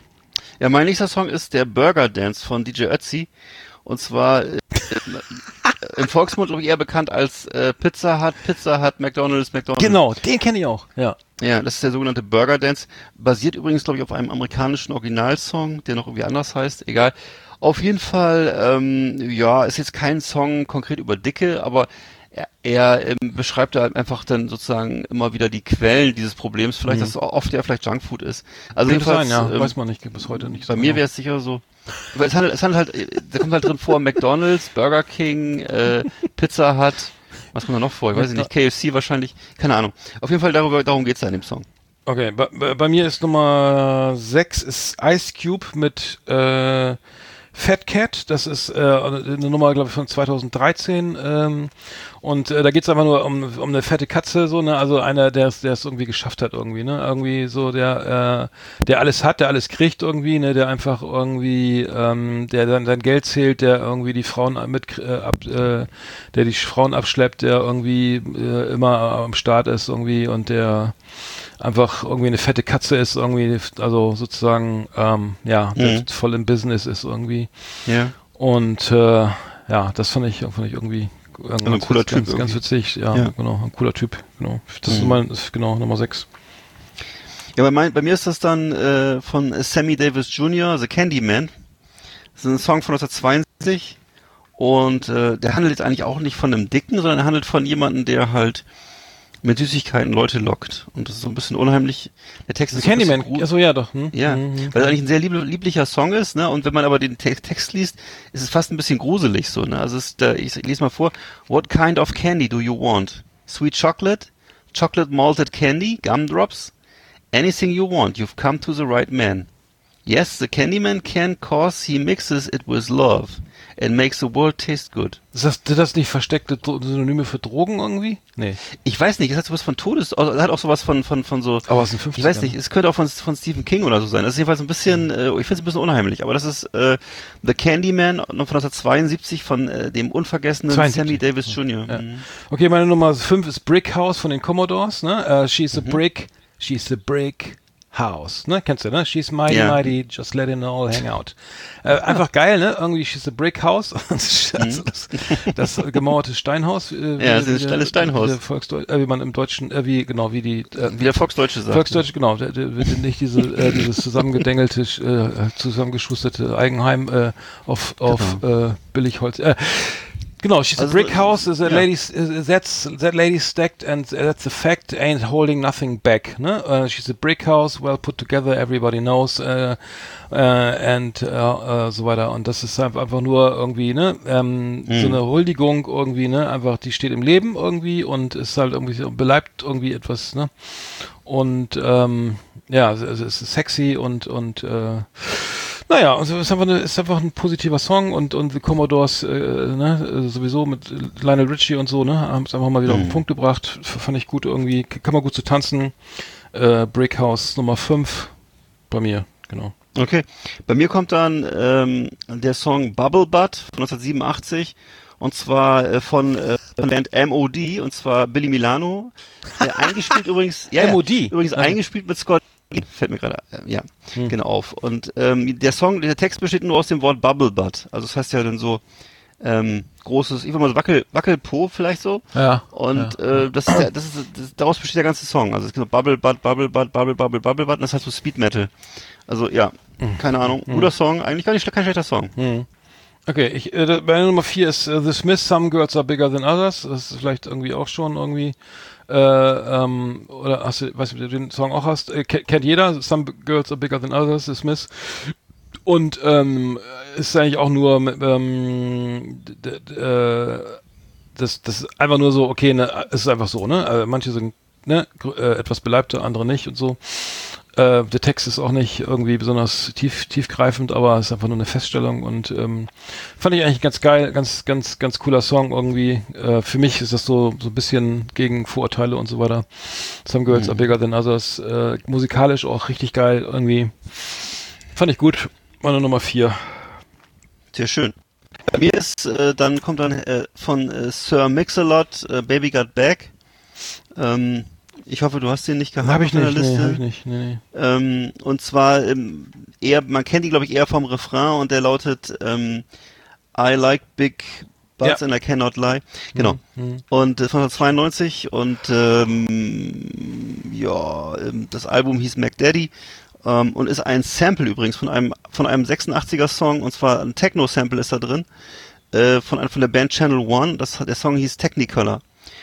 Ja, mein nächster Song ist der Burger Dance von D J Ötzi. Und zwar, äh, im Volksmund, glaube ich, eher bekannt als äh, Pizza Hut, Pizza Hut, McDonald's, McDonald's. Genau, den kenne ich auch, ja. Ja, das ist der sogenannte Burger Dance. Basiert übrigens, glaube ich, auf einem amerikanischen Originalsong, der noch irgendwie anders heißt, egal. Auf jeden Fall, ähm, ja, ist jetzt kein Song konkret über Dicke, aber er, er ähm, beschreibt halt einfach dann sozusagen immer wieder die Quellen dieses Problems, vielleicht, mhm. dass oft ja vielleicht Junkfood ist. Also Könnte jedenfalls, sein, ja, ähm, weiß man nicht, bis heute nicht. Bei so mir genau. wäre es sicher so. Weil es handelt, es handelt halt, da kommt halt drin vor McDonald's, Burger King, äh, Pizza Hut, was kommt da noch vor? Ich weiß nicht, K F C wahrscheinlich, keine Ahnung. Auf jeden Fall darüber, darum geht's da in dem Song. Okay, bei, bei mir ist Nummer sechs ist Ice Cube mit äh, Fat Cat, das ist äh, eine Nummer, glaube ich, von zweitausenddreizehn ähm, und äh, da geht's einfach nur um, um eine fette Katze, so, ne, also einer, der es der es irgendwie geschafft hat irgendwie, ne, irgendwie so, der äh, der alles hat, der alles kriegt irgendwie, ne, der einfach irgendwie, ähm, der dann sein Geld zählt, der irgendwie die Frauen mit, äh, ab, äh, der die Frauen abschleppt, der irgendwie äh, immer am Start ist irgendwie und der einfach irgendwie eine fette Katze ist, irgendwie, also sozusagen, ähm, ja, mhm. voll im Business ist irgendwie. Ja. Und äh, ja, das fand ich, fand ich irgendwie also ein cooler ganz, Typ. Ganz witzig, ja, ja, genau, ein cooler Typ, genau. Das mhm. ist Nummer, ist genau Nummer sechs. Ja, bei, mein, bei mir ist das dann äh, von Sammy Davis Junior, The Candyman. Das ist ein Song von neunzehnhundertzweiundsiebzig und äh, der handelt jetzt eigentlich auch nicht von einem Dicken, sondern er handelt von jemandem, der halt mit Süßigkeiten Leute lockt. Und das ist so ein bisschen unheimlich. Der Text ist Candyman, so achso, ja doch. Hm? Ja, mhm. weil es eigentlich ein sehr lieb lieblicher Song ist, ne? Und wenn man aber den Te- Text liest, ist es fast ein bisschen gruselig so, ne? Also es ist, äh, ich, ich lese mal vor. What kind of candy do you want? Sweet chocolate? Chocolate malted candy? Gumdrops? Anything you want, you've come to the right man. Yes, the Candyman can cause he mixes it with love and makes the world taste good. Ist das, ist das nicht versteckte Synonyme für Drogen irgendwie? Nee. Ich weiß nicht, es hat sowas von Todes, also, hat auch sowas von, von, von so, aber aus den fünfzigern. Ich weiß nicht, es könnte auch von, von Stephen King oder so sein. Das ist jedenfalls ein bisschen, äh, ich finde es ein bisschen unheimlich, aber das ist, äh, The Candyman von neunzehnhundertzweiundsiebzig von, äh, dem unvergessenen zweiundsiebzig. Sammy Davis Junior Ja. Mhm. Okay, meine Nummer fünf ist Brick House von den Commodores, ne? Uh, she's a mhm. brick, she's a brick House, ne? Kennst du, ne? She's mighty, ja. mighty, just let it all hang out. Äh, einfach geil, ne? Irgendwie she's a brick house. also mhm. das, das gemauerte Steinhaus. Äh, ja, das ist ein Steinhaus. Wie, Volksdeutsch, äh, wie man im Deutschen, äh, wie, genau, wie die, äh, wie der Volksdeutsche sagt. Volksdeutsche, genau. Der, der, nicht diese, äh, dieses zusammengedengelte, äh, zusammengeschusterte Eigenheim, äh, auf, auf, genau. äh, Billigholz, äh, Genau, she's also, a brick house, is a yeah. lady, uh, that's, that lady stacked and that's a fact, ain't holding nothing back, ne? Uh, she's a brick house, well put together, everybody knows, uh, uh, and, uh, uh, so weiter. Und das ist einfach nur irgendwie, ne, ähm, mm. so eine Huldigung irgendwie, ne, einfach, die steht im Leben irgendwie und ist halt irgendwie, so, beleibt irgendwie etwas, ne? Und, ähm, ja, es, es ist sexy und, und, äh, naja, also es ist einfach, eine, ist einfach ein positiver Song und, und The Commodores, äh, ne, sowieso mit Lionel Richie und so, ne, haben es einfach mal wieder mhm. auf den Punkt gebracht. F- fand ich gut irgendwie, kann man gut zu so tanzen. Äh, Brick House Nummer fünf bei mir, genau. Okay. Bei mir kommt dann ähm, der Song Bubble Butt von neunzehnhundertsiebenundachtzig und zwar äh, von, äh, von der Band M O D und zwar Billy Milano. Äh, eingespielt übrigens, ja, M O D? Ja, übrigens ja. eingespielt mit Scott. Fällt mir gerade, äh, ja, hm. genau auf. Und ähm, der Song, der Text besteht nur aus dem Wort Bubble Butt. Also das heißt ja dann so ähm, großes, ich würde mal so Wackel, Wackelpo vielleicht so. Ja. Und ja. Äh, das, ist der, das ist das, daraus besteht der ganze Song. Also es gibt so Bubble Butt, Bubble Butt, Bubble Bubble Bubble Butt. Und das heißt so Speed Metal. Also ja, mhm. keine Ahnung, mhm. guter Song, eigentlich gar nicht kein schlechter Song. Mhm. Okay, ich, äh, meine Nummer vier ist uh, The Smiths, Some Girls Are Bigger Than Others. Das ist vielleicht irgendwie auch schon irgendwie, äh, ähm, oder hast du, weißt du, ob du den Song auch hast? Äh, kennt jeder, Some Girls Are Bigger Than Others, The Smiths. Und ähm, ist eigentlich auch nur, ähm, d- d- äh, das, das ist einfach nur so, okay, ne, es ist einfach so, ne? Also manche sind ne, gr- äh, etwas beleibter, andere nicht und so. Äh, der Text ist auch nicht irgendwie besonders tief, tiefgreifend, aber es ist einfach nur eine Feststellung und ähm, fand ich eigentlich ganz geil, ganz, ganz, ganz cooler Song irgendwie. Äh, für mich ist das so, so ein bisschen gegen Vorurteile und so weiter. Some Girls Are Bigger Than Others. Äh, musikalisch auch richtig geil irgendwie. Fand ich gut. Meine Nummer vier. Sehr schön. Bei mir ist, äh, dann kommt dann äh, von äh, Sir Mix-a-Lot, äh, Baby Got Back. Ähm, Ich hoffe, du hast den nicht gehabt. Hab ich nicht, in der Liste. nee, hab ich nicht, nee, nee. Ähm, und zwar ähm, eher, man kennt die, glaube ich, eher vom Refrain und der lautet ähm, I like big Buds ja. and I Cannot Lie. Genau. Mhm. Und äh, von neunzehnhundertzweiundneunzig und ähm, ja, ähm, das Album hieß Mac Daddy ähm, und ist ein Sample übrigens von einem von einem sechsundachtziger Song, und zwar ein Techno-Sample ist da drin, äh, von von der Band Channel One. Das der Song hieß Technicolor.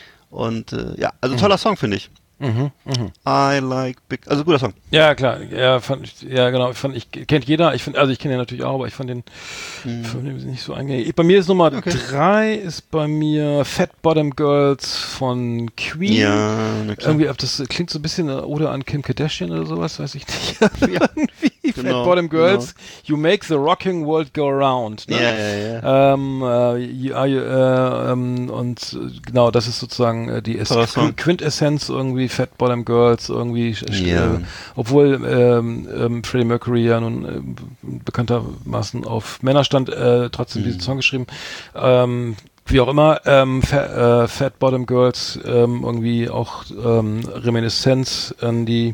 Und äh, ja, also toller mhm. Song, finde ich. Mhm, mh. I like big, also guter Song. Ja, klar, ja, fand ich, ja, genau, fand ich, kennt jeder, ich finde, also ich kenne den natürlich auch, aber ich fand den, mhm. fand den nicht so eingängig. Bei mir ist Nummer okay. drei, ist bei mir Fat Bottom Girls von Queen. Ja, na klar. Irgendwie, das klingt so ein bisschen, oder an Kim Kardashian oder sowas, weiß ich nicht. Ja, irgendwie, genau, Fat Bottom Girls, genau. You make the rocking world go round. Ne? Ja, ja, ja. Ähm, äh, ja, äh, ähm, und genau, das ist sozusagen äh, die es- Quintessenz irgendwie, Fat Bottom Girls irgendwie, ja. äh, obwohl ähm, ähm, Freddie Mercury ja nun äh, bekanntermaßen auf Männer stand, äh, trotzdem mhm. diesen Song geschrieben. Ähm, wie auch immer, ähm, Fa- äh, Fat Bottom Girls ähm, irgendwie auch ähm, Reminiszenz an die,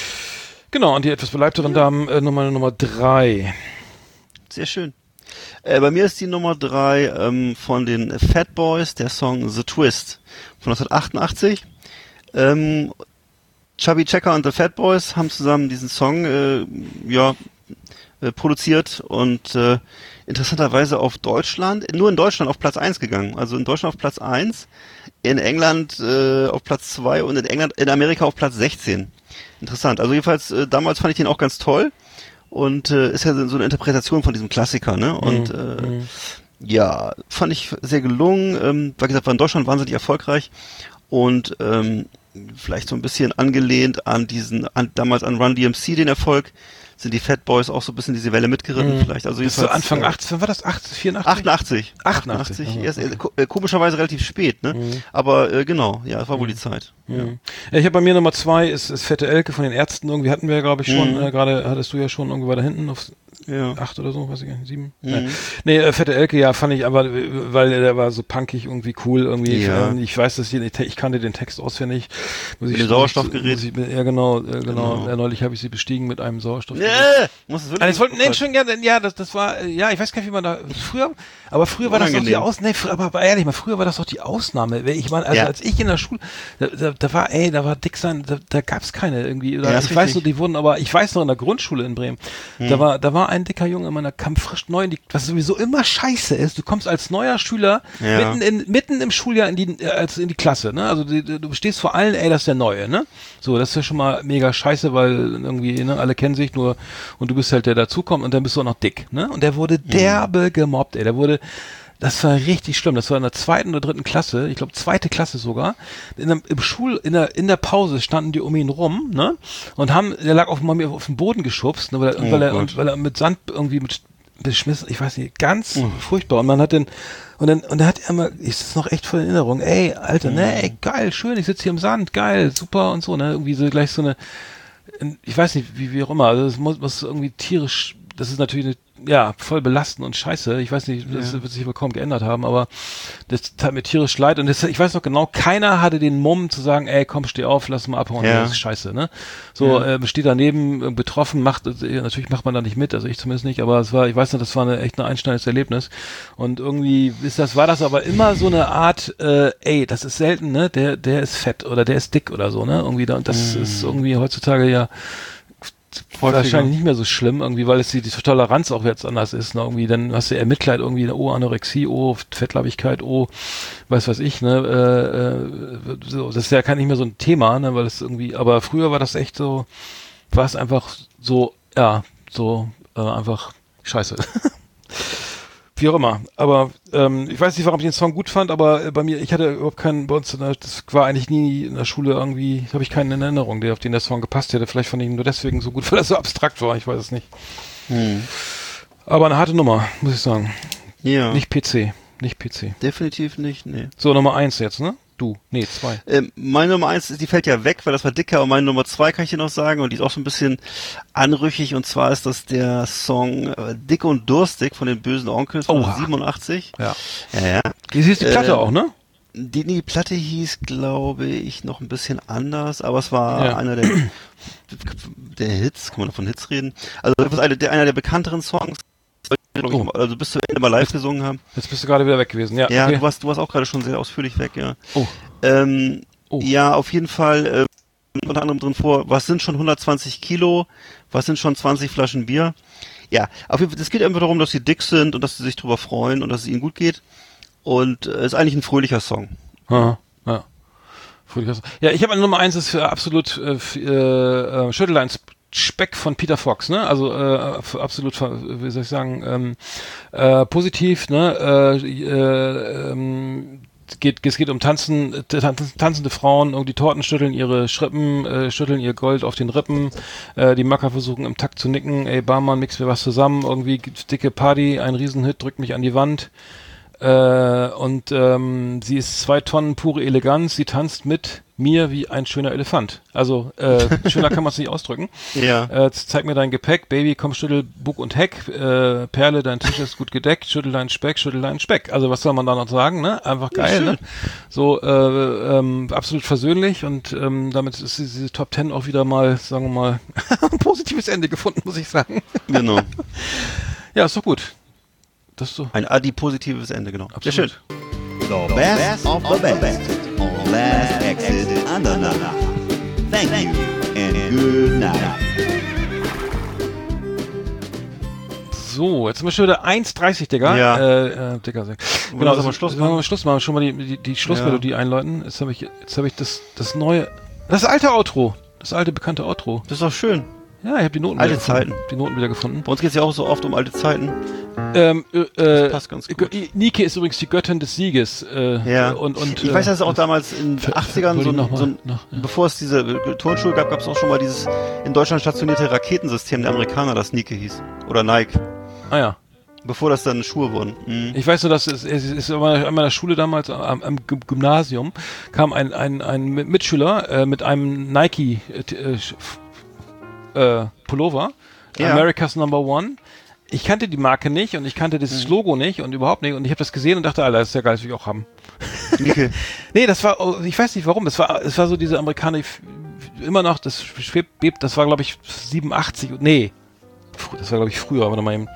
genau, an die etwas beleibteren ja. Damen, äh, Nummer Nummer drei. Sehr schön. Äh, bei mir ist die Nummer drei ähm, von den Fat Boys, der Song The Twist von neunzehnhundertachtundachtzig. Ähm, Chubby Checker und the Fat Boys haben zusammen diesen Song äh, ja äh, produziert und äh, interessanterweise auf Deutschland, nur in Deutschland auf Platz eins gegangen. Also in Deutschland auf Platz eins, in England äh, auf Platz zwei und in England, in Amerika auf Platz sechzehn. Interessant. Also jedenfalls äh, damals fand ich den auch ganz toll und äh, ist ja so eine Interpretation von diesem Klassiker, ne? Und äh, mhm. ja, fand ich sehr gelungen. Ähm, wie gesagt, war in Deutschland wahnsinnig erfolgreich und ähm, vielleicht so ein bisschen angelehnt an diesen, an, damals an Run D M C den Erfolg, sind die Fat Boys auch so ein bisschen diese Welle mitgeritten, mhm. vielleicht. Also das war Anfang achtzig, wann war das? vierundachtzig? achtundachtzig. achtundachtzig. achtundachtzig. Erst, äh, komischerweise relativ spät, ne? Mhm. Aber äh, genau, ja, das war wohl die Zeit. Mhm. Ja. Ja, ich habe bei mir Nummer zwei, ist, ist Fette Elke von den Ärzten. Irgendwie hatten wir ja, glaube ich, schon, mhm. äh, gerade hattest du ja schon irgendwie weiter hinten auf ja. acht oder so, weiß ich gar nicht, sieben? Mhm. Ja. Nee, äh, Fette Elke, ja, fand ich aber, weil der war so punkig, irgendwie cool, irgendwie. Ja. Ich, ich weiß, dass ich, ich kannte den Text auswendig. Muss ich, mit dem Sauerstoffgerät? Ich, ja, genau, äh, genau. genau. Ja, neulich habe ich sie bestiegen mit einem Sauerstoffgerät. Yeah. Muss es wirklich also, wollten, nee, schon, ja, ja, das, das war, ja, ich weiß gar nicht, wie man da, früher, aber früher war das doch die Ausnahme, nee, aber, aber ehrlich mal, früher war das doch die Ausnahme. Ich meine, also ja. als ich in der Schule, da, da, da war, ey, da war dick sein, da, da gab's keine irgendwie, oder, ja, ich weiß so, die wurden, aber ich weiß noch in der Grundschule in Bremen, hm. da war, da war ein dicker Junge in meiner, kam frisch neu, in die, was sowieso immer scheiße ist, du kommst als neuer Schüler ja. mitten in, mitten im Schuljahr in die, als in die Klasse, ne, also die, du stehst vor allen, ey, das ist der Neue, ne, so, das ist ja schon mal mega scheiße, weil irgendwie, ne, alle kennen sich nur, und du bist halt der dazukommt und dann bist du auch noch dick, ne, und der wurde derbe gemobbt, ey, der wurde, das war richtig schlimm. Das war in der zweiten oder dritten Klasse, ich glaube zweite Klasse sogar. In der, im Schul, in der, in der Pause standen die um ihn rum, ne? Und haben, der lag auf, auf den Boden geschubst, ne? Weil er, oh weil er, und, weil er mit Sand irgendwie mit beschmissen, ich weiß nicht, ganz oh. furchtbar. Und man hat den, und dann, und dann hat er immer, ist das noch echt voll in Erinnerung, ey, Alter, ne, ey, geil, schön, ich sitze hier im Sand, geil, super und so, ne? Irgendwie so gleich so eine, ich weiß nicht, wie, wie auch immer, also es muss, muss irgendwie tierisch, das ist natürlich eine, ja, voll belastend und scheiße. Ich weiß nicht, das ja. wird sich wohl kaum geändert haben, aber das tat mir tierisch leid. Und das, ich weiß noch genau, keiner hatte den Mumm zu sagen, ey, komm, steh auf, lass mal abhauen, ja. das ist scheiße, ne? So, ja. äh, steht daneben, äh, betroffen, macht, äh, natürlich macht man da nicht mit, also ich zumindest nicht, aber es war, ich weiß noch, das war eine echt ein einschneidendes Erlebnis. Und irgendwie ist das, war das aber immer so eine Art, äh, ey, das ist selten, ne? Der, der ist fett oder der ist dick oder so, ne? Irgendwie da, und das mm. ist irgendwie heutzutage ja wahrscheinlich nicht mehr so schlimm, irgendwie, weil es die, die Toleranz auch jetzt anders ist, ne, irgendwie, dann hast du eher Mitleid, irgendwie, oh, Anorexie, oh, Fettleibigkeit, oh, weiß was ich, ne, äh, äh, so, das ist ja kein nicht mehr so ein Thema, ne, weil es irgendwie, aber früher war das echt so, war es einfach so, ja, so, äh, einfach scheiße. Wie auch immer. Aber ähm, ich weiß nicht, warum ich den Song gut fand, aber äh, bei mir, ich hatte überhaupt keinen, bei uns, der, das war eigentlich nie in der Schule irgendwie, habe ich keinen in Erinnerung, der auf den der Song gepasst hätte. Vielleicht fand ich ihn nur deswegen so gut, weil er so abstrakt war, ich weiß es nicht. Hm. Aber eine harte Nummer, muss ich sagen. Ja. Nicht P C, nicht P C. Definitiv nicht, nee. So, Nummer eins jetzt, ne? Du, nee, zwei. Ähm, meine Nummer eins, die fällt ja weg, weil das war dicker, und meine Nummer zwei kann ich dir noch sagen, und die ist auch so ein bisschen anrüchig, und zwar ist das der Song äh, Dick und Durstig von den Bösen Onkels von Oha. siebenundachtzig. Ja. Ja, ja. Wie hieß die Platte äh, auch, ne? Die, die Platte hieß, glaube ich, noch ein bisschen anders, aber es war ja. einer der, der Hits, kann man von Hits reden? Also das ist eine, der, einer der bekannteren Songs. oh. also bis zum Ende mal live gesungen haben. Jetzt bist du gerade wieder weg gewesen, ja. Ja, okay. du warst, du warst auch gerade schon sehr ausführlich weg, ja. Oh. Ähm, oh. Ja, auf jeden Fall, äh, unter anderem drin vor, was sind schon hundertzwanzig Kilo, was sind schon zwanzig Flaschen Bier? Ja, auf jeden Fall, es geht einfach darum, dass sie dick sind und dass sie sich drüber freuen und dass es ihnen gut geht. Und es äh, ist eigentlich ein fröhlicher Song. Aha, ja. Fröhlicher Song. Ja, ich habe eine Nummer eins, das ist für absolut äh, für, äh, Schütteleins Speck von Peter Fox, ne? Also äh, absolut, wie soll ich sagen, ähm, äh, positiv, ne? Äh, äh, ähm, Geht, es geht um Tanzen, tanzende Frauen, irgendwie Torten schütteln ihre Schrippen, äh, schütteln ihr Gold auf den Rippen, äh, die Macker versuchen im Takt zu nicken, ey Barmann, mix mir was zusammen, irgendwie dicke Party, ein Riesenhit, drückt mich an die Wand, äh, und ähm, sie ist zwei Tonnen pure Eleganz, sie tanzt mit mir wie ein schöner Elefant. Also, äh, schöner kann man es nicht ausdrücken. Ja. Äh, zeig mir dein Gepäck, Baby, komm, schüttel Bug und Heck, äh, Perle, dein Tisch ist gut gedeckt, schüttel deinen Speck, schüttel deinen Speck. Also, was soll man da noch sagen, ne? Einfach geil, ja, ne? So, äh, ähm, absolut versöhnlich und ähm, damit ist diese Top Ten auch wieder mal, sagen wir mal, ein positives Ende gefunden, muss ich sagen. Genau. Ja, ist doch gut. Das ist so. Ein adipositives Ende, genau. Absolut. Sehr schön. The best of the best on Last Exit Andernach. Thank you and good night. So, jetzt sind wir schon wieder eins dreißig, Digga. Ja. Äh, äh, Digga. Genau, also also, Schluss machen wir machen? Schluss machen, schon mal die, die, die Schlussmelodie ja. einläuten. Jetzt habe ich, jetzt habe ich das, das neue, das alte Outro, das alte bekannte Outro. Das ist doch schön. Ja, ich habe die Noten alte wieder Zeiten. gefunden. Die Noten wieder gefunden. Bei uns geht es ja auch so oft um alte Zeiten. Ähm, äh, das passt ganz gut. Nike ist übrigens die Göttin des Sieges. Äh, ja. Und, und, ich weiß, dass es auch damals in den achtzigern, so, noch mal, so ein, noch, ja. bevor es diese Turnschuhe gab, gab es auch schon mal dieses in Deutschland stationierte Raketensystem der Amerikaner, das Nike hieß. Oder Nike. Ah ja. Bevor das dann Schuhe wurden. Mhm. Ich weiß nur, dass es, es ist an meiner Schule damals, am, am Gymnasium, kam ein, ein, ein Mitschüler äh, mit einem Nike äh, äh, Pullover, ja. America's Number One. Ich kannte die Marke nicht und ich kannte dieses mhm. Logo nicht und überhaupt nicht und ich habe das gesehen und dachte, Alter, das ist ja geil, das will ich auch haben. Okay. Nee, das war, ich weiß nicht warum, es war, es war so diese Amerikaner, immer noch, das schwebt, bebt, das war glaube ich siebenundachtzig, nee, das war glaube ich früher, warte mal eben.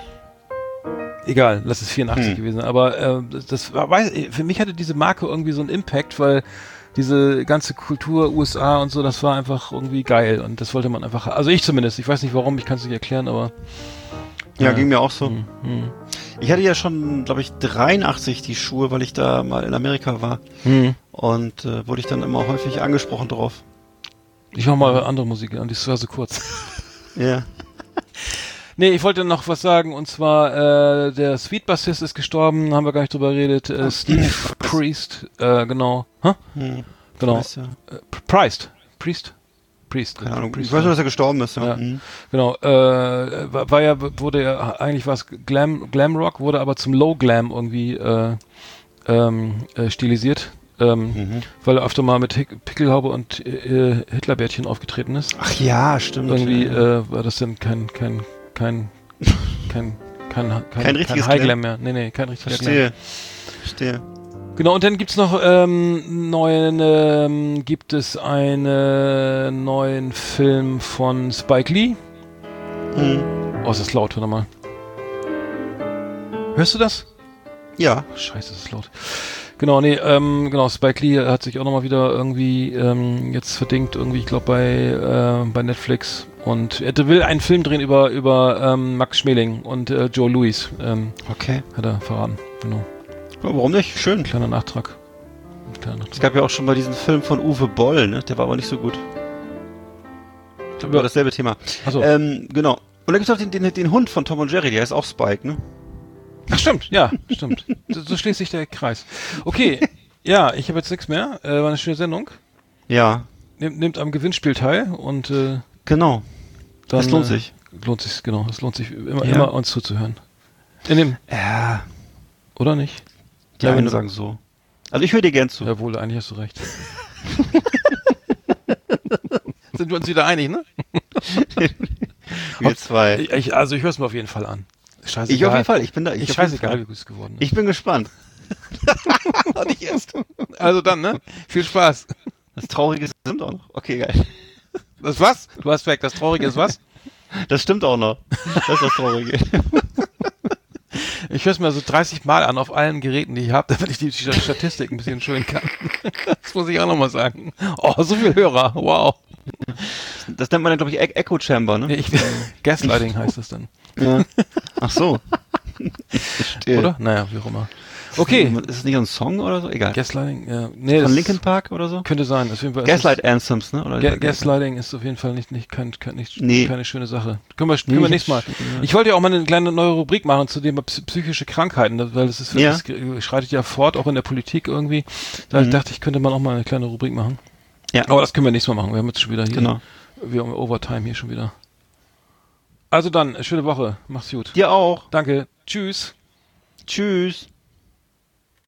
Egal, lass es vierundachtzig hm. gewesen sein, aber äh, das war, weiß, für mich hatte diese Marke irgendwie so einen Impact, weil diese ganze Kultur U S A und so, das war einfach irgendwie geil und das wollte man einfach, also ich zumindest, ich weiß nicht warum, ich kann es nicht erklären, aber ja, äh, ging mir auch so. Hm, hm. Ich hatte ja schon, glaube ich, dreiundachtzig die Schuhe, weil ich da mal in Amerika war hm. und äh, wurde ich dann immer häufig angesprochen drauf. Ich mach mal andere Musik an, die war so kurz. Ja. Nee, ich wollte noch was sagen, und zwar, äh, der Sweet-Bassist ist gestorben, haben wir gar nicht drüber geredet, äh, Steve Priest, äh, genau, hä? Hm. Genau, Priest, ja. äh, Priest, Priest, Priest. Keine Ahnung, Priest, ich weiß nur, dass er gestorben ist, ja. ja. Mhm. Genau, äh, war, war ja, wurde ja, eigentlich war es Glam, Glamrock, wurde aber zum Low Glam irgendwie, äh, ähm, äh, stilisiert. Ähm, mhm. Weil er öfter mal mit Hick, Pickelhaube und äh, Hitlerbärtchen aufgetreten ist. Ach ja, stimmt. Irgendwie ja. äh, war das dann kein, kein, kein, kein, kein, kein, kein richtiges kein High Glam mehr. Nee, nee, kein richtiger Verstehe. Glam. Verstehe. Genau, und dann gibt's noch ähm, neuen, ähm, gibt es einen neuen Film von Spike Lee. Mhm. Oh, ist das laut, warte mal. Hörst du das? Ja. Oh, scheiße, das ist laut. Genau, nee, ähm, genau, Spike Lee hat sich auch nochmal wieder irgendwie ähm, jetzt verdingt, irgendwie, ich glaube, bei, äh, bei Netflix. Und er will einen Film drehen über, über ähm, Max Schmeling und äh, Joe Louis. Ähm, okay. Hat er verraten, genau. Ja, warum nicht? Schön. Ein kleiner Nachtrag. Ein kleiner Nachtrag. Es gab ja auch schon mal diesen Film von Uwe Boll, ne? Der war aber nicht so gut. Ich glaube, war dasselbe Thema. Ach so. Ähm, genau. Und dann gibt's auch den, den, den Hund von Tom und Jerry, der heißt auch Spike, ne? Ach stimmt, ja, stimmt. So, so schließt sich der Kreis. Okay, ja, ich habe jetzt nichts mehr. Äh, war eine schöne Sendung. Ja. Nehmt, nehmt am Gewinnspiel teil und äh, genau. Dann, das lohnt sich. Äh, lohnt sich, genau. Es lohnt sich immer, ja. immer uns zuzuhören. In dem. Ja. Oder nicht? Die einen sagen so. Also ich höre dir gern zu. Jawohl, eigentlich hast du recht. Sind wir uns wieder einig, ne? Wir zwei. Ich, ich, also ich höre es mir auf jeden Fall an. Scheißegal. Ich auf jeden Fall, ich bin da. Ich, ich scheißegal, wie gut es geworden ist. Ich bin gespannt. Nicht erst. Also dann, ne? Viel Spaß. Das Traurige stimmt auch noch. Okay, geil. Das was? Du hast weg. Das Traurige ist was? Das stimmt auch noch. Das ist das Traurige. Ich höre es mir so dreißig Mal an auf allen Geräten, die ich habe, damit ich die Statistik ein bisschen schön kann. Das muss ich auch nochmal sagen. Oh, so viel Hörer. Wow. Das nennt man dann, glaube ich, e- Echo Chamber, ne? Ich, Gaslighting heißt das dann. Ja. Ach so. Oder? Naja, wie auch immer. Okay. Ist es nicht ein Song oder so? Egal. Gaslighting, ja. Nee, von Linkin Park oder so? Könnte sein. Auf jeden Fall Gaslight Anthems, ne? Oder Ga- Gaslighting ist auf jeden Fall nicht, nicht, kein, kein, nicht nee. keine schöne Sache. Können wir, können nee, wir nächstes Mal. Ich wollte ja auch mal eine kleine neue Rubrik machen zu dem psychische Krankheiten, weil das ist, ja. das schreitet ja fort, auch in der Politik irgendwie. Da mhm. dachte ich, könnte man auch mal eine kleine Rubrik machen. Ja. Aber das können wir nächstes Mal machen. Wir haben jetzt schon wieder hier. Genau. Wir haben Overtime hier schon wieder. Also dann, schöne Woche. Mach's gut. Dir auch. Danke. Tschüss. Tschüss.